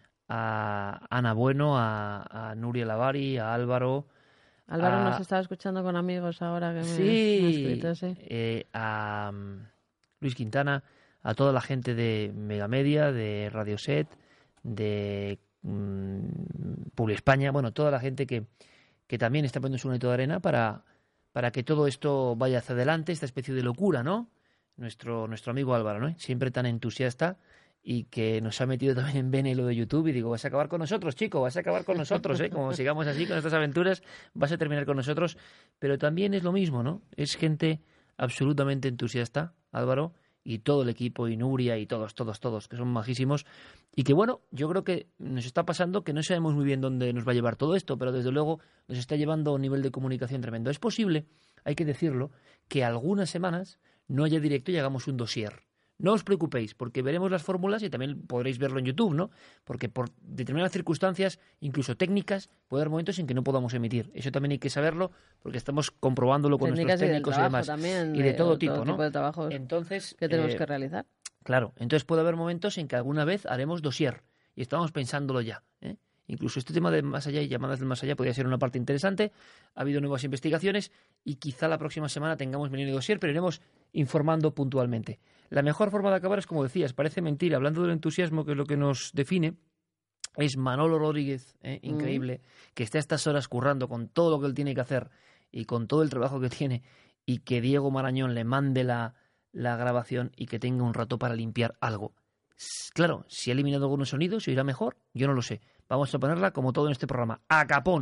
a Ana Bueno, a, a Nuria Lavari, a Álvaro. Álvaro a- nos está escuchando con amigos ahora que me, me ha Sí, escrito, sí. eh, a um, Luis Quintana, a toda la gente de Megamedia, de Radio Set, de um, Publi España, bueno, toda la gente que, que también está poniendo su granito de arena para, para que todo esto vaya hacia adelante, esta especie de locura, ¿no? Nuestro, nuestro amigo Álvaro, ¿no? Siempre tan entusiasta y que nos ha metido también en Bene lo de YouTube y digo, vas a acabar con nosotros, chico, vas a acabar con nosotros, ¿eh? Como sigamos así con estas aventuras, vas a terminar con nosotros. Pero también es lo mismo, ¿no? Es gente absolutamente entusiasta, Álvaro, y todo el equipo, y Nuria, y todos, todos, todos, que son majísimos. Y que, bueno, yo creo que nos está pasando que no sabemos muy bien dónde nos va a llevar todo esto, pero desde luego nos está llevando a un nivel de comunicación tremendo. Es posible, hay que decirlo, que algunas semanas no haya directo y hagamos un dossier. No os preocupéis, porque veremos las fórmulas y también podréis verlo en YouTube, ¿no? Porque por determinadas circunstancias, incluso técnicas, puede haber momentos en que no podamos emitir. Eso también hay que saberlo, porque estamos comprobándolo con Técnicas nuestros y del técnicos y, trabajo demás. también, y de de- todo de tipo, todo ¿no? tipo de trabajos Entonces, que tenemos eh, que realizar. Claro, entonces puede haber momentos en que alguna vez haremos dossier, y estamos pensándolo ya, ¿eh? Incluso este tema de más allá y llamadas del más allá podría ser una parte interesante. Ha habido nuevas investigaciones y quizá la próxima semana tengamos mini dossier, pero iremos informando puntualmente. La mejor forma de acabar es, como decías, parece mentira, hablando del entusiasmo, que es lo que nos define, es Manolo Rodríguez, ¿eh? Increíble, que está a estas horas currando con todo lo que él tiene que hacer y con todo el trabajo que tiene, y que Diego Marañón le mande la, la grabación y que tenga un rato para limpiar algo. S- Claro, si ha eliminado algunos sonidos, ¿se oirá mejor? Yo no lo sé. Vamos a ponerla como todo en este programa. ¡A capón!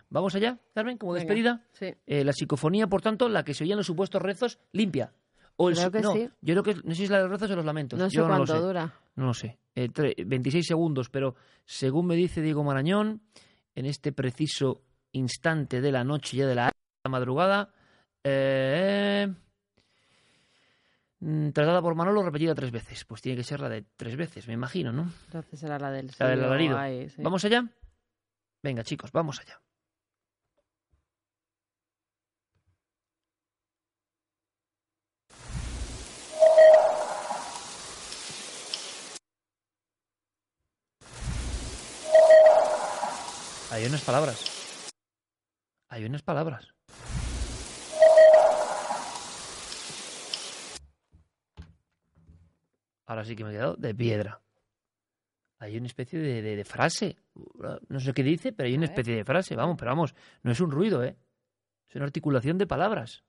¿Vamos allá, Carmen, como Venga, despedida? sí. Eh, la psicofonía, por tanto, la que se oía en los supuestos rezos, limpia. O el, Creo que no, sí. yo creo que no sé si es la de los rezos o los lamentos. No sé yo no cuánto lo sé. dura. No lo sé. Eh, tre- veintiséis segundos, pero según me dice Diego Marañón, en este preciso instante de la noche, ya de la madrugada, eh, mm, tratada por Manolo, repetida tres veces. Pues tiene que ser la de tres veces, me imagino, ¿no? Entonces era la del La del sí, o alarido. ahí, sí. ¿Vamos allá? Venga, chicos, vamos allá. Hay unas palabras. Hay unas palabras. Ahora sí que me he quedado de piedra. Hay una especie de, de- de frase. No sé qué dice, pero hay una A ver. especie de frase. Vamos, pero vamos, no es un ruido, ¿eh? Es una articulación de palabras.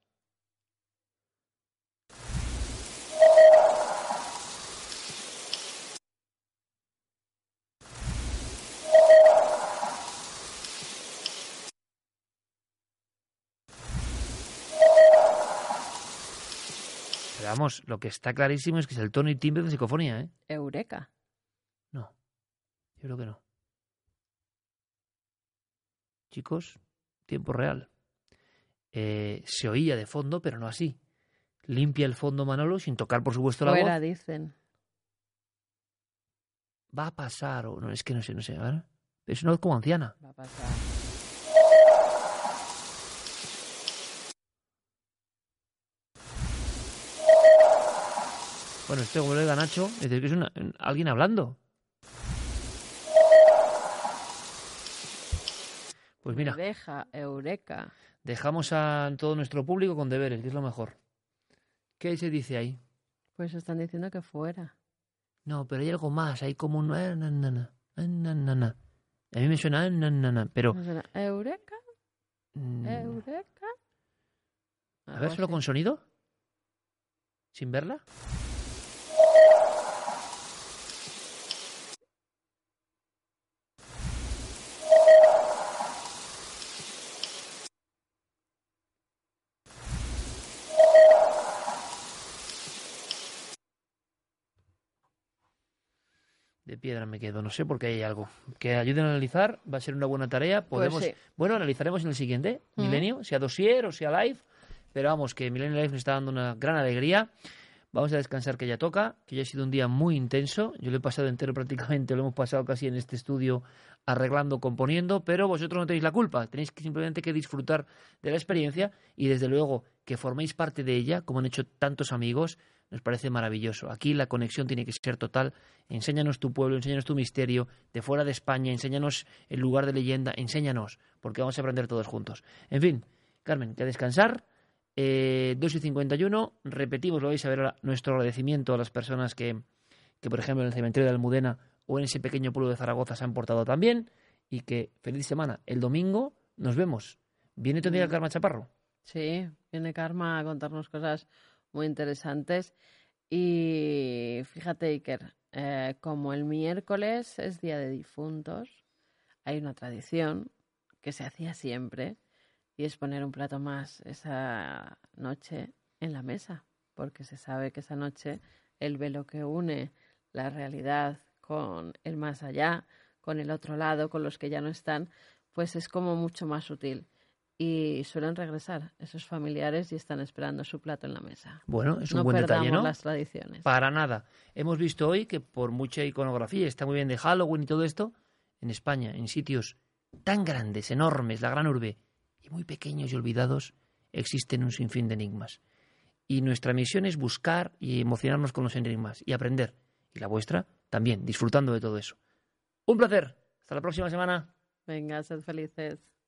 Pero vamos, lo que está clarísimo es que es el tono y timbre de psicofonía, ¿eh? Eureka. No, yo creo que no. Chicos, tiempo real. Eh, se oía de fondo, pero no así. Limpia el fondo Manolo sin tocar, por supuesto, la Fuera, voz. dicen. Va a pasar o no, es que no sé, no sé. ¿Vale? Es una voz como anciana. Va a pasar. Bueno, esto como lo diga Nacho, es decir, que es una- alguien hablando. Pues mira, Me deja, eureka. dejamos a todo nuestro público con deberes, que es lo mejor. ¿Qué se dice ahí? Pues están diciendo que fuera. No, pero hay algo más, hay como un... eh, na, na, na, eh, na, na, na. A mí me suena... eh, na, na, na, pero... ¿No suena eureka? mm, ¿Eureka? a Algo ver, solo así. con sonido. ¿Sin verla? De piedra me quedo, no sé, porque hay algo. Que ayuden a analizar, va a ser una buena tarea. Podemos, sí. Bueno, analizaremos en el siguiente, Ujú. Milenio, sea dossier o sea live. Pero vamos, que Milenio Live nos está dando una gran alegría. Vamos a descansar, que ya toca, que ya ha sido un día muy intenso. Yo lo he pasado entero prácticamente, lo hemos pasado casi en este estudio arreglando, componiendo, pero vosotros no tenéis la culpa. Tenéis que simplemente que disfrutar de la experiencia y desde luego que forméis parte de ella, como han hecho tantos amigos, nos parece maravilloso. Aquí la conexión tiene que ser total. Enséñanos tu pueblo, enséñanos tu misterio, de fuera de España, enséñanos el lugar de leyenda, enséñanos, porque vamos a aprender todos juntos. En fin, Carmen, que a descansar. Eh, dos y cincuenta y uno, repetimos, lo vais a ver ahora, nuestro agradecimiento a las personas que, que, por ejemplo, en el cementerio de Almudena o en ese pequeño pueblo de Zaragoza se han portado también, y que feliz semana. El domingo nos vemos. ¿Viene tu amiga Karma Chaparro? Sí, viene Karma a contarnos cosas muy interesantes. Y fíjate, Iker, eh, como el miércoles es Día de Difuntos, hay una tradición que se hacía siempre, y es poner un plato más esa noche en la mesa, porque se sabe que esa noche el velo que une la realidad con el más allá, con el otro lado, con los que ya no están, pues es como mucho más sutil. Y suelen regresar esos familiares y están esperando su plato en la mesa. Bueno, es un no buen detalle, perdamos ¿no? las tradiciones. Para nada. Hemos visto hoy que por mucha iconografía, está muy bien de Halloween y todo esto, en España, en sitios tan grandes, enormes, la gran urbe, y muy pequeños y olvidados, existen un sinfín de enigmas. Y nuestra misión es buscar y emocionarnos con los enigmas y aprender. Y la vuestra también, disfrutando de todo eso. Un placer. Hasta la próxima semana. Venga, sed felices.